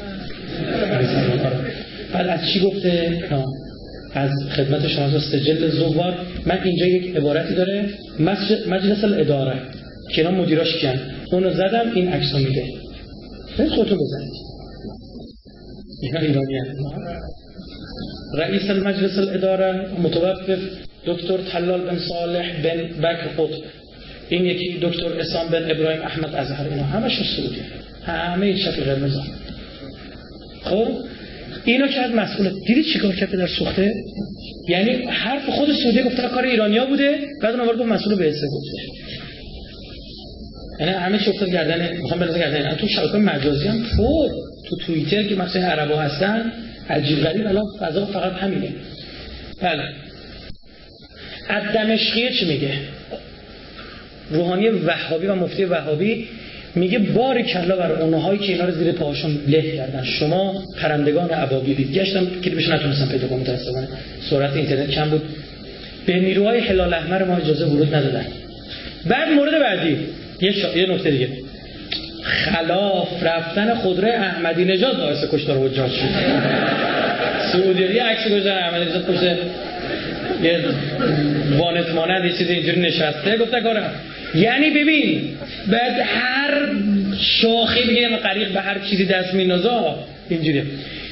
بعد از چی گفته؟ از خدمت شما سجل زوار. من اینجا یک عبارتی داره، مجلس الاداره که اینا مدیراش کیان، اونو زدم این عکسو میده. برید خودتون بزنید. اینا ایرانی هستن. رئیس المجلس الاداره متوقف دکتر طلال بن صالح بن بکر قطب، این یکی دکتر اسام بن ابراهیم احمد ازهر، اینا همشون سعودی، همه شکل قرمز. خب اینو کرد مسئول. دیدی چیکار کرد در سوخته؟ یعنی حرف خود سعودی گفته کار ایرانیا بوده، بعد اون گفت مسئول بعثه گفته. یعنی همه چی افتاد گردن، میخوام بنازه گردن. تو شبکه‌های مجازی هم فور، تو توییتر که مثلا عربا هستن عجیب غریب، الان فضا فقط همینه. بله. از دمشقیه چی میگه؟ روحانی وهابی و مفتی وهابی میگه باری کلا بر اونهایی که اینا رو زیر پاهاشون له کردن. شما پرندگان ابابیلید. گشتم که بهش نتونستم پیدا کنم متأسفانه. سرعت اینترنت کم بود. به نیروهای هلال احمر ما اجازه ورود ندادن. بعد مورد بعدی یه شا... یه نکته دیگه. خلاف رفتن خودروی احمدی نژاد باعث کشتار حجاج شد. سعودی یه عکس گذاشتن احمدی نژاد پشت یه وانت مانند یه چیزی اینجوری نشسته، گفته کارم. یعنی ببین بعد هر شاخی بگه غریق به هر چیزی دست می‌نازه اینجوریه.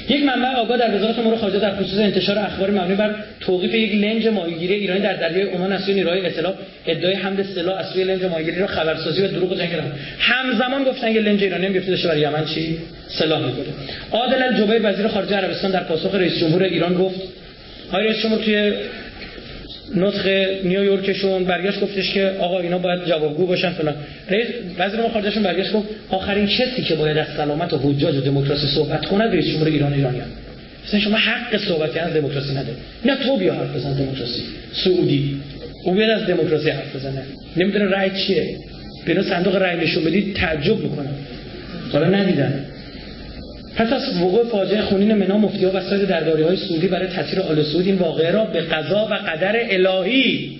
یک منبع آگاه در وزارت امور خارجه در خصوص انتشار اخبار مبنی بر توقیف یک لنج ماهیگیری ایرانی در دریای عمان از سوی نیروهای اطلاع ادعای حمل سلاح از سوی لنج ماهیگیری را خبرسازی و دروغ جنگ کردند. همزمان گفتن که لنج ایرانی هم گفته داشته برای یمن چی سلاح می‌بره. عادل الجبیر وزیر خارجه عربستان در پاسخ رئیس جمهور ایران گفت آقای رئیس جمهور توی نطق نیویورکشون برگشت گفتش که آقا اینا باید جوابگو باشن فلان. رئیس وزیر امور خارجهشون برگشت گفت آخرین کسی که باید از سلامت و حجاج و دموکراسی صحبت کنه رئیس جمهور ایران ایرانیه. مثلا شما حق صحبت کردن از دموکراسی نده. نه تو بیا حرف بزن دموکراسی. سعودی او بیاد از دموکراسی حرف بزنه. نمیدونه رأی چیه. بیرون صندوق رأی نشون بدید تعجب میکنه. حالا ندیدن. پس از وقوع فاجعه خونین منا مفتی‌ها و سایر درباری‌های سعودی برای تطهیر آل سعود این واقعه را به قضا و قدر الهی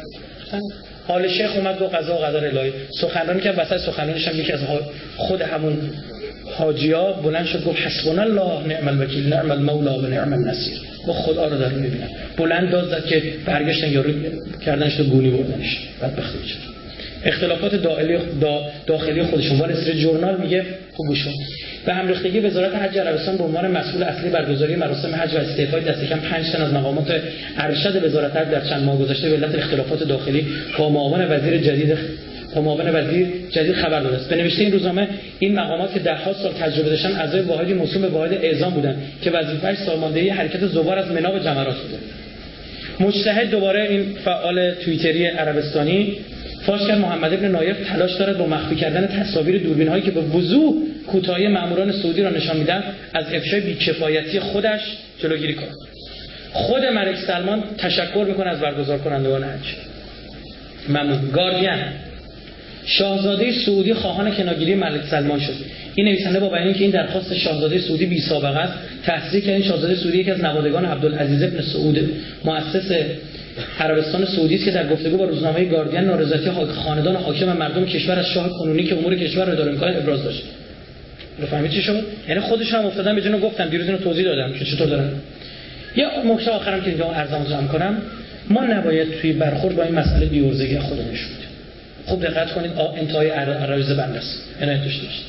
آل شیخ اومد با قضا و قدر الهی سخنرانی کرد. وسط سخنرانیش هم یکی از خود همون حاجی‌ها بلند شد گفت حسبنا الله نعم الوکیل نعم المولا و نعم النصیر. با خدا رو داره می‌بینم. بلند داد زد که برگشتن یارو کردنش تو گونی بردنش. بدبختی بشه. اختلافات داخلی داخلی خودشون وال استریت جورنال میگه خوب گوش کن. به همریختگی وزارت حج عربستان به عنوان مسئول اصلی برگزاری مراسم حج و استعفای دست کم پنج تن از مقامات ارشد وزارت حج در چند ماه گذشته به علت اختلافات داخلی با معاون وزیر جدید با معاون وزیر جدید خبر داده است. به نوشته این روزنامه این مقامات که ده ها سال تجربه داشتن اعضای واحدی موسوم به واحد اعزام بودند که وظیفه‌اش ساماندهی حرکت زوار از منا به جمرات بوده. مجتهد دوباره این فعال توییتری عربستانی فاش کرد محمد ابن نایف تلاش دارد با مخفی کردن تصاویر دوربین‌هایی که به وضوح کوتاهی ماموران سعودی را نشان میدن از افشای بی‌کفایتی خودش جلوگیری کند. خود ملک سلمان تشکر میکنه از برگزار کنندگان حج. ممنون. گاردین شاهزاده سعودی خواهان کنارگیری ملک سلمان شد. این نویسنده با بیان که این درخواست شاهزاده سعودی بی سابقه است تصدیق کرد. این شاهزاده سعودی یکی از نوادگان عبدالعزیز ابن سعود مؤسس عربستان سعودی است که در گفتگو با روزنامه گاردین نارضایتی خاندان حاکم و مردم کشور از شاه کنونی که امور کشور را اداره می‌کند ابراز داشت. رو فهمید چی شد؟ یعنی خودشون هم افتادن به جنو گفتن دیروز اینو توضیح دادم که چطور دارن. یه نکته آخرام که اینجا عرضم جمع کنم، ما نباید توی برخورد با این مسئله بی‌عرضگی خودمون نشون بدیم. خوب دقت کنید انتهای عرایض بنده است. عنایت داشته باشید.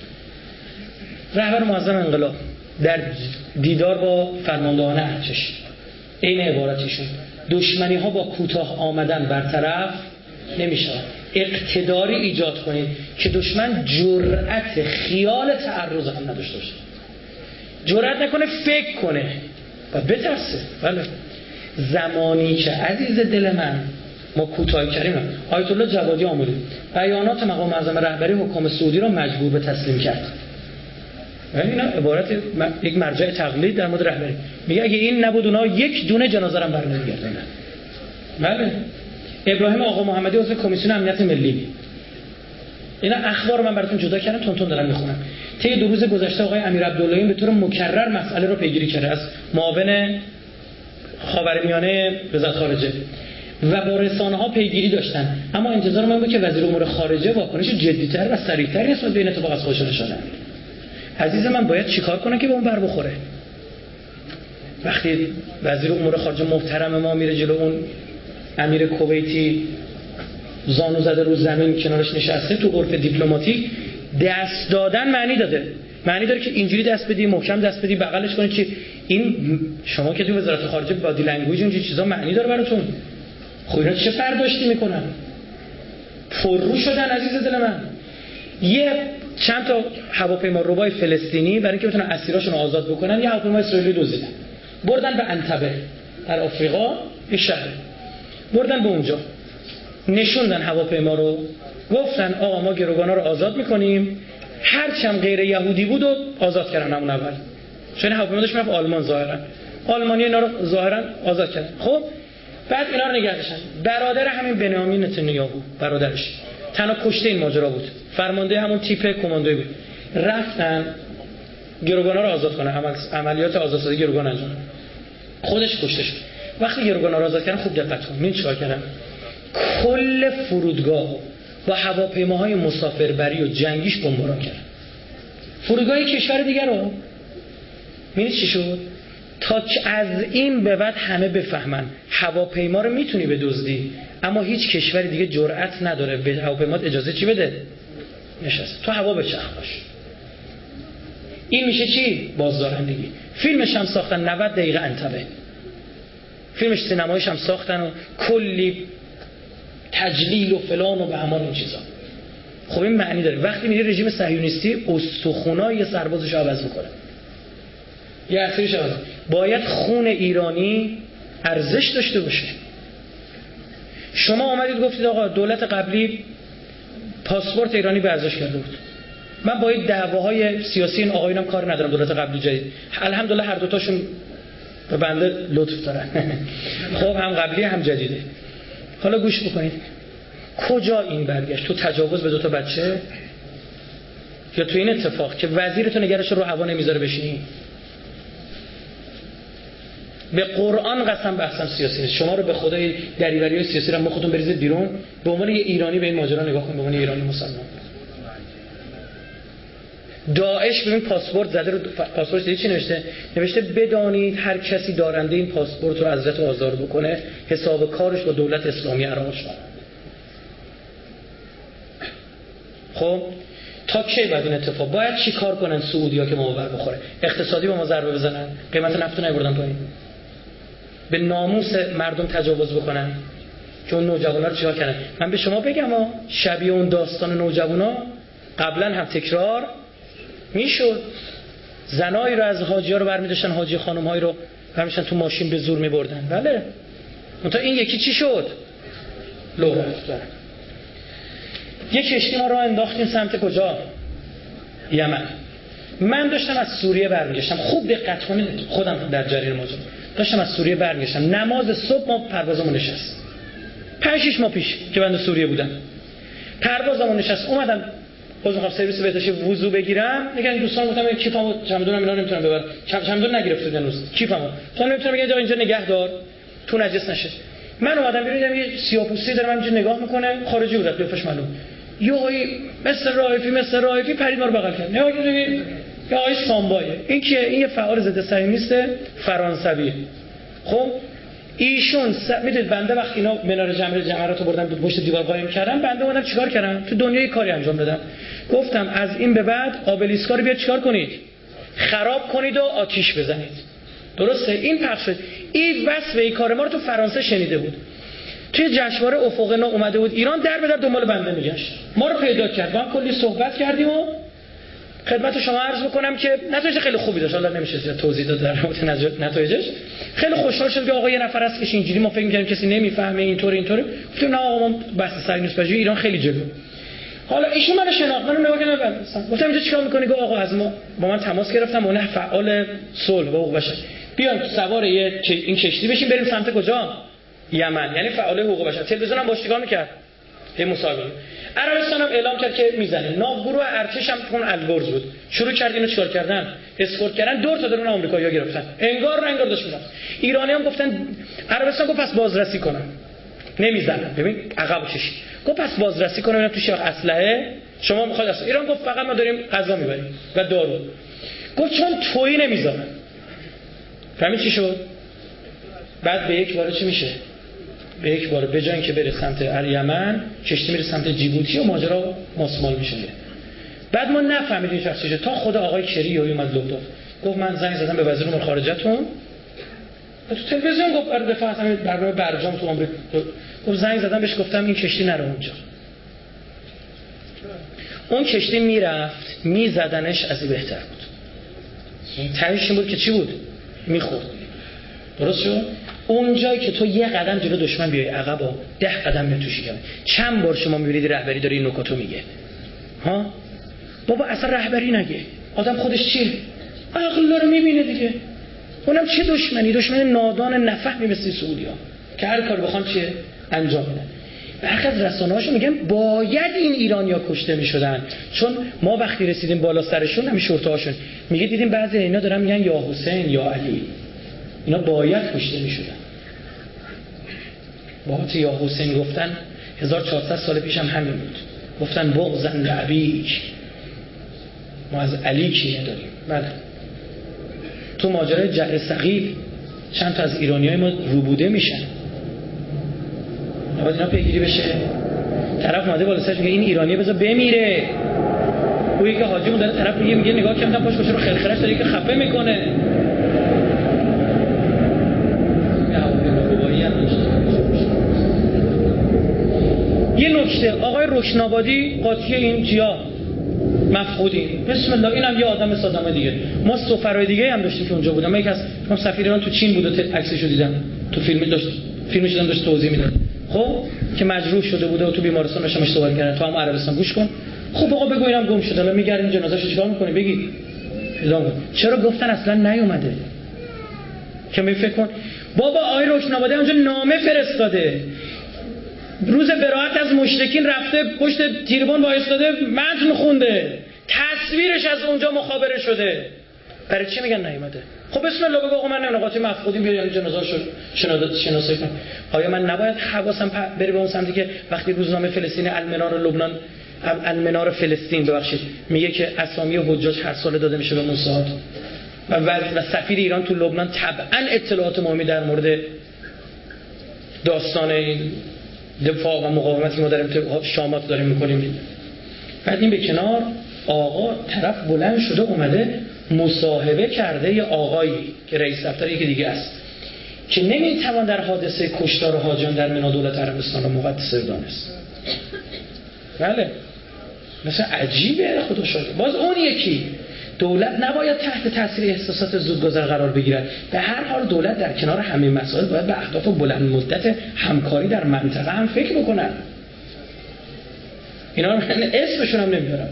رهبر معظم انقلاب در دیدار با فرماندهان ارتش این عبارتشون دشمنی ها با کوتاه آمدن برطرف نمیشه. اقتداری ایجاد کنید که دشمن جرأت خیال تعرض هم نداشته باشه. جرأت نکنه فکر کنه و بترسه. بله زمانی که عزیز دل من ما کوتاهی کردیم آیت الله جوادی آموزی بیانات مقام معظم رهبری حکومت سعودی را مجبور به تسلیم کرد. یعنی اینا عبارت یک مرجع تقلید در مورد رهبری میگه اگه این نبود اونها یک دونه جنازه هم برنمیگردن. بله ابراهیم آقا محمدی عضو کمیسیون امنیت ملی. اینا اخبار من براتون جدا کردم تون تون دارم میخونم. طی دو روز گذشته آقای امیر عبداللهی به طور مکرر مسئله رو پیگیری کرده از معاون خاورمیانه وزارت خارجه و با رسانه‌ها پیگیری داشتن، اما انتظار من بود که وزیر امور خارجه واکنش جدی‌تر و صریح‌تری نسبت به این اتفاق از خودش نشان بده. عزیز من باید چیکار کنه که به اون بر بخوره؟ وقتی وزیر امور خارجه محترم ما میره جلو اون امیر کویتی زانو زده رو زمین کنارش نشسته، تو عرف دیپلماتیک دست دادن معنی داده. معنی داره که اینجوری دست بدی، محکم دست بدی، بغلش کنی. چی این شما که تو وزارت خارجه بادی لنگویج اون چیزا معنی داره براتون؟ خب اینا چه برداشتی میکنن؟ فرو شدن عزیز دل من. یه چند تا هواپیما ربای فلسطینی برای اینکه بتونن اسیراشون رو آزاد بکنن یه هواپیما اسرائیلی دزدیدن، بردن به انتبه در آفریقا، یه شهر، بردن به اونجا، نشوندن هواپیما رو، گفتن آقا ما گروگانا رو آزاد میکنیم، هر چم غیر یهودی بود و آزاد کردن همون اول. چون هواپیما داشت میرفت آلمان، ظاهرا آلمانی اینا رو ظاهرا آزاد کردن. خب بعد اینا رو نگه داشتن. برادر همین بنیامین نتانیاهو، برادرش تنها کشته این ماجرا بود، فرمانده همون تیپ کماندویی بود. رفتن گروگانا رو آزاد کنن، عمل... عملیات آزادسازی گروگان انجام. خودش کشته شد. وقتی گروگانا رو آزاد کردن خوب دقت کن ببین چیکار کردن. کل فرودگاه با هواپیماهای مسافربری و جنگیش بمباران کردن. فرودگاه کشور دیگر رو ببینید چی شد. تا از این به بعد همه بفهمن هواپیما رو میتونی بدزدی، اما هیچ کشور دیگه جرأت نداره به هواپیمات اجازه چی بده؟ نشست. تو هوا بچرخ باش. این میشه چی؟ بازدارندگی. فیلمش هم ساختن نود دقیقه انتبه، فیلمش سینمایش هم ساختن و کلی تجلیل و فلان و به همان این چیزا. خب این معنی داره وقتی میری رژیم صهیونیستی استخونای سربازش عوض میکنه، یه اثرش عوض. باید خون ایرانی ارزش داشته باشه. شما اومدید گفتید آقا دولت قبلی پاسپورت ایرانی به ارزش کرده بود، من با این دعواهای سیاسی این آقایونم کار ندارم، دولت قبلی جدید الحمدلله هر دو تاشون به بنده لطف دارن خب هم قبلی هم جدیده. حالا گوش بکنید کجا این برگشت؟ تو تجاوز به دو تا بچه یا تو این اتفاق که وزیرتو نگرش رو هوا نمیذاره بشینی؟ به قرآن قسم بحثم سیاسی نیست. شما رو به خدای دریوری‌های سیاسی رو خودتون بریزید بیرون، به عنوان یه ایرانی به این ماجرا نگاه کنید، به عنوان ایرانی مسلمان. داعش ببین پاسپورت زده رو پاسپورت چی نوشته؟ نوشته بدانید هر کسی دارنده این پاسپورت رو اذیت و آزار بکنه حساب کارش با دولت اسلامی عراق شد. خب تا کی بعد این اتفاق باید چی کار کنن سعودی‌ها که ما بر بخوره؟ اقتصادی با ما ضربه بزنن، قیمت نفت رو نبردن پایین، به ناموس مردم تجاوز بکنن که اون نوجوانا رو چیکار کردن؟ من به شما بگم ها شبیه اون داستان نوجوانا قبلا هم تکرار میشد. زنایی رو از حاجی‌ها رو برمی‌داشتن، حاجی خانم‌هایی رو برمی‌داشتن تو ماشین به زور می‌بردن. بله منتها این یکی چی شد؟ لو رفت. یک کشتی ما راه انداختیم سمت کجا؟ یمن. من داشتم از سوریه برمیگشتم، خوب دقت کنید، خودم در جریان موضوع داشتم از سوریه برمیگشتم، نماز صبح ما پروازمون نشست پنج شش ماه پیش که بنده سوریه بودم، پروازمون نشست. اومدم باز می‌خوام سرویس بهداشتی وضو بگیرم، میگن دوستان گفتم کیفمو چمدونم اینا نمیتونم ببرم، چمدون نگرفتید هنوز، کیفمو خودم نمیتونم بگم اینجا نگه دار تو نجس نشه. من اومدم ببینم یه سیاه‌پوستی داره من اینجا نگاه میکنه، خارجی بود قیافش معلوم، یه آقای مثل رایفی مثل رایفی پرید ما رو بغل کرد. نگاه کنید یه آقای سامبایه، این کیه؟ این یه فعال ضد صهیونیست فرانسویه. خب ایشون س... میدونید بنده وقتی اینا منار جمره جمراتو بردم پشت دیوار قایم کردم، بنده اومدم چیکار کردم؟ تو دنیای کاری انجام دادم، گفتم از این به بعد آبلیسکا رو بیاد چیکار کنید؟ خراب کنید و آتیش بزنید. درسته؟ این پخش شد. این وصف این کار ما رو تو فرانسه شنیده بود، توی جشنواره افق نو اومده بود ایران، در به در دنبال بنده میگشت، ما رو پیدا کرد، ما هم کلی صحبت کردیم و خدمت شما عرض بکنم که نتایج خیلی خوبی داشت، حالا نمیشه زیاد توضیح داد در رابطه نتایجش. خیلی خوشحال شدم که آقا یه نفر هست که اینجوری ما فکر می‌کردیم کسی نمیفهمه اینطور اینطوری، گفتم نه آقا ما بحث صهیونیسم پژوهی ایران خیلی جلو. حالا ایشون منو شناخت، منو نگاه کرد، گفتم اینجا چیکار می‌کنی؟ گفت آقا از ما با من تماس گرفتم، اون فعال صلح و حقوق بشر، بیایم سوار یه این کشتی بشیم بریم سمت کجا؟ یمن. یعنی فعال حقوق بشر. تلویزیون هم باش چیکار می‌کرد؟ یه مصاحبه. عربستان هم اعلام کرد که میزنه. ناوگروه ارتش هم اون البرز بود. شروع کرد اینو چیکار کردن؟ اسکورت کردن، دور تا درون آمریکایی‌ها گرفتن. انگار نه انگار داشت می‌رفت. ایرانی هم گفتن، عربستان گفت پس بازرسی کنن. نمیزنن. ببین عقب کشید. گفت پس بازرسی کنن، تو شاخ اسلحه شما می‌خواید اصلا. ایران گفت فقط ما داریم غذا می‌بریم و دارو. گفت چون تویی نمیذارن. فهمید چی شد؟ بعد به یک بار چی میشه؟ به یک بار به جای اینکه بره سمت یمن، کشتی میره سمت جیبوتی و ماجرا ماسمال میشه. بعد ما نفهمیدیم شخص چیه تا خود آقای کری اومد لو داد، گفت من زنگ زدم به وزیر امور خارجه‌تون، تو تلویزیون گفت برای دفاع همین برنامه برجام تو آمریکا، گفت زنگ زدم بهش گفتم این کشتی نره اونجا. اون کشتی میرفت میزدنش از این بهتر بود. تهش این بود که چی بود؟ میخورد. درست شد؟ اون جایی که تو یه قدم جلو دشمن بیای عقب و ده قدم میاد تو شکمه. چند بار شما میبینید رهبری داره این نکاتو میگه؟ ها؟ بابا اصلا رهبری نگه. آدم خودش چیه؟ عقل رو میبینه دیگه. اونم چه دشمنی؟ دشمن نادان نفهمی مثل سعودی‌ها که هر کاری بخوان چیه؟ انجام بدن. برخی از رسانه‌هاشون میگن باید این ایرانی‌ها کشته میشدن، چون ما وقتی رسیدیم بالا سرشون همین شرطه‌هاشون میگه دیدیم بعضی اینا دارن میگن یا حسین یا علی، اینا باید کشته میشدن. بابت یا حسین گفتن هزار و چهارصد سال پیش هم همین بود، گفتن بغضن لعبیک، ما از علی کینه داریم. بله تو ماجرای جعر ثقیل چند تا از ایرانیای ما روبوده میشن، باید اینا پیگیری بشه. طرف اومده بالا سرش میگه این ایرانیه بذار بمیره، گویی که حاجیمون داره طرف میگه میگه نگاه کردم پاش رو خرخرش داره که خفه میکنه. یه نکته آقای رکنابادی قاطی این جیا مفقودین بسم الله، اینم یه آدم سادام دیگه. ما سفرای دیگه هم داشتیم که اونجا بودن. من یک از من سفیر ایران تو چین بود و عکسشو دیدم تو فیلم داشت فیلمش دیدم داشت توضیح میداد خب که مجروح شده بوده و تو بیمارستان داشتم اشتباه کردن تو هم عربستان. گوش کن خب آقا بگو اینم گم شده، الان میگردیم جنازه‌شو چیکار می‌کنی بگی پیدا کن. چرا گفتن اصلا نیومده که می فکر کن بابا آقای رکنابادی اونجا نامه فرستاده روز براءت از مشرکین رفته پشت تیربان وایساده متن خونده تصویرش از اونجا مخابره شده. برای چی میگن نیومده؟ خب بسم الله بگو آقا من نمیدونم قاطی مفقودی بیارم جنازه‌شو شناسایی کنم. آیا من نباید حواسم بره به اون سمتی که وقتی روزنامه فلسطین المنار لبنان المنار فلسطین ببخشید میگه که اسامی حجاج هر سال داده میشه به موساد و و سفیر ایران تو لبنان طبعا اطلاعات مهمی در مورد داستان این دفاع و مقاومتی که ما در شامات داریم میکنیم. بعد این به کنار آقا طرف بلند شده اومده مصاحبه کرده یه آقایی که رئیس دفتر یکی دیگه است که نمیتوان در حادثه کشتار حاجیان در منا دولت عربستان رو مقدس دانست. بله مثلا عجیبه خدا شاید. باز اون یکی دولت نباید تحت تاثیر احساسات زودگذر قرار بگیرد. به هر حال دولت در کنار همه مسائل باید به اهداف بلند مدت همکاری در منطقه هم فکر بکنن. اینا رو من اسمشون هم نمیارم.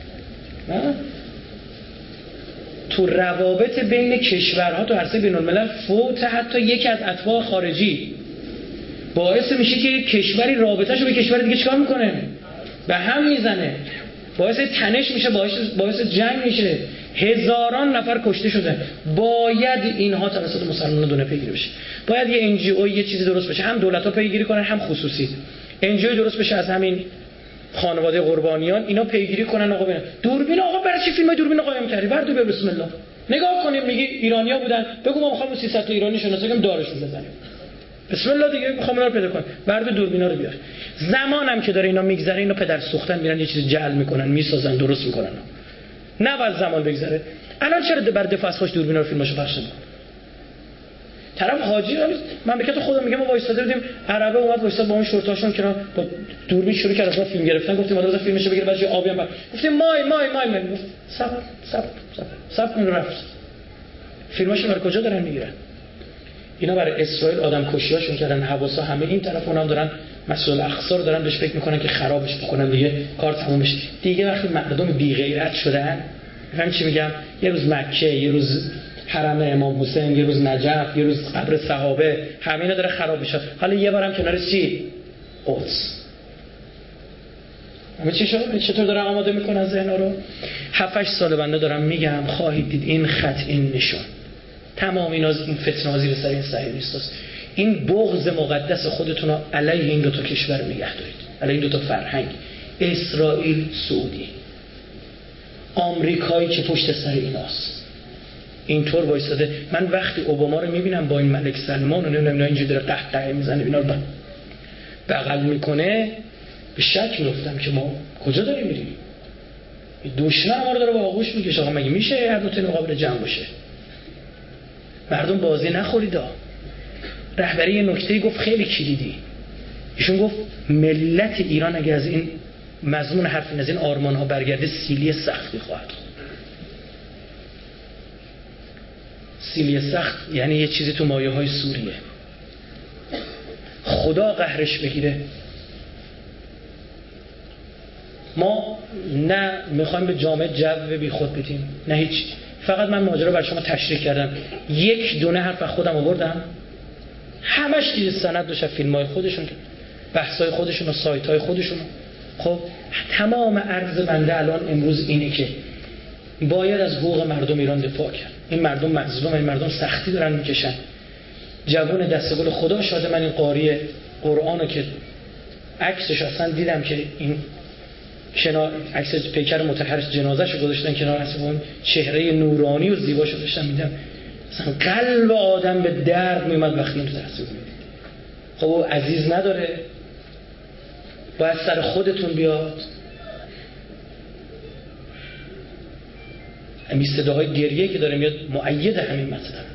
تو روابط بین کشورها تو عرصه بین الملل فوت حتی یکی از اتباع خارجی باعث میشه که کشوری رابطه‌شو به کشور دیگه چیکار میکنه؟ به هم میزنه، باعث تنش میشه، باعث باعث جنگ میشه. هزاران نفر کشته شده. باید اینها توسط مسلمانان دونه پیگیری بشه. باید یه ان جی او یه چیزی درست بشه، هم دولت‌ها پیگیری کنن هم خصوصی. ان جی او درست بشه از همین خانواده قربانیان اینا پیگیری کنن. آقا ببین دوربین آقا برای چی فیلم دوربین قایم کردی؟ بردو به بسم الله نگاه کنیم میگی ایرانیا بودن بگو ما می‌خوام سیصد تا ایرانی شناسایی کنیم دارشون بزنیم بسم الله دیگه می‌خوام اینا رو پیدا کنم. بردو دوربینا رو بیار. زمانم که داره اینا میگذره اینا پدر سوختن میرن یه چیز جعل میکنن میسازن درست میکنن. نه بعد زمان بگذره. الان چرا بر دفاع از خوش دوربینا رو فیلماشو پخش نمی‌کنن؟ طرف حاجی مملکت خودم میگه ما وایساده بودیم عربه اومد وایساد با اون شورتاشون که با دوربین شروع کرد از فیلم گرفتن. گفتیم حالا فیلمشو بگیر بعد آبی هم گفتیم مای مای مای من سب سب سب سب من رفت. فیلماشو برای کجا دارن میگیرن؟ اینا برای اسرائیل آدم کشیاشون کردن. حواسا همه این طرف اونام دارن مسئول الاقصا رو دارن بهش فکر میکنن که خرابش بکنن دیگه کار تموم بشه. دیگه وقتی مردم بی غیرت شدن میفهمی چی میگم؟ یه روز مکه، یه روز حرم امام حسین، یه روز نجف، یه روز قبر صحابه، همه اینا داره خراب میشه. حالا یه بارم کنارش چی؟ قدس. همه چی شده؟ چطور دارن آماده میکنن ذهنا رو؟ هفت هشت سال بنده دارم میگم خواهید دید این خط این نشون. تمام اینا این فتنه زیر سر این صهیونیست است. این بغض مقدس خودتون رو علیه این دو تا کشور نگه دارید. علیه این دو تا فرهنگ. اسرائیل، سعودی. آمریکایی که پشت سر ایناست. اینطور وایساده. من وقتی اوباما رو میبینم با این ملک سلمان و نمیدونم اینجوری داره قهقه میزنه اینا رو بغل میکنه به شک میافتم که ما کجا داریم میریم؟ دشمن ما رو داره با آغوش میکشه. آقا مگه میشه هر دو تا مقابل جمع باشه؟ مردم بازی نخورید. رهبری یه نکته گفت خیلی کلیدی. ایشون گفت ملت ایران اگه از این مضمون حرف از این آرمان ها برگرده سیلی سختی خواهد. سیلی سخت یعنی یه چیزی تو مایه های سوریه. خدا قهرش بگیره. ما نه میخوایم به جامعه جو بی خود بدیم نه هیچ. فقط من ماجرا برای شما تشریح کردم. یک دونه حرف از خودم آوردم. همش چیز سند داشت، فیلم‌های خودشون، بحث‌های خودشون و سایت‌های خودشون. خب تمام عرض بنده الان امروز اینه که باید از حقوق مردم ایران دفاع کرد. این مردم مظلوم، این مردم سختی دارن میکشن. جوون دستگل خدا شاده من این قاری قرآنو که عکسش اصلا دیدم که این کنار عکس پیکر مطهرش جنازه‌شو گذاشتن کنار اصلا اون چهره نورانی و زیباشو داشتن میدم. اصلا قلب آدم به درد میومد وقتی این تصویر میدید. خب او عزیز نداره؟ باید سر خودتون بیاد. همین صداهای گریه که داره میاد مؤید همین مطلب.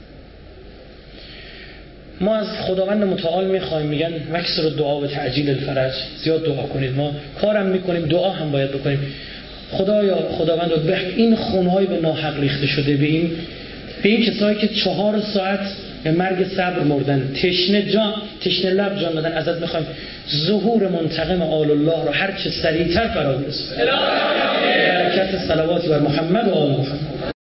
ما از خداوند متعال میخوایم، میگن مکسر الدعا و تعجیل الفرج، زیاد دعا کنید. ما کارم میکنیم، دعا هم باید بکنیم. خدایا خداوند به این خونهای به ناحق ریخته شده، به این به این کسایی که چهار ساعت به مرگ صبر مردن، تشنه جان تشنه لب جان دادن، ازت میخوایم ظهور منتقم آل الله رو هر چه سریعتر فرا برسون. برکت صلواتی بر محمد و آل محمد.